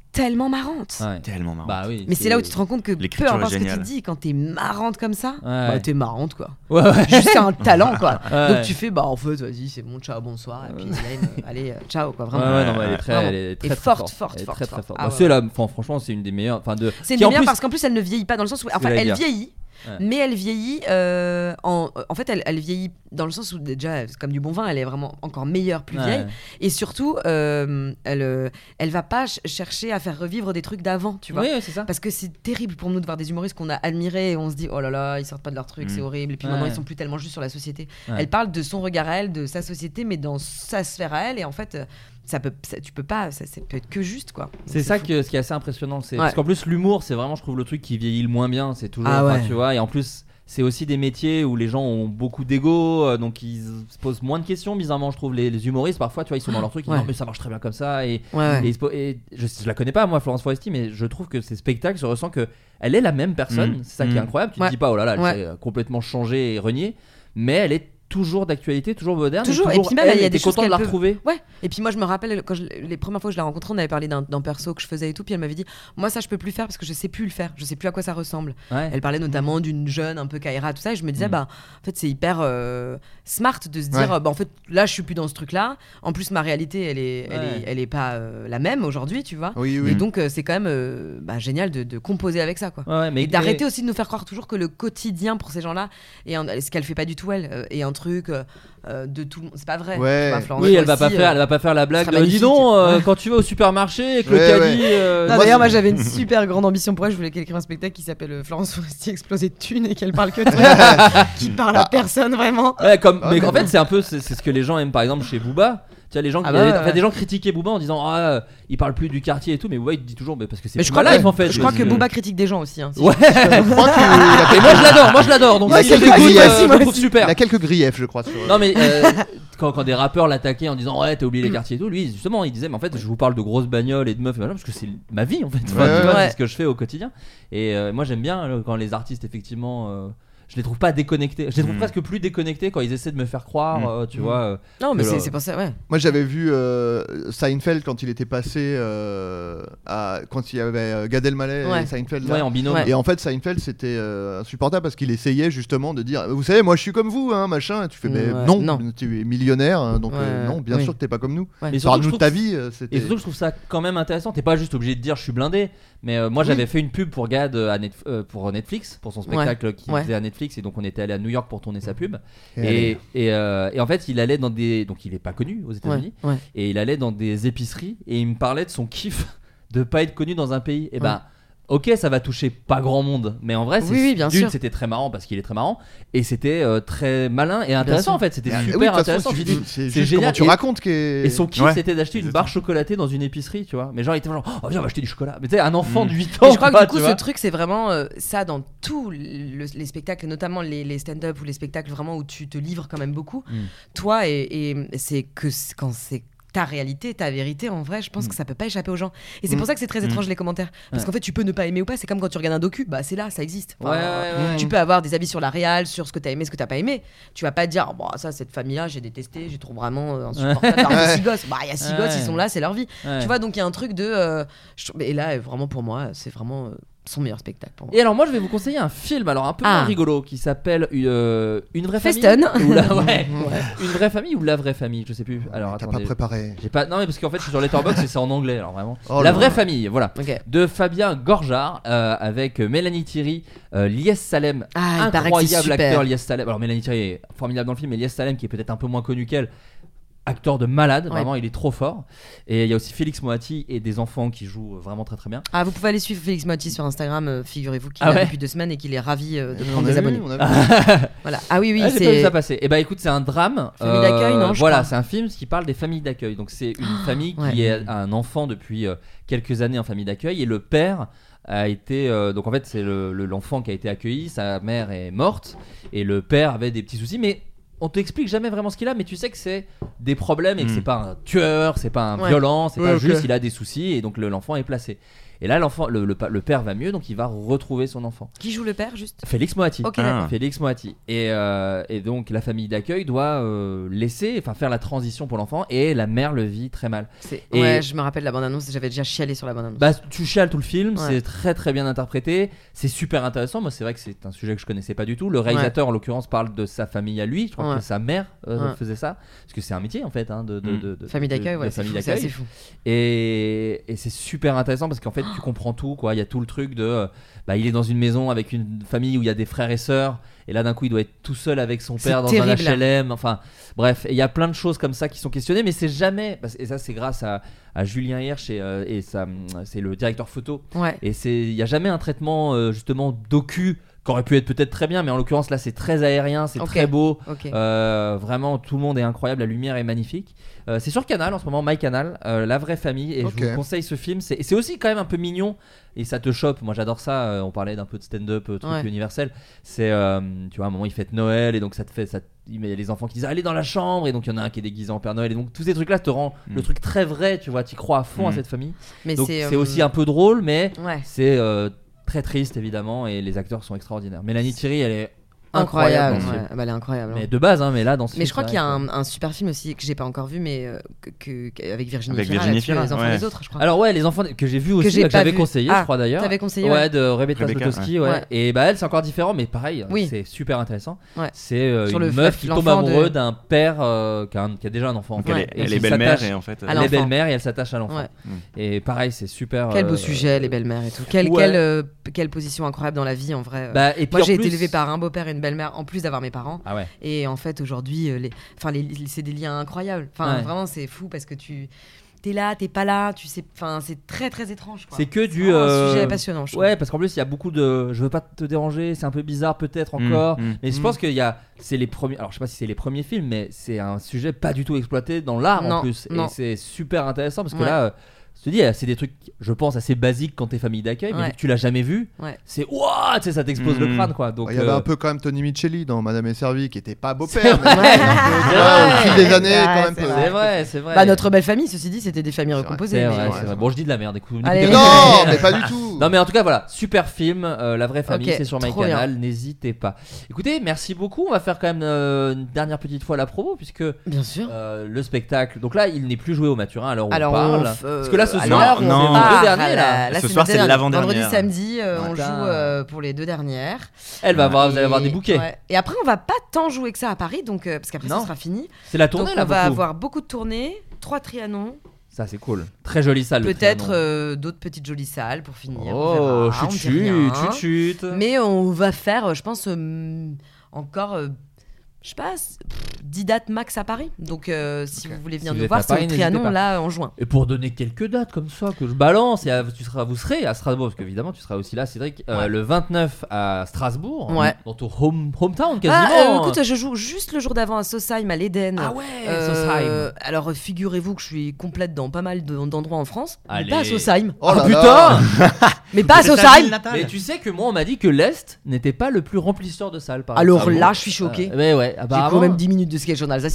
tellement marrante. Ouais. Tellement marrant. Bah oui. Mais c'est... c'est là où tu te rends compte que peu L'écriture importe est ce que tu géniale. dis, quand t'es marrante comme ça, Ouais. bah t'es marrante quoi. Ouais, ouais. Juste c'est un talent quoi. Ouais. Donc tu fais bah en fait vas-y c'est bon ciao bonsoir et puis Elaine, euh, allez euh, ciao quoi vraiment. Ouais, ouais, non, mais elle est très, Vraiment. elle est très, Et très forte, forte, forte, Elle est forte, très, très forte. forte. Ah Bah, ouais. c'est la, enfin, franchement, c'est une des meilleures. Enfin, de. C'est une qui, des en meilleures plus- parce qu'en plus elle ne vieillit pas dans le sens où ce que enfin j'allais elle dire. vieillit. Ouais. Mais elle vieillit euh, en, en fait elle, elle vieillit dans le sens où déjà c'est comme du bon vin elle est vraiment encore meilleure plus Ouais. vieille et surtout euh, elle euh, elle va pas ch- chercher à faire revivre des trucs d'avant tu vois Oui, oui, c'est ça. parce que c'est terrible pour nous de voir des humoristes qu'on a admirés et on se dit oh là là ils sortent pas de leur truc Mm. c'est horrible et puis Ouais. maintenant ils sont plus tellement juste sur la société. Ouais. Elle parle de son regard à elle de sa société mais dans sa sphère à elle et en fait euh, ça peut ça, tu peux pas ça, ça peut être que juste quoi. Donc, C'est ça fou. que, ce qui est assez impressionnant, c'est Ouais. parce qu'en plus l'humour, c'est vraiment, je trouve, le truc qui vieillit le moins bien. C'est toujours, Ah enfin, ouais. tu vois, et en plus. C'est aussi des métiers où les gens ont beaucoup d'ego, euh, donc ils se posent moins de questions. Bizarrement, je trouve les, les humoristes parfois, tu vois, ils sont dans leur truc, ils Ouais. disent non, mais ça marche très bien comme ça. Et, Ouais, ouais. et, ils se po- et je, je la connais pas moi, Florence Foresti, mais je trouve que ces spectacles, je ressens que elle est la même personne. Mmh. C'est ça qui est Mmh. incroyable. Tu Ouais. te dis pas oh là là, elle Ouais. s'est complètement changée et reniée, mais elle est toujours d'actualité, toujours moderne. Toujours, et toujours puis même, elle, il y a et des t'es choses content de qu'elle la peut- retrouver. Ouais, et puis moi je me rappelle quand je, les premières fois que je l'ai rencontrée, on avait parlé d'un, d'un perso que je faisais et tout, puis elle m'avait dit moi ça je peux plus faire parce que je sais plus le faire, je sais plus à quoi ça ressemble. Ouais. Elle parlait notamment d'une jeune un peu Kaira tout ça et je me disais Mm. bah en fait c'est hyper euh, smart de se dire Ouais. euh, bah en fait là je suis plus dans ce truc là. En plus ma réalité elle est elle Ouais. est elle est pas euh, la même aujourd'hui, tu vois. Oui, oui. Et donc euh, c'est quand même euh, bah, génial de, de composer avec ça quoi. Ouais, ouais, mais Et d'arrêter mais- aussi de nous faire croire toujours que le quotidien pour ces gens-là et ce qu'elle fait pas du tout elle euh, est un truc euh, euh, de tout le monde. C'est pas vrai. Ouais. Tu vois, Florence Oui, elle va Foresti, pas faire, euh, elle va pas faire la blague. sera de, dis magnifique. donc, euh, Ouais. quand tu vas au supermarché et que Ouais, le caddie. ouais. euh, Non, Moi, d'ailleurs, c'est- moi j'avais une super grande ambition pour elle. Je voulais qu'elle écrive un spectacle qui s'appelle euh, Florence Foresti explosée de thunes et qu'elle parle que de trucs qui parle à personne vraiment. Ouais, comme, Ah, mais mais en bon. fait, c'est un peu c'est, c'est ce que les gens aiment par exemple chez Booba. Tu vois, les gens, qui, Ah bah il y avait- ouais, enfin, ouais. des gens critiquaient Booba en disant ah, euh, il parle plus du quartier et tout, mais Booba il dit toujours mais parce que c'est Mais plus je crois, ma life que, en fait. je crois parce que Booba critique des gens aussi. Hein, si Ouais. Je crois qu'il a Et moi je l'adore, moi je l'adore. Donc Ouais, si c'est je vrai, l'écoute, moi euh, aussi, je moi le trouve aussi. super. il a quelques griefs, je crois. Sur... Non mais euh, quand, quand des rappeurs l'attaquaient en disant ouais t'as oublié les quartiers et tout, lui justement il disait mais en fait je vous parle de grosses bagnoles et de meufs et machin parce que c'est ma vie en fait. Enfin, Ouais, tu vois, ouais. c'est ce que je fais au quotidien. Et euh, moi j'aime bien euh, quand les artistes effectivement. Euh, je les trouve pas déconnectés. Je les trouve Mm. presque plus déconnectés quand ils essaient de me faire croire, Mm. euh, tu Mm. vois. euh, Non, mais que c'est, le- c'est pour ça, ouais. Moi, j'avais vu euh, Seinfeld quand il était passé euh, à quand il y avait euh, Gad Elmaleh Ouais. et Seinfeld. là. Ouais, en binôme. Ouais. Et en fait, Seinfeld, c'était euh, insupportable parce qu'il essayait justement de dire, vous savez, moi, je suis comme vous, hein, machin. Et tu fais, mais Ouais. non, Non. tu es millionnaire, hein, donc euh, Ouais, non, bien oui. sûr que t'es pas comme nous. Ouais. Mais surtout, Parle-nous je de trouve ta que- vie. euh, C'était. Et surtout, je trouve ça quand même intéressant. T'es pas juste obligé de dire je suis blindé, mais euh, moi Oui. j'avais fait une pub pour Gad euh, à Net- euh, pour Netflix, pour son spectacle qui Ouais. faisait à Netflix, et donc on était allé à New York pour tourner sa pub. Et Et, et, euh, et en fait, il allait dans des. Donc il est pas connu aux États-Unis, Ouais, ouais. et il allait dans des épiceries et il me parlait de son kiff de pas être connu dans un pays. Et ben. Ok, ça va toucher pas grand monde, mais en vrai, c'est, Oui, oui, bien d'une, sûr. c'était très marrant parce qu'il est très marrant, et c'était euh, très malin et intéressant sûr. en fait. C'était Ah, oui, super de toute façon, intéressant. tu Je dis- dis, c'est c'est juste génial. comment tu Et- racontes qui est. Et son kiff Ouais. c'était d'acheter une C'est barre ça. chocolatée dans une épicerie, tu vois. Mais genre il était genre oh viens on va acheter du chocolat. Mais tu sais un enfant Mm. de huit Et ans. je crois quoi, que du coup, tu ce vois. truc, c'est vraiment euh, ça dans tous le- les spectacles, notamment les, les stand-up ou les spectacles vraiment où tu te livres quand même beaucoup. Mm. Toi, et, et c'est que c- quand c'est ta réalité, ta vérité, en vrai, je pense Mm. que ça peut pas échapper aux gens. Et c'est Mm. pour ça que c'est très Mm. étrange les commentaires. Parce Ouais. qu'en fait, tu peux ne pas aimer ou pas. C'est comme quand tu regardes un docu, bah c'est là, ça existe. Ouais, ouais, ouais, Tu ouais. peux avoir des avis sur la réal, sur ce que t'as aimé, ce que t'as pas aimé. Tu vas pas te dire, oh, bon, ça, cette famille-là, j'ai détesté, j'ai trouvé vraiment euh, insupportable. Alors que six gosses, bah, il y a six Ouais. gosses, ils sont là, c'est leur vie. Ouais. Tu vois, donc il y a un truc de. euh, je- Et là, euh, vraiment, pour moi, c'est vraiment euh, son meilleur spectacle pour moi. Et alors moi je vais vous conseiller un film alors un peu Ah. moins rigolo qui s'appelle euh, Une vraie famille. Feston. Ou la... ouais. Une vraie famille ou la vraie famille, je sais plus. Alors T'as attendez. pas préparé. J'ai pas. Non mais parce qu'en fait je suis sur Letterboxd et c'est en anglais alors vraiment. Oh la là vraie là. famille, voilà. Ok. De Fabien Gorjard euh, avec Mélanie Thierry, euh, Lies Salem, Ah, il paraît que c'est incroyable super. acteur Lies Salem. Alors Mélanie Thierry est formidable dans le film, mais Lies Salem qui est peut-être un peu moins connu qu'elle. Acteur de malade, Ouais. vraiment il est trop fort. Et il y a aussi Félix Moati et des enfants qui jouent vraiment très très bien. Ah, vous pouvez aller suivre Félix Motti sur Instagram, euh, figurez-vous qu'il Ah est là ouais depuis deux semaines et qu'il est ravi euh, de On prendre a des vu, abonnés. on a vu. Voilà. Ah oui, oui, Ah, j'ai pas vu c'est. ça passer. Et bah écoute, c'est un drame. Famille d'accueil, non, je Voilà, crois. c'est un film qui parle des familles d'accueil. Donc c'est une famille qui ouais. est un enfant depuis euh, quelques années en famille d'accueil et le père a été euh, donc en fait c'est le, le- l'enfant qui a été accueilli, sa mère est morte et le père avait des petits soucis, mais on t'explique jamais vraiment ce qu'il a, mais tu sais que c'est des problèmes et que Mm. c'est pas un tueur, c'est pas un Ouais. violent, c'est Ouais, pas ok. juste il a des soucis et donc le- l'enfant est placé. Et là, l'enfant, le, le, le père va mieux, donc il va retrouver son enfant. Qui joue le père juste? Félix Moati. Ok, Ah. d'accord. Félix Moati. Et, euh, et donc la famille d'accueil doit euh, laisser, enfin faire la transition pour l'enfant, et la mère le vit très mal. C'est... Et Ouais, je me rappelle la bande-annonce, j'avais déjà chialé sur la bande-annonce. bah, tu chiales tout le film, Ouais. c'est très très bien interprété, c'est super intéressant. Moi, c'est vrai que c'est un sujet que je connaissais pas du tout. Le réalisateur, en l'occurrence, parle de sa famille à lui. Je crois Ouais. que sa mère euh, Ouais. faisait ça, parce que c'est un métier en fait, hein, de, de, Mm. de, de- Famille de- d'accueil, de ouais, c'est famille fou, c'est d'accueil. assez fou. Et, et c'est super intéressant parce qu'en fait, tu comprends tout, quoi. Il y a tout le truc de, euh, bah, il est dans une maison avec une famille où il y a des frères et sœurs, et là d'un coup, il doit être tout seul avec son C'est père dans terrible. un H L M. Enfin, bref, et il y a plein de choses comme ça qui sont questionnées, mais c'est jamais. Et ça, c'est grâce à, à Julien Hirsch et, euh, et ça, c'est le directeur photo. Ouais. Et c'est, il y a jamais un traitement euh, justement docu qui aurait pu être peut-être très bien, mais en l'occurrence là, c'est très aérien, c'est Ok. très beau. Ok. Euh, vraiment, tout le monde est incroyable, la lumière est magnifique. Euh, c'est sur Canal en ce moment, MyCanal, euh, La Vraie Famille, et Ok. je vous conseille ce film. C'est, et c'est aussi quand même un peu mignon, et ça te chope. Moi j'adore ça. euh, on parlait d'un peu de stand-up, euh, truc Ouais. universel. C'est, euh, tu vois, à un moment il fête Noël, et donc ça te fait, ça, il y a les enfants qui disent allez dans la chambre, et donc il y en a un qui est déguisé en Père Noël, et donc tous ces trucs-là te rend Mm. le truc très vrai. Tu vois, tu crois à fond à Mm. cette famille. Mais Donc c'est, c'est euh, aussi un peu drôle, mais Ouais. c'est euh, très triste évidemment, et les acteurs sont extraordinaires. Mélanie Thierry, elle est Incroyable, incroyable dans ce ouais. film. Bah, elle est incroyable. hein. Mais de base, hein, mais là dans ce Mais film, je crois c'est qu'il y a vrai que- un, un super film aussi que j'ai pas encore vu, mais euh, que, que- que- avec Virginie Avec Fira, Virginie là-dessus, Fira, les enfants ouais. des autres, je crois. Alors ouais, les enfants que j'ai vu aussi, j'ai que pas j'avais vu. conseillé, Ah, je crois d'ailleurs. t'avais conseillé, ouais. ouais. de Rebecca Rebecca, Zlotowski, ouais. ouais. Ouais. Et bah elle, c'est encore différent, mais pareil, Oui. c'est super intéressant. Ouais. C'est euh, Sur une le meuf fait- qui tombe l'enfant de- amoureux d'un père euh, qui, a un- qui a déjà un enfant. Donc en fait. elle est, Et elle qui est belle-mère s'attache et en fait. à euh, Elle l'enfant. est belle-mère et elle s'attache à l'enfant. Ouais. Et pareil, c'est super. Quel beau euh, sujet, les belles-mères et tout. Quelle, ouais. quelle, euh, quelle position incroyable dans la vie, en vrai. Bah, et puis Moi, en j'ai plus- été élevée par un beau-père et une belle-mère, en plus d'avoir mes parents. Ah ouais. Et en fait, aujourd'hui, euh, les... Enfin, les... c'est des liens incroyables. Enfin, Ouais. vraiment, c'est fou parce que tu t'es là, t'es pas là, tu sais. Enfin, c'est très très étrange. Quoi. C'est que du. vraiment un euh, sujet passionnant, je trouve. Ouais, parce qu'en plus il y a beaucoup de. Je veux pas te déranger, c'est un peu bizarre peut-être encore, Mm, mm, mais je mm. pense qu'il y a. C'est les premiers. Alors je sais pas si c'est les premiers films, mais c'est un sujet pas du tout exploité dans l'art en Non, plus, non. et c'est super intéressant parce que Ouais. là. euh, Je te dis, c'est des trucs, je pense, assez basiques quand t'es famille d'accueil, mais Ouais. vu que tu l'as jamais vu, Ouais. c'est ouah, tu sais, ça t'explose le Mhm. crâne, quoi. Donc, Il y avait euh, un peu quand même Tony Micheli dans Madame est servie qui était pas beau-père, mais Ouais. qui était un peu, tu vois, au fil des années Ouais, quand même. c'est peu- c'est vrai, c'est vrai. Bah, notre belle famille, ceci dit, c'était des familles C'est vrai. recomposées. C'est mais- vrai, ouais, c'est c'est vrai. vrai. Bon, je dis de la merde, écoute. Allez. n'écoutez Non, pas. mais pas du tout. Non mais en tout cas voilà, super film, euh, La Vraie Famille, Ok, c'est sur trop MyCanal, n'hésitez pas. Écoutez, merci beaucoup, on va faire quand même euh, une dernière petite fois la promo puisque Bien sûr. euh, le spectacle, donc là il n'est plus joué au Maturin à l'heure où Alors, on parle. on f- euh, Parce que là ce à soir, l'heure on où non, est on les part, deux derniers là, là. là, Ce c'est soir, les c'est deux- l'avant-dernière. Vendredi, samedi, euh, on Putain. joue euh, pour les deux dernières. Elle va avoir, vous allez Et- avoir des bouquets. ouais. Et après, on va pas tant jouer que ça à Paris, donc euh, parce qu'après, ça Non. sera fini. C'est la tournée Donc, là on va beaucoup. avoir beaucoup de tournées, trois Trianon, Ça c'est cool. Très jolie salle. le peut-être Trianon. euh, d'autres petites jolies salles pour finir. on Oh, verra, on chut dit rien. chut, chut chut. Mais on va faire, euh, je pense, euh, encore, euh, je sais pas, s- pff, dix dates max à Paris. Donc, euh, si vous voulez venir Si vous nous êtes voir, à c'est Paris, au n'hésitez Trianon, pas. là, en juin. Et pour donner quelques dates comme ça que je balance, et à- tu seras, vous serez à Strasbourg, parce qu'évidemment tu seras aussi là, Cédric, euh, Ouais. le vingt-neuf à Strasbourg, Ouais. dans ton home, hometown Ah, quasiment. euh, écoute, je joue juste le jour d'avant à Sosheim, à l'Eden. Ah ouais, Euh, Sosheim. Alors, figurez-vous que je suis complète dans pas mal de- d'endroits en France. Mais Allez. pas à Sosheim. Oh là Ah, là. putain. Mais pas à C'est ta Sosheim. ville natale. Mais tu sais que moi on m'a dit que l'Est n'était pas le plus remplisseur de salles. Par Alors exemple. là, je suis choquée. Euh, ouais, ouais, J'ai apparemment. quand même dix minutes de sketch en alsacien.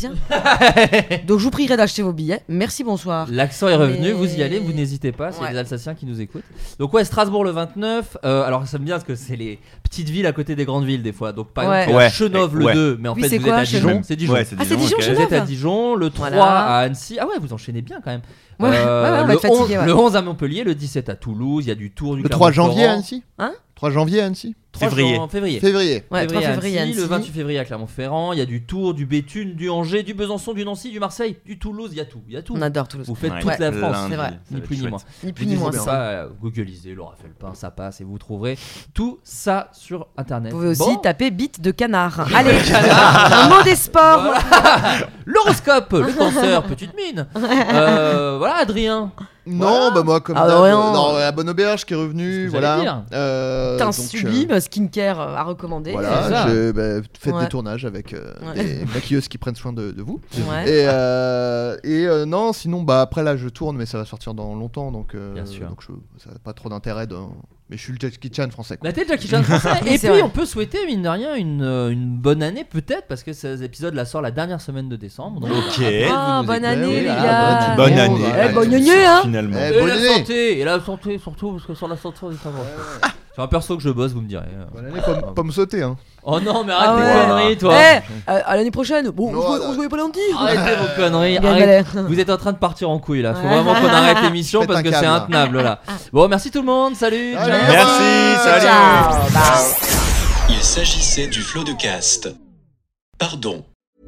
Donc, je vous prierai d'acheter vos billets. Merci, bonsoir. L'accent est revenu, Mais- vous y allez, vous n'hésitez pas, s'il y a Ouais. des Alsaciens qui nous écoutent. Donc ouais, Strasbourg le vingt-neuf, euh, alors ça me bien parce que c'est les petites villes à côté des grandes villes des fois. Donc par Ouais. exemple, Ouais. Chenov le Ouais. deux, mais en Oui, fait c'est vous quoi, êtes à Dijon, Chenov c'est Dijon. Ouais, c'est Ah, c'est Dijon, Dijon, ok. Chenov. Vous êtes à Dijon, le trois Voilà. à Annecy. Ah ouais, vous enchaînez bien quand même. Ouais, ouais, ouais, on va le, être fatigué, onze, ouais. le onze à Montpellier, le dix-sept à Toulouse, il y a du Tour du Le trois janvier à Clermont-Ferrand. Annecy Hein trois janvier à Annecy trois Février. jan- février. Février. Ouais, trois février, à Annecy, le Annecy. vingt-huit février à Clermont-Ferrand, il y a du Tours, du Béthune, du Angers, du Besançon, du Nancy, du Marseille, du Toulouse, il y a tout, il y a tout. On adore Toulouse. Vous faites Ouais. toute Ouais. la France, Plein de c'est vrai. villes, ça ni va plus être ni chouette. moins. Ni plus Vous ni moins. n'hésitez ça. pas, euh, googlisez Laura Felpin, ça passe et vous trouverez tout ça sur internet. Vous pouvez aussi Bon. taper bite de canard. Allez, un mot des sports. Voilà. L'horoscope, le cancer, petite mine. Euh, voilà, Adrien. Non, bah moi comme Ah, d'hab, rien. euh, non, la bonne auberge qui est C'est ce revenue, que voilà. j'allais dire. Euh, Putain, donc, sublime, skincare euh, à recommander. C'est Voilà, ça. j'ai bah, fait Ouais. des tournages avec euh, Ouais. des maquilleuses qui prennent soin de, de vous. Ouais. Et, euh, et euh, non, sinon, bah après là, je tourne, mais ça va sortir dans longtemps, donc, euh, Bien sûr. donc je- ça n'a pas trop d'intérêt de, Mais je suis le Jackie Chan français. Bah t'es Jackie Chan français. Et puis vrai. On peut souhaiter mine de rien une, une bonne année peut-être parce que ces épisodes là sortent la dernière semaine de décembre. Donc, ok. Ah, bonne année les voilà, gars. Bonne année. Eh, bonne année hein. Finalement. Eh, Et bonne la année. santé. Et la santé surtout parce que sur la santé on est pas bon. C'est un perso que je bosse, vous me direz. Bonne année, pomme, pomme sautée. Hein. Oh non, mais arrête Ah tes ouais. conneries, toi. Eh, euh, à l'année prochaine. Bon, Non, on, se voit, non. on se voyait pas lundi. Arrêtez vos conneries. Bien Arrête. galère. Vous êtes en train de partir en couille là. Faut Ouais. vraiment qu'on arrête l'émission Faites parce un que c'est câble, là. intenable là. Bon, merci tout le monde. Salut. Salut. Ciao. Merci, salut. Ciao. Bye. Il s'agissait du flot de cast. Pardon.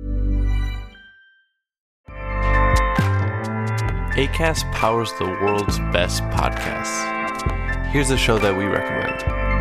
Acast powers the world's best podcasts. Here's a show that we recommend.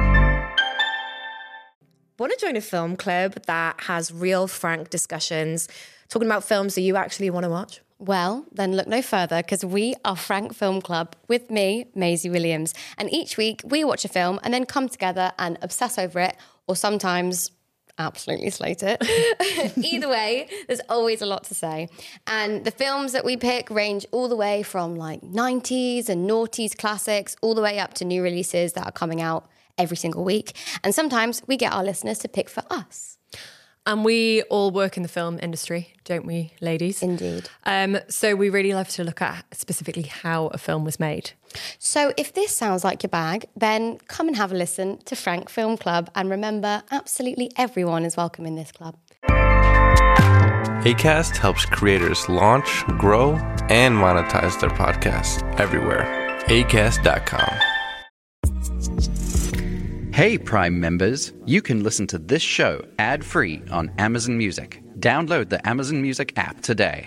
Want to join a film club that has real, frank discussions, talking about films that you actually want to watch? Well, then look no further because we are Frank Film Club with me, Maisie Williams. And each week we watch a film and then come together and obsess over it, or sometimes absolutely slate it. Either way, there's always a lot to say. And the films that we pick range all the way from like nineties and noughties classics, all the way up to new releases that are coming out every single week. And sometimes we get our listeners to pick for us. And we all work in the film industry, don't we, ladies? Indeed. Um, so we really love to look at specifically how a film was made. So if this sounds like your bag, then come and have a listen to Frank Film Club. And remember, absolutely everyone is welcome in this club. Acast helps creators launch, grow, and monetize their podcasts everywhere. acast dot com. Hey, Prime members, you can listen to this show ad-free on Amazon Music. Download the Amazon Music app today.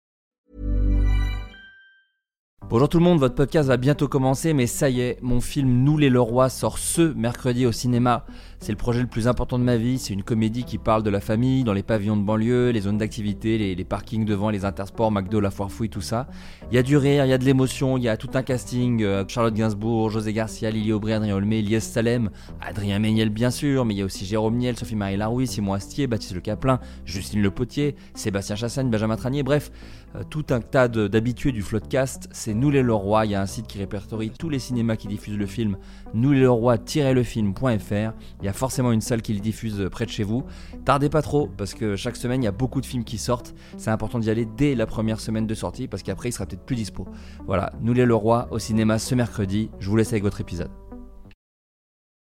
Bonjour tout le monde, votre podcast va bientôt commencer, mais ça y est, mon film Nous les Leroy sort ce mercredi au cinéma. C'est le projet le plus important de ma vie, c'est une comédie qui parle de la famille, dans les pavillons de banlieue, les zones d'activité, les, les parkings devant, les intersports, McDo, la foire fouille, tout ça. Il y a du rire, il y a de l'émotion, il y a tout un casting, euh, Charlotte Gainsbourg, José Garcia, Lily Aubry, Adrien Olmé, Lies Salem, Adrien Méniel bien sûr, mais il y a aussi Jérôme Niel, Sophie-Marie Larouille, Simon Astier, Baptiste Le Caplin, Justine Le Potier, Sébastien Chassagne, Benjamin Tranier, bref, euh, tout un tas de, d'habitués du Floodcast. C'est Nous les Leroy, il y a un site qui répertorie tous les cinémas qui diffusent le film, nous les leroy tiret le film point f r. Il y a forcément une salle qui le diffuse près de chez vous. Tardez pas trop parce que chaque semaine il y a beaucoup de films qui sortent. C'est important d'y aller dès la première semaine de sortie parce qu'après il sera peut-être plus dispo. Voilà, Nous les Leroy au cinéma ce mercredi. Je vous laisse avec votre épisode.